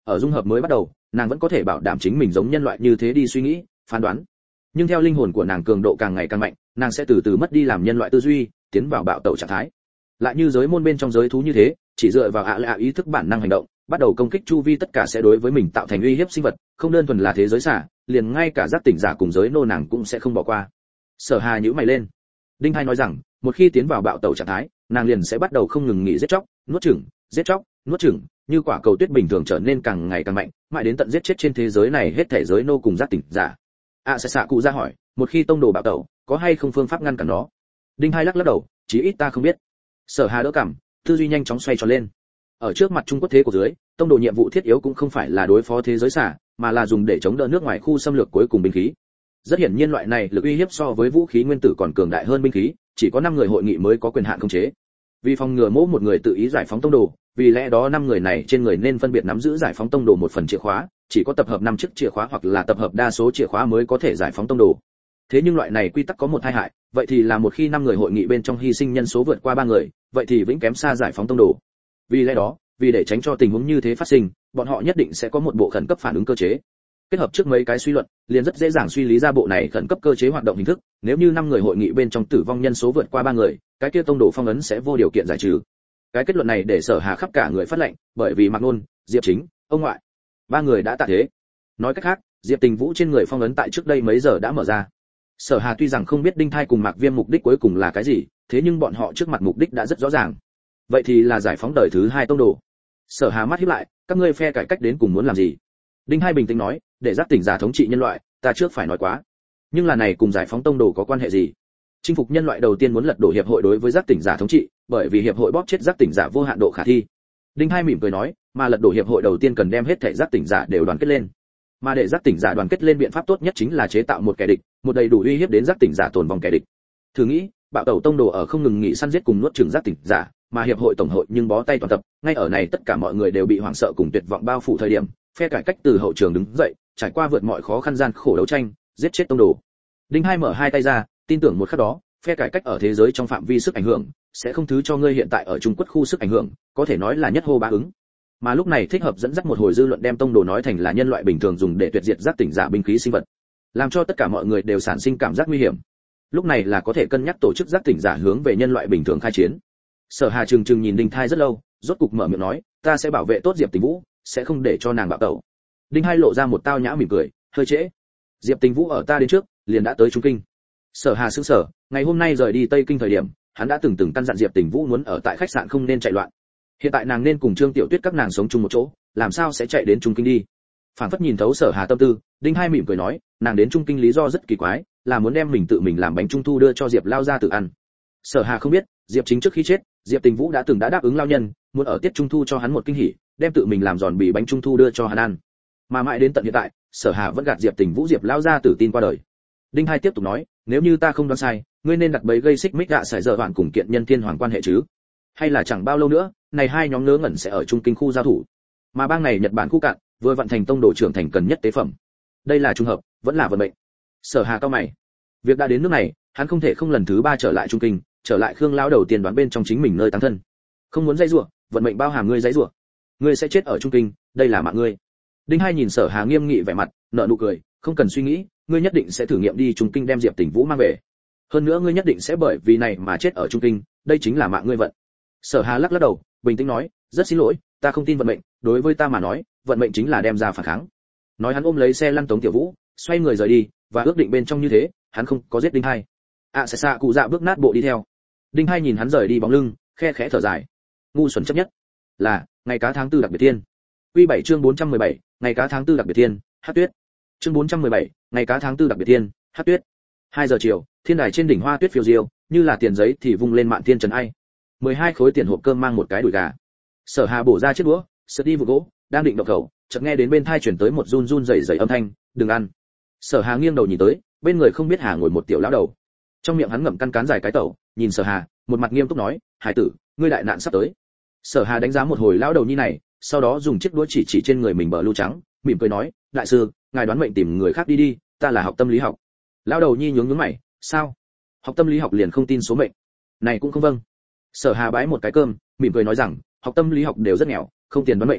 ở dung hợp mới bắt đầu, nàng vẫn có thể bảo đảm chính mình giống nhân loại như thế đi suy nghĩ, phán đoán. Nhưng theo linh hồn của nàng cường độ càng ngày càng mạnh, nàng sẽ từ từ mất đi làm nhân loại tư duy, tiến vào bạo tẩu trạng thái. Lại như giới môn bên trong giới thú như thế, chỉ dựa vào ạ lạ ý thức bản năng hành động, bắt đầu công kích chu vi tất cả sẽ đối với mình tạo thành uy hiếp sinh vật, không đơn thuần là thế giới xả, liền ngay cả giác tỉnh giả cùng giới nô nàng cũng sẽ không bỏ qua. Sở Hà nhíu mày lên. Đinh Hai nói rằng, một khi tiến vào bạo tẩu trạng thái, nàng liền sẽ bắt đầu không ngừng nghỉ giết chóc, nuốt chửng, giết chóc, nuốt chửng, như quả cầu tuyết bình thường trở nên càng ngày càng mạnh, mãi đến tận giết chết trên thế giới này hết thể giới nô cùng giác tỉnh giả. À sẽ xạ cụ ra hỏi, một khi tông đồ bạo tẩu, có hay không phương pháp ngăn cản nó? Đinh Hai lắc lắc đầu, chí ít ta không biết. Sở Hà đỡ cảm, tư duy nhanh chóng xoay tròn lên. Ở trước mặt Trung Quốc thế của dưới, tông đồ nhiệm vụ thiết yếu cũng không phải là đối phó thế giới xả, mà là dùng để chống đỡ nước ngoài khu xâm lược cuối cùng binh khí. Rất hiển nhiên loại này lực uy hiếp so với vũ khí nguyên tử còn cường đại hơn binh khí, chỉ có năm người hội nghị mới có quyền hạn khống chế. Vì phòng ngừa mỗi một người tự ý giải phóng tông đồ, vì lẽ đó năm người này trên người nên phân biệt nắm giữ giải phóng tông đồ một phần chìa khóa, chỉ có tập hợp năm chiếc chìa khóa hoặc là tập hợp đa số chìa khóa mới có thể giải phóng tông đồ. Thế nhưng loại này quy tắc có một tai hại, vậy thì là một khi năm người hội nghị bên trong hy sinh nhân số vượt qua ba người, vậy thì vĩnh kém xa giải phóng tông đồ. Vì lẽ đó, vì để tránh cho tình huống như thế phát sinh, bọn họ nhất định sẽ có một bộ khẩn cấp phản ứng cơ chế. Kết hợp trước mấy cái suy luận, liền rất dễ dàng suy lý ra bộ này khẩn cấp cơ chế hoạt động hình thức, nếu như năm người hội nghị bên trong tử vong nhân số vượt qua ba người, cái kia tông đồ phong ấn sẽ vô điều kiện giải trừ. Cái kết luận này để Sở Hà khắp cả người phát lệnh, bởi vì Mạc Nôn, Diệp Chính, ông ngoại, ba người đã tạ thế. Nói cách khác, Diệp Tình Vũ trên người phong ấn tại trước đây mấy giờ đã mở ra. Sở Hà tuy rằng không biết Đinh Thai cùng Mạc Viêm mục đích cuối cùng là cái gì, thế nhưng bọn họ trước mặt mục đích đã rất rõ ràng. Vậy thì là giải phóng đời thứ hai tông đồ. Sở Hà mắt híp lại, các ngươi phe cải cách đến cùng muốn làm gì? Đinh Hai bình tĩnh nói, để giác tỉnh giả thống trị nhân loại, ta trước phải nói quá. Nhưng là này cùng giải phóng tông đồ có quan hệ gì? Chinh phục nhân loại đầu tiên muốn lật đổ hiệp hội đối với giác tỉnh giả thống trị, bởi vì hiệp hội bóp chết giác tỉnh giả vô hạn độ khả thi. Đinh Hai mỉm cười nói, mà lật đổ hiệp hội đầu tiên cần đem hết thể giác tỉnh giả đều đoàn kết lên. Mà để giác tỉnh giả đoàn kết lên biện pháp tốt nhất chính là chế tạo một kẻ địch, một đầy đủ uy hiếp đến giác tỉnh giả tồn vong kẻ địch. Thử nghĩ, bạo tẩu tông đồ ở không ngừng nghỉ săn giết cùng nuốt chửng giác tỉnh giả, mà hiệp hội tổng hội nhưng bó tay toàn tập, ngay ở này tất cả mọi người đều bị hoảng sợ cùng tuyệt vọng bao phủ thời điểm, phe cải cách từ hậu trường đứng dậy, trải qua vượt mọi khó khăn gian khổ đấu tranh, giết chết tông đồ. Đinh Hai mở hai tay ra, tin tưởng một khắc đó, phe cải cách ở thế giới trong phạm vi sức ảnh hưởng, sẽ không thứ cho ngươi hiện tại ở Trung Quốc khu sức ảnh hưởng, có thể nói là nhất hô bá ứng. Mà lúc này thích hợp dẫn dắt một hồi dư luận đem tông đồ nói thành là nhân loại bình thường dùng để tuyệt diệt giác tỉnh giả binh khí sinh vật, làm cho tất cả mọi người đều sản sinh cảm giác nguy hiểm. Lúc này là có thể cân nhắc tổ chức giác tỉnh giả hướng về nhân loại bình thường khai chiến. Sở Hà trừng trừng nhìn Đinh Thai rất lâu, rốt cục mở miệng nói, ta sẽ bảo vệ tốt Diệp Tình Vũ, sẽ không để cho nàng bạo tẩu. Đinh Hai lộ ra một tao nhã mỉm cười, hơi trễ. Diệp Tình Vũ ở ta đến trước, liền đã tới Trung Kinh. Sở Hà sững sờ, ngày hôm nay rời đi Tây Kinh thời điểm, hắn đã từng từng căn dặn Diệp Tình Vũ muốn ở tại khách sạn không nên chạy loạn. Hiện tại nàng nên cùng Trương Tiểu Tuyết các nàng sống chung một chỗ, làm sao sẽ chạy đến Trung Kinh đi? Phản phất nhìn thấu Sở Hà tâm tư, Đinh Hai mỉm cười nói, nàng đến Trung Kinh lý do rất kỳ quái, là muốn đem mình tự mình làm bánh trung thu đưa cho Diệp lao gia tự ăn. Sở Hà không biết, Diệp Chính trước khi chết, Diệp Tình Vũ đã từng đã đáp ứng lao nhân, muốn ở tiết trung thu cho hắn một kinh hỉ, đem tự mình làm giòn bì bánh trung thu đưa cho hắn ăn. Mà mãi đến tận hiện tại, Sở Hà vẫn gạt Diệp Tình Vũ Diệp lao gia tử tin qua đời. Đinh Hai tiếp tục nói, nếu như ta không đoán sai, ngươi nên đặt bẫy gây xích mích gạ sải giờ bạn cùng kiện nhân thiên hoàng quan hệ chứ? Hay là chẳng bao lâu nữa, này hai nhóm ngớ ngẩn sẽ ở Trung Kinh khu giao thủ. Mà bang này Nhật Bản khu cạn, vừa vận thành tông đồ trưởng thành cần nhất tế phẩm. Đây là trùng hợp, vẫn là vận mệnh. Sở Hà cao mày. Việc đã đến nước này, hắn không thể không lần thứ ba trở lại Trung Kinh, trở lại Khương lão đầu tiên đoán bên trong chính mình nơi tăng thân. Không muốn dãy rủa, vận mệnh bao hàm ngươi dãy rủa. Ngươi sẽ chết ở Trung Kinh, đây là mạng ngươi. Đinh Hai nhìn Sở Hà nghiêm nghị vẻ mặt, nở nụ cười, không cần suy nghĩ, ngươi nhất định sẽ thử nghiệm đi Trung Kinh đem Diệp Tình Vũ mang về. Hơn nữa ngươi nhất định sẽ bởi vì này mà chết ở Trung Kinh, đây chính là mạng ngươi vận. Sở Hà lắc lắc đầu, bình tĩnh nói, rất xin lỗi, ta không tin vận mệnh, đối với ta mà nói, vận mệnh chính là đem ra phản kháng. Nói hắn ôm lấy xe lăn Tống Tiểu Vũ, xoay người rời đi, và ước định bên trong như thế, hắn không có giết Đinh Hai. À sẽ xa cụ dạ bước nát bộ đi theo. Đinh Hai nhìn hắn rời đi bóng lưng, khe khẽ thở dài. Ngu xuẩn chấp nhất. Là, ngày cá tháng tư đặc biệt thiên. Quy bảy chương bốn trăm mười bảy, ngày cá tháng tư đặc biệt thiên, Hát Tuyết. Chương bốn trăm mười bảy, ngày cá tháng tư đặc biệt thiên, Hát Tuyết. Hai giờ chiều, thiên đài trên đỉnh hoa tuyết phiêu diêu, như là tiền giấy thì vung lên mạn thiên trần ai. mười hai khối tiền hộp cơm mang một cái đùi gà. Sở Hà bổ ra chiếc đũa, sượt đi vụ gỗ, đang định động khẩu, chợt nghe đến bên tai truyền tới một run run rẩy rẩy âm thanh, "Đừng ăn." Sở Hà nghiêng đầu nhìn tới, bên người không biết Hà ngồi một tiểu lão đầu. Trong miệng hắn ngậm căn cán dài cái tẩu, nhìn Sở Hà, một mặt nghiêm túc nói, "Hải tử, ngươi đại nạn sắp tới." Sở Hà đánh giá một hồi lão đầu nhi này, sau đó dùng chiếc đũa chỉ chỉ trên người mình bờ lưu trắng, mỉm cười nói, "Đại sư, ngài đoán mệnh tìm người khác đi đi, ta là học tâm lý học." Lão đầu nhi nhướng nhướng mày, "Sao? Học tâm lý học liền không tin số mệnh?" "Này cũng không vâng." Sở Hà bái một cái cơm, mỉm cười nói rằng, học tâm lý học đều rất nghèo, không tiền đoán mệnh.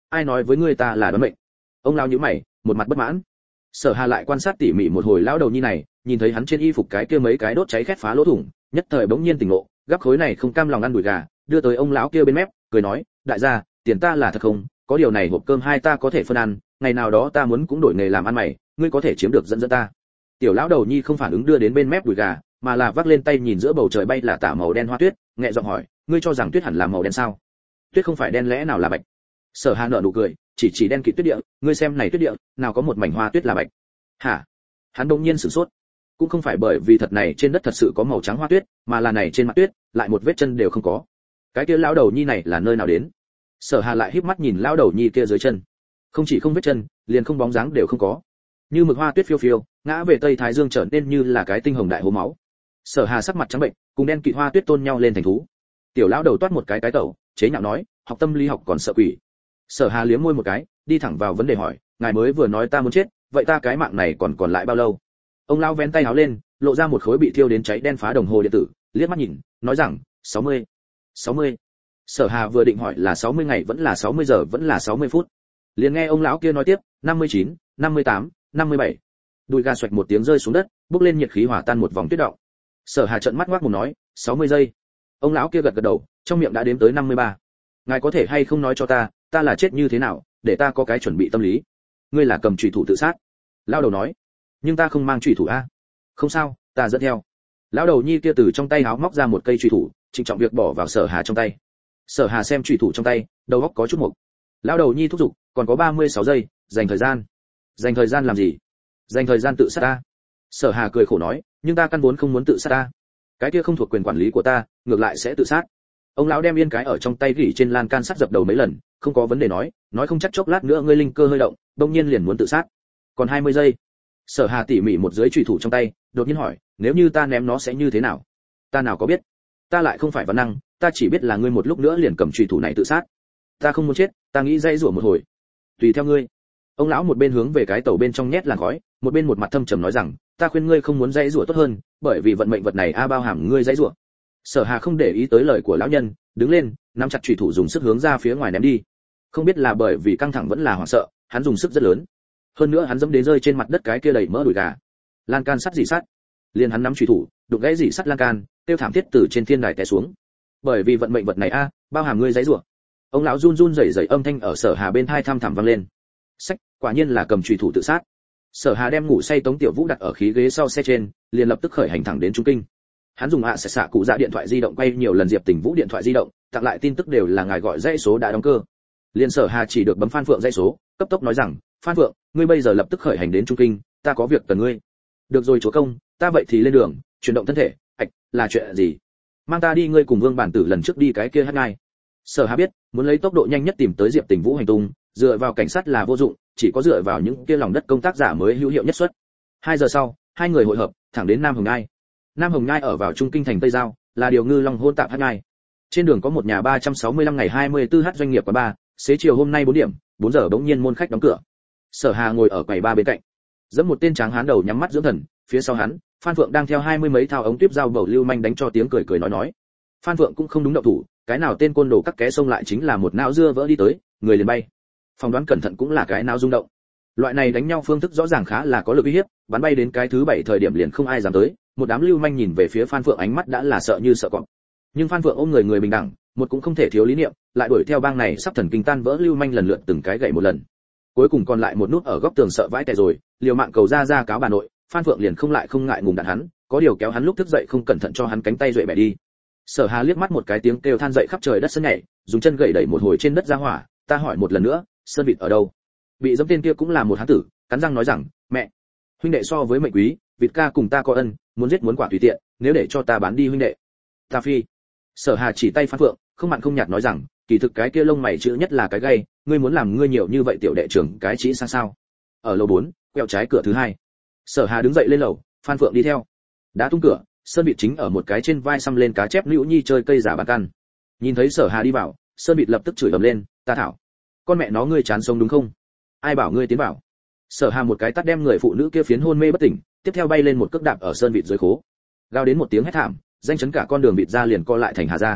ai nói với ngươi ta là đoán mệnh? Ông lão nhíu mày, một mặt bất mãn. Sở Hà lại quan sát tỉ mỉ một hồi lão đầu nhi này, nhìn thấy hắn trên y phục cái kia mấy cái đốt cháy khét phá lỗ thủng, nhất thời bỗng nhiên tỉnh ngộ, gắp khối này không cam lòng ăn đùi gà, đưa tới ông lão kia bên mép, cười nói, đại gia, tiền ta là thật không, có điều này hộp cơm hai ta có thể phân ăn, ngày nào đó ta muốn cũng đổi nghề làm ăn mày, ngươi có thể chiếm được dẫn dẫn ta. Tiểu lão đầu nhi không phản ứng đưa đến bên mép đùi gà, mà là vác lên tay nhìn giữa bầu trời bay là tả màu đen hoa tuyết, nhẹ giọng hỏi, ngươi cho rằng tuyết hẳn là màu đen sao? Tuyết không phải đen lẽ nào là bạch? Sở Hà nở nụ cười, chỉ chỉ đen kịt tuyết địa, ngươi xem này tuyết địa, nào có một mảnh hoa tuyết là bạch? Hả? Hắn đột nhiên sửng sốt, cũng không phải bởi vì thật này trên đất thật sự có màu trắng hoa tuyết, mà là này trên mặt tuyết lại một vết chân đều không có. Cái kia lão đầu nhi này là nơi nào đến? Sở Hà lại híp mắt nhìn lão đầu nhi kia dưới chân, không chỉ không vết chân, liền không bóng dáng đều không có, như mực hoa tuyết phiêu phiêu, ngã về tây thái dương trở nên như là cái tinh hồng đại hố máu. Sở Hà sắc mặt trắng bệnh, cùng đen kịt hoa tuyết tôn nhau lên thành thú. Tiểu lão đầu toát một cái cái tẩu, chế nhạo nói, học tâm lý học còn sợ quỷ. Sở Hà liếm môi một cái, đi thẳng vào vấn đề hỏi, ngài mới vừa nói ta muốn chết, vậy ta cái mạng này còn còn lại bao lâu? Ông lão vén tay áo lên, lộ ra một khối bị thiêu đến cháy đen phá đồng hồ điện tử, liếc mắt nhìn, nói rằng, sáu mươi. sáu mươi. Sở Hà vừa định hỏi là sáu mươi ngày vẫn là sáu mươi giờ vẫn là sáu mươi phút. Liền nghe ông lão kia nói tiếp, năm mươi chín, năm mươi tám, năm mươi bảy. Đùi gà xoạch một tiếng rơi xuống đất, bốc lên nhiệt khí hòa tan một vòng tuyết động. Sở Hà trợn mắt ngoác mồm nói, sáu mươi giây. Ông lão kia gật gật đầu, trong miệng đã đếm tới năm mươi ba. Ngài có thể hay không nói cho ta, ta là chết như thế nào, để ta có cái chuẩn bị tâm lý. Ngươi là cầm chủy thủ tự sát. Lão đầu nói, nhưng ta không mang chủy thủ a. Không sao, ta dẫn theo. Lão đầu nhi kia từ trong tay áo móc ra một cây chủy thủ, trịnh trọng việc bỏ vào Sở Hà trong tay. Sở Hà xem chủy thủ trong tay, đầu óc có chút mục. Lão đầu nhi thúc giục, còn có ba mươi sáu giây, dành thời gian. Dành thời gian làm gì? Dành thời gian tự sát ta. Sở Hà cười khổ nói, nhưng ta căn vốn không muốn tự sát ta. Cái kia không thuộc quyền quản lý của ta, ngược lại sẽ tự sát. Ông lão đem yên cái ở trong tay gỉ trên lan can sắt dập đầu mấy lần, không có vấn đề nói, nói không chắc chốc lát nữa ngươi linh cơ hơi động, đột nhiên liền muốn tự sát. Còn hai mươi giây. Sở Hà tỉ mỉ một dưới chủy thủ trong tay, đột nhiên hỏi, nếu như ta ném nó sẽ như thế nào? Ta nào có biết? Ta lại không phải văn năng, ta chỉ biết là ngươi một lúc nữa liền cầm chủy thủ này tự sát. Ta không muốn chết, ta nghĩ dây rủa một hồi. Tùy theo ngươi. Ông lão một bên hướng về cái tàu bên trong nhét làn khói, một bên một mặt thâm trầm nói rằng, ta khuyên ngươi không muốn dây rủa tốt hơn, bởi vì vận mệnh vật này a bao hàm ngươi dây rủa. Sở Hà không để ý tới lời của lão nhân, đứng lên, nắm chặt chủy thủ dùng sức hướng ra phía ngoài ném đi. Không biết là bởi vì căng thẳng vẫn là hoảng sợ, hắn dùng sức rất lớn. Hơn nữa hắn dẫm đến rơi trên mặt đất cái kia đầy mỡ đùi gà. Lan can sắt rỉ sắt. Liền hắn nắm chủy thủ, đụng gãy rỉ sắt lan can, tiêu thảm thiết từ trên thiên đài té xuống. Bởi vì vận mệnh vật này a, bao hàm ngươi dây rủa. Ông lão run run rẩy rẩy âm thanh ở Sở Hà bên tai thăm thẳm vang lên. Sách, quả nhiên là cầm chủy thủ tự sát. Sở Hà đem ngủ say Tống Tiểu Vũ đặt ở khí ghế sau xe trên, liền lập tức khởi hành thẳng đến Trung Kinh. Hắn dùng ạ sẽ xạ cụ dạ điện thoại di động quay nhiều lần Diệp Tình Vũ điện thoại di động, tặng lại tin tức đều là ngài gọi dãy số đã đóng cơ. Liên Sở Hà chỉ được bấm Phan Phượng dãy số, cấp tốc nói rằng, Phan Phượng, ngươi bây giờ lập tức khởi hành đến Trung Kinh, ta có việc cần ngươi. Được rồi chúa công, ta vậy thì lên đường, chuyển động thân thể. Ạch, là chuyện gì? Mang ta đi, ngươi cùng Vương bản tử lần trước đi cái kia hát ngay. Sở Hà biết, muốn lấy tốc độ nhanh nhất tìm tới Diệp Tình Vũ hành tung, dựa vào cảnh sát là vô dụng, chỉ có dựa vào những kia lòng đất công tác giả mới hữu hiệu nhất suất. Hai giờ sau, hai người hội hợp, thẳng đến Nam Hồng Ngai. Nam Hồng Ngai ở vào trung kinh thành Tây Giao, là điều ngư long hôn tạm hát ngai. Trên đường có một nhà ba trăm sáu mươi lăm ngày hai mươi tư h doanh nghiệp quán bar, xế chiều hôm nay bốn điểm, bốn giờ bỗng nhiên môn khách đóng cửa. Sở Hà ngồi ở quầy ba bên cạnh, dẫn một tên tráng hán đầu nhắm mắt dưỡng thần, phía sau hắn, Phan Phượng đang theo hai mươi mấy thao ống tiếp dao bầu lưu manh đánh cho tiếng cười cười nói nói. Phan Phượng cũng không đúng động thủ, cái nào tên côn đồ cắt ké xông lại chính là một não dưa vỡ đi tới, người liền bay. Phỏng đoán cẩn thận cũng là cái não rung động. Loại này đánh nhau phương thức rõ ràng khá là có lực uy hiếp, bắn bay đến cái thứ bảy thời điểm liền không ai dám tới, một đám lưu manh nhìn về phía Phan Phượng ánh mắt đã là sợ như sợ cọp. Nhưng Phan Phượng ôm người người bình đẳng, một cũng không thể thiếu lý niệm, lại đuổi theo bang này sắp thần kinh tan vỡ lưu manh lần lượt từng cái gậy một lần. Cuối cùng còn lại một nút ở góc tường sợ vãi tè rồi, liều mạng cầu ra ra cáo bà nội, Phan Phượng liền không lại không ngại ngùng đạn hắn, có điều kéo hắn lúc thức dậy không cẩn thận cho hắn cánh tay duệ bẻ đi. Sở Hà liếc mắt một cái tiếng kêu than dậy khắp trời đất sân nhảy, dùng chân gậy đẩy một hồi trên đất ra hỏa, ta hỏi một lần nữa, Sơn Vịt ở đâu? Bị giẫm tên kia cũng là một hán tử, cắn răng nói rằng, mẹ, huynh đệ so với mệnh quý, Vịt ca cùng ta có ân, muốn giết muốn quả tùy tiện, nếu để cho ta bán đi huynh đệ. Ta phi. Sở Hà chỉ tay Phan Phượng, không mặn không nhạt nói rằng, kỳ thực cái kia lông mày chữ nhất là cái gay, ngươi muốn làm ngươi nhiều như vậy tiểu đệ trưởng cái chỉ sang sao? Ở lầu bốn, quẹo trái cửa thứ hai. Sở Hà đứng dậy lên lầu, Phan Phượng đi theo. Đã tung cửa, Sơn Bịt chính ở một cái trên vai xăm lên cá chép Nữu Nhi chơi cây giả bàn căn. Nhìn thấy Sở Hà đi vào, Sơn Bịt lập tức chửi ầm lên, ta thảo, con mẹ nó ngươi chán sống đúng không? Ai bảo ngươi tiến vào? Sở Hà một cái tát đem người phụ nữ kia phiến hôn mê bất tỉnh, tiếp theo bay lên một cước đạp ở Sơn Bịt dưới khố. Gào đến một tiếng hét thảm, danh chấn cả con đường Bịt ra liền co lại thành Hà gia.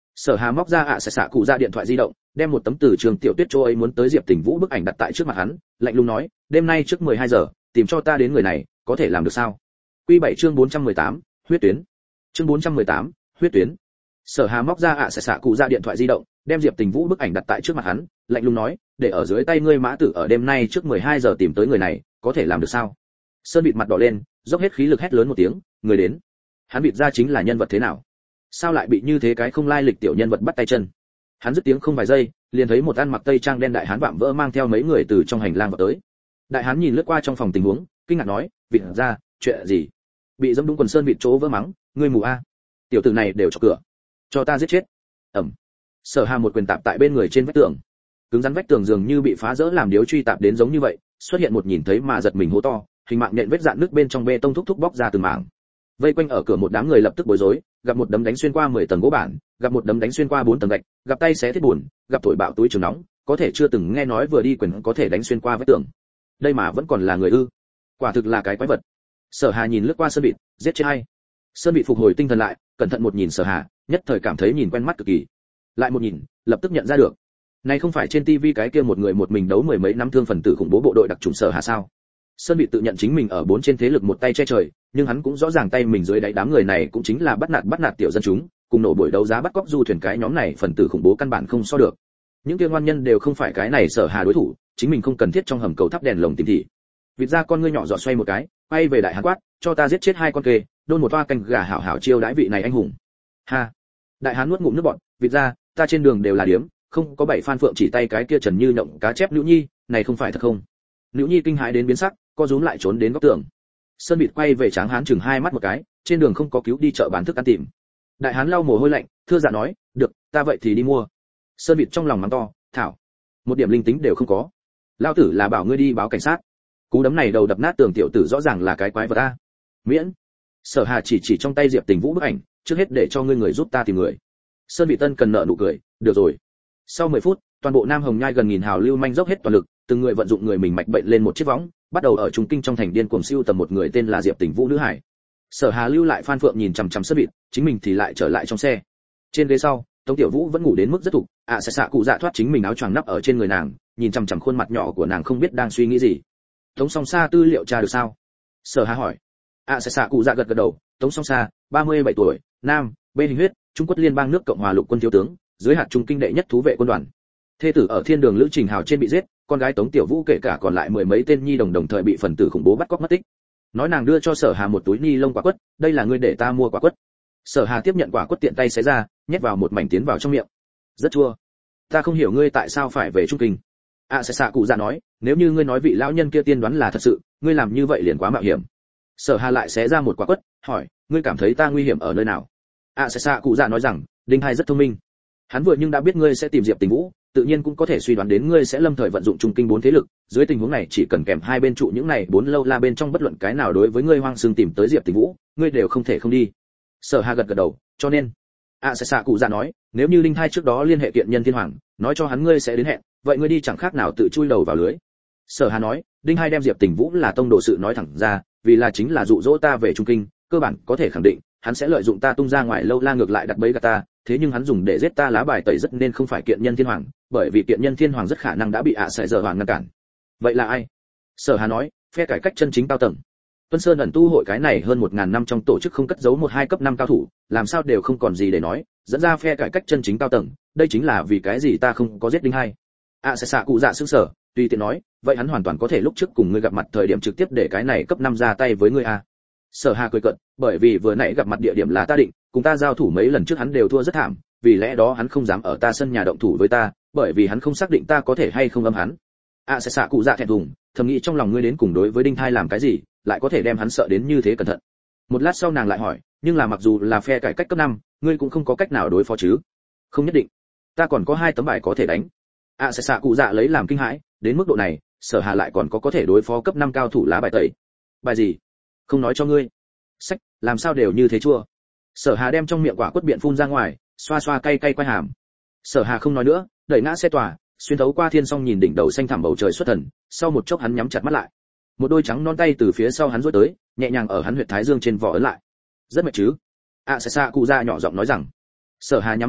Sở Hà móc ra ạ sẽ xạ cụ ra điện thoại di động, đem một tấm từ trường tiểu tuyết chỗ ấy muốn tới Diệp Tình Vũ bức ảnh đặt tại trước mặt hắn, lạnh lùng nói, đêm nay trước mười hai giờ, tìm cho ta đến người này, có thể làm được sao? Quy bảy chương bốn trăm mười tám, huyết tuyến. Chương bốn trăm mười tám, huyết tuyến. Sở Hà móc ra ạ sẽ xạ cụ ra điện thoại di động, đem Diệp Tình Vũ bức ảnh đặt tại trước mặt hắn, lạnh lùng nói, để ở dưới tay ngươi mã tử ở đêm nay trước mười hai giờ tìm tới người này, có thể làm được sao? Sơn bịt mặt đỏ lên, dốc hết khí lực hét lớn một tiếng, người đến. Hắn bịt ra chính là nhân vật thế nào? Sao lại bị như thế cái không lai lịch tiểu nhân vật bắt tay chân? Hắn dứt tiếng không vài giây, liền thấy một ăn mặc tây trang đen đại hán vạm vỡ mang theo mấy người từ trong hành lang vào tới. Đại hán nhìn lướt qua trong phòng tình huống, kinh ngạc nói, vịt ra, chuyện gì? Bị dẫm đúng quần Sơn bịt chỗ vỡ mắng, ngươi mù a? Tiểu tử này đều cho cửa, cho ta giết chết. Ẩm. Sở Hà một quyền tạp tại bên người trên vách tường, cứng rắn vách tường dường như bị phá rỡ làm điếu truy tạp đến giống như vậy, xuất hiện một nhìn thấy mà giật mình hố to, hình mạng nhện vết dạn nước bên trong bê tông thúc thúc bóc ra từng mảng. Vây quanh ở cửa một đám người lập tức bối rối, gặp một đấm đánh xuyên qua mười tầng gỗ bản, gặp một đấm đánh xuyên qua bốn tầng gạch, gặp tay xé thiết buồn, gặp thổi bạo túi trường nóng, có thể chưa từng nghe nói vừa đi quyền có thể đánh xuyên qua vách tường. Đây mà vẫn còn là người ư? Quả thực là cái quái vật. Sở Hà nhìn lướt qua Sơn Bịt, giết chết hay. Sơn Bịt phục hồi tinh thần lại, cẩn thận một nhìn Sở Hà, nhất thời cảm thấy nhìn quen mắt cực kỳ. Lại một nhìn, lập tức nhận ra được. Này không phải trên tivi cái kia một người một mình đấu mười mấy năm thương phần tử khủng bố bộ đội đặc chủng Sở Hà sao? Sơn Bịt tự nhận chính mình ở bốn trên thế lực một tay che trời, nhưng hắn cũng rõ ràng tay mình dưới đáy đám người này cũng chính là bắt nạt bắt nạt tiểu dân chúng, cùng nổ buổi đấu giá bắt cóc du thuyền cái nhóm này phần tử khủng bố căn bản không so được. Những kia ngoan nhân đều không phải cái này Sở Hà đối thủ, chính mình không cần thiết trong hầm cầu thắp đèn lồng tìm thị. Vịt ra con ngươi nhỏ giọt xoay một cái, quay về đại hán quát, cho ta giết chết hai con kê, đôn một toa canh gà hảo hảo chiêu đãi vị này anh hùng. Ha. Đại hán nuốt ngụm nước bọt, vịt ra, ta trên đường đều là điếm, không có bảy phan phượng chỉ tay cái kia Trần Như Nhộng cá chép Nữ Nhi, này không phải thật không? Nữ Nhi kinh hãi đến biến sắc, co rúm lại trốn đến góc tường. Sơn Bịt quay về Tráng Hán chừng hai mắt một cái, trên đường không có cứu đi chợ bán thức ăn tìm. Đại hán lau mồ hôi lạnh, thưa dạ nói, được, ta vậy thì đi mua. Sơn Bịt trong lòng mắng to, thảo, một điểm linh tính đều không có. Lão tử là bảo ngươi đi báo cảnh sát. Cú đấm này đầu đập nát tường tiểu tử rõ ràng là cái quái vật a. Miễn. Sở Hà chỉ chỉ trong tay Diệp Tình Vũ bức ảnh, trước hết để cho ngươi người giúp ta tìm người. Sơn Bịt Tân cần nợ nụ cười, được rồi. Sau mười phút, toàn bộ Nam Hồng Nhai gần nghìn hào lưu manh dốc hết toàn lực, từng người vận dụng người mình mạch bệnh lên một chiếc võng, bắt đầu ở trung kinh trong thành điên cuồng siêu tầm một người tên là Diệp Tình Vũ nữ hải. Sở Hà lưu lại Phan Phượng nhìn chằm chằm Sơn Bịt, chính mình thì lại trở lại trong xe. Trên ghế sau, Tống Tiểu Vũ vẫn ngủ đến mức rất thục, ạ à, sẽ xạ cụ dạ thoát chính mình áo choàng nắp ở trên người nàng, nhìn chằm chằm khuôn mặt nhỏ của nàng không biết đang suy nghĩ gì. Tống Song Sa tư liệu tra được sao? Sở Hà hỏi. ạ à, sẽ xạ cụ dạ gật gật đầu, Tống Song Sa, ba mươi bảy tuổi, nam, bên hình huyết, Trung Quốc liên bang nước Cộng hòa lục quân thiếu tướng, dưới hạt trung kinh đệ nhất thú vệ quân đoàn. Thê tử ở thiên đường Lữ Trình Hào trên bị giết, con gái Tống Tiểu Vũ kể cả còn lại mười mấy tên nhi đồng đồng thời bị phần tử khủng bố bắt cóc mất tích. Nói nàng đưa cho Sở Hà một túi ni lông quả quất, đây là ngươi để ta mua quả quất. Sở Hà tiếp nhận quả quất tiện tay xé ra, nhét vào một mảnh tiến vào trong miệng. Rất chua. Ta không hiểu ngươi tại sao phải về Trung Kinh. À sẽ xạ cụ dạ nói, nếu như ngươi nói vị lão nhân kia tiên đoán là thật sự, ngươi làm như vậy liền quá mạo hiểm. Sở Hà lại xé ra một quả quất, hỏi, ngươi cảm thấy ta nguy hiểm ở nơi nào? À sẽ xạ cụ dạ nói rằng, Đinh Hai rất thông minh. Hắn vừa nhưng đã biết ngươi sẽ tìm Diệp Tình Vũ, tự nhiên cũng có thể suy đoán đến ngươi sẽ lâm thời vận dụng trung kinh bốn thế lực, dưới tình huống này chỉ cần kèm hai bên trụ những này bốn lâu la bên trong bất luận cái nào đối với ngươi hoang xương tìm tới Diệp Tình Vũ, ngươi đều không thể không đi. Sở Hà gật gật đầu, cho nên, à sẽ xạ cụ dạ nói, nếu như Linh Thai trước đó liên hệ kiện nhân thiên hoàng, nói cho hắn ngươi sẽ đến hẹn, vậy ngươi đi chẳng khác nào tự chui đầu vào lưới. Sở Hà nói, Đinh Hai đem Diệp Tình Vũ là tông đồ sự nói thẳng ra, vì là chính là dụ dỗ ta về trung kinh, cơ bản có thể khẳng định, hắn sẽ lợi dụng ta tung ra ngoài lâu la ngược lại đặt bẫy gạt ta, thế nhưng hắn dùng để giết ta lá bài tẩy rất nên không phải kiện nhân thiên hoàng, bởi vì kiện nhân thiên hoàng rất khả năng đã bị ạ sẽ giờ hoàng ngăn cản. Vậy là ai? Sở Hà nói, phe cải cách chân chính cao tầng. Tuân Sơn ẩn tu hội cái này hơn một ngàn năm trong tổ chức không cất giấu một hai cấp năm cao thủ, làm sao đều không còn gì để nói, dẫn ra phe cải cách chân chính cao tầng, đây chính là vì cái gì ta không có giết Đinh Hai. ạ sẽ xạ cụ dạ sững sờ, tùy tiện nói, vậy hắn hoàn toàn có thể lúc trước cùng ngươi gặp mặt thời điểm trực tiếp để cái này cấp năm ra tay với ngươi a. Sở Hà cười cợt, bởi vì vừa nãy gặp mặt địa điểm là ta định, cùng ta giao thủ mấy lần trước hắn đều thua rất thảm, vì lẽ đó hắn không dám ở ta sân nhà động thủ với ta, bởi vì hắn không xác định ta có thể hay không âm hắn. À sẽ xạ cụ dạ thẹn thùng, thầm nghĩ trong lòng ngươi đến cùng đối với Đinh Thai làm cái gì, lại có thể đem hắn sợ đến như thế cẩn thận. Một lát sau nàng lại hỏi, nhưng là mặc dù là phe cải cách cấp năm, ngươi cũng không có cách nào đối phó chứ? Không nhất định, ta còn có hai tấm bài có thể đánh. À sẽ xạ cụ dạ lấy làm kinh hãi, đến mức độ này, Sở Hà lại còn có có thể đối phó cấp năm cao thủ lá bài tẩy. Bài gì? Không nói cho ngươi. Sách, làm sao đều như thế chua. Sở Hà đem trong miệng quả quất biện phun ra ngoài, xoa xoa cay cay quay hàm. Sở Hà không nói nữa, đẩy ngã xe tòa, xuyên thấu qua thiên song nhìn đỉnh đầu xanh thẳm bầu trời xuất thần, sau một chốc hắn nhắm chặt mắt lại. Một đôi trắng non tay từ phía sau hắn duỗi tới, nhẹ nhàng ở hắn huyệt thái dương trên vỏ ấn lại. Rất mệt chứ? À sẽ xa cụ ra nhỏ giọng nói rằng. Sở Hà nhắm hai mắt,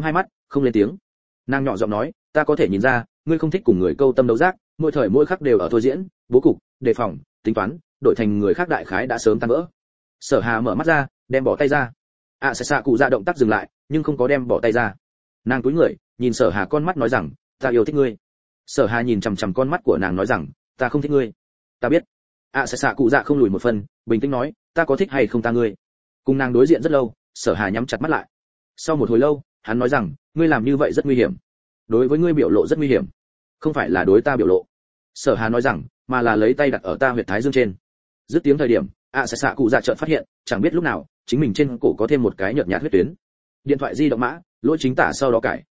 không lên tiếng. Nàng nhỏ giọng nói, ta có thể nhìn ra ngươi không thích cùng người câu tâm đấu giác, mỗi thời mỗi khắc đều ở thôi diễn bố cục, đề phòng, tính toán, đổi thành người khác đại khái đã sớm tan vỡ. Sở Hà mở mắt ra, đem bỏ tay ra. ạ sẽ xạ cụ dạ động tác dừng lại, nhưng không có đem bỏ tay ra. Nàng cúi người, nhìn Sở Hà con mắt nói rằng, ta yêu thích ngươi. Sở Hà nhìn chằm chằm con mắt của nàng nói rằng, ta không thích ngươi. Ta biết. ạ sẽ xạ cụ dạ không lùi một phần, bình tĩnh nói, ta có thích hay không ta ngươi. Cùng nàng đối diện rất lâu, Sở Hà nhắm chặt mắt lại. Sau một hồi lâu, hắn nói rằng, ngươi làm như vậy rất nguy hiểm. Đối với ngươi biểu lộ rất nguy hiểm. Không phải là đối ta biểu lộ. Sở Hà nói rằng, mà là lấy tay đặt ở ta huyệt thái dương trên. Dứt tiếng thời điểm, ạ sẽ xạ cụ dạ chợt phát hiện, chẳng biết lúc nào, chính mình trên cổ có thêm một cái nhợt nhạt huyết tuyến. Điện thoại di động mã, lỗi chính tả sau đó cải.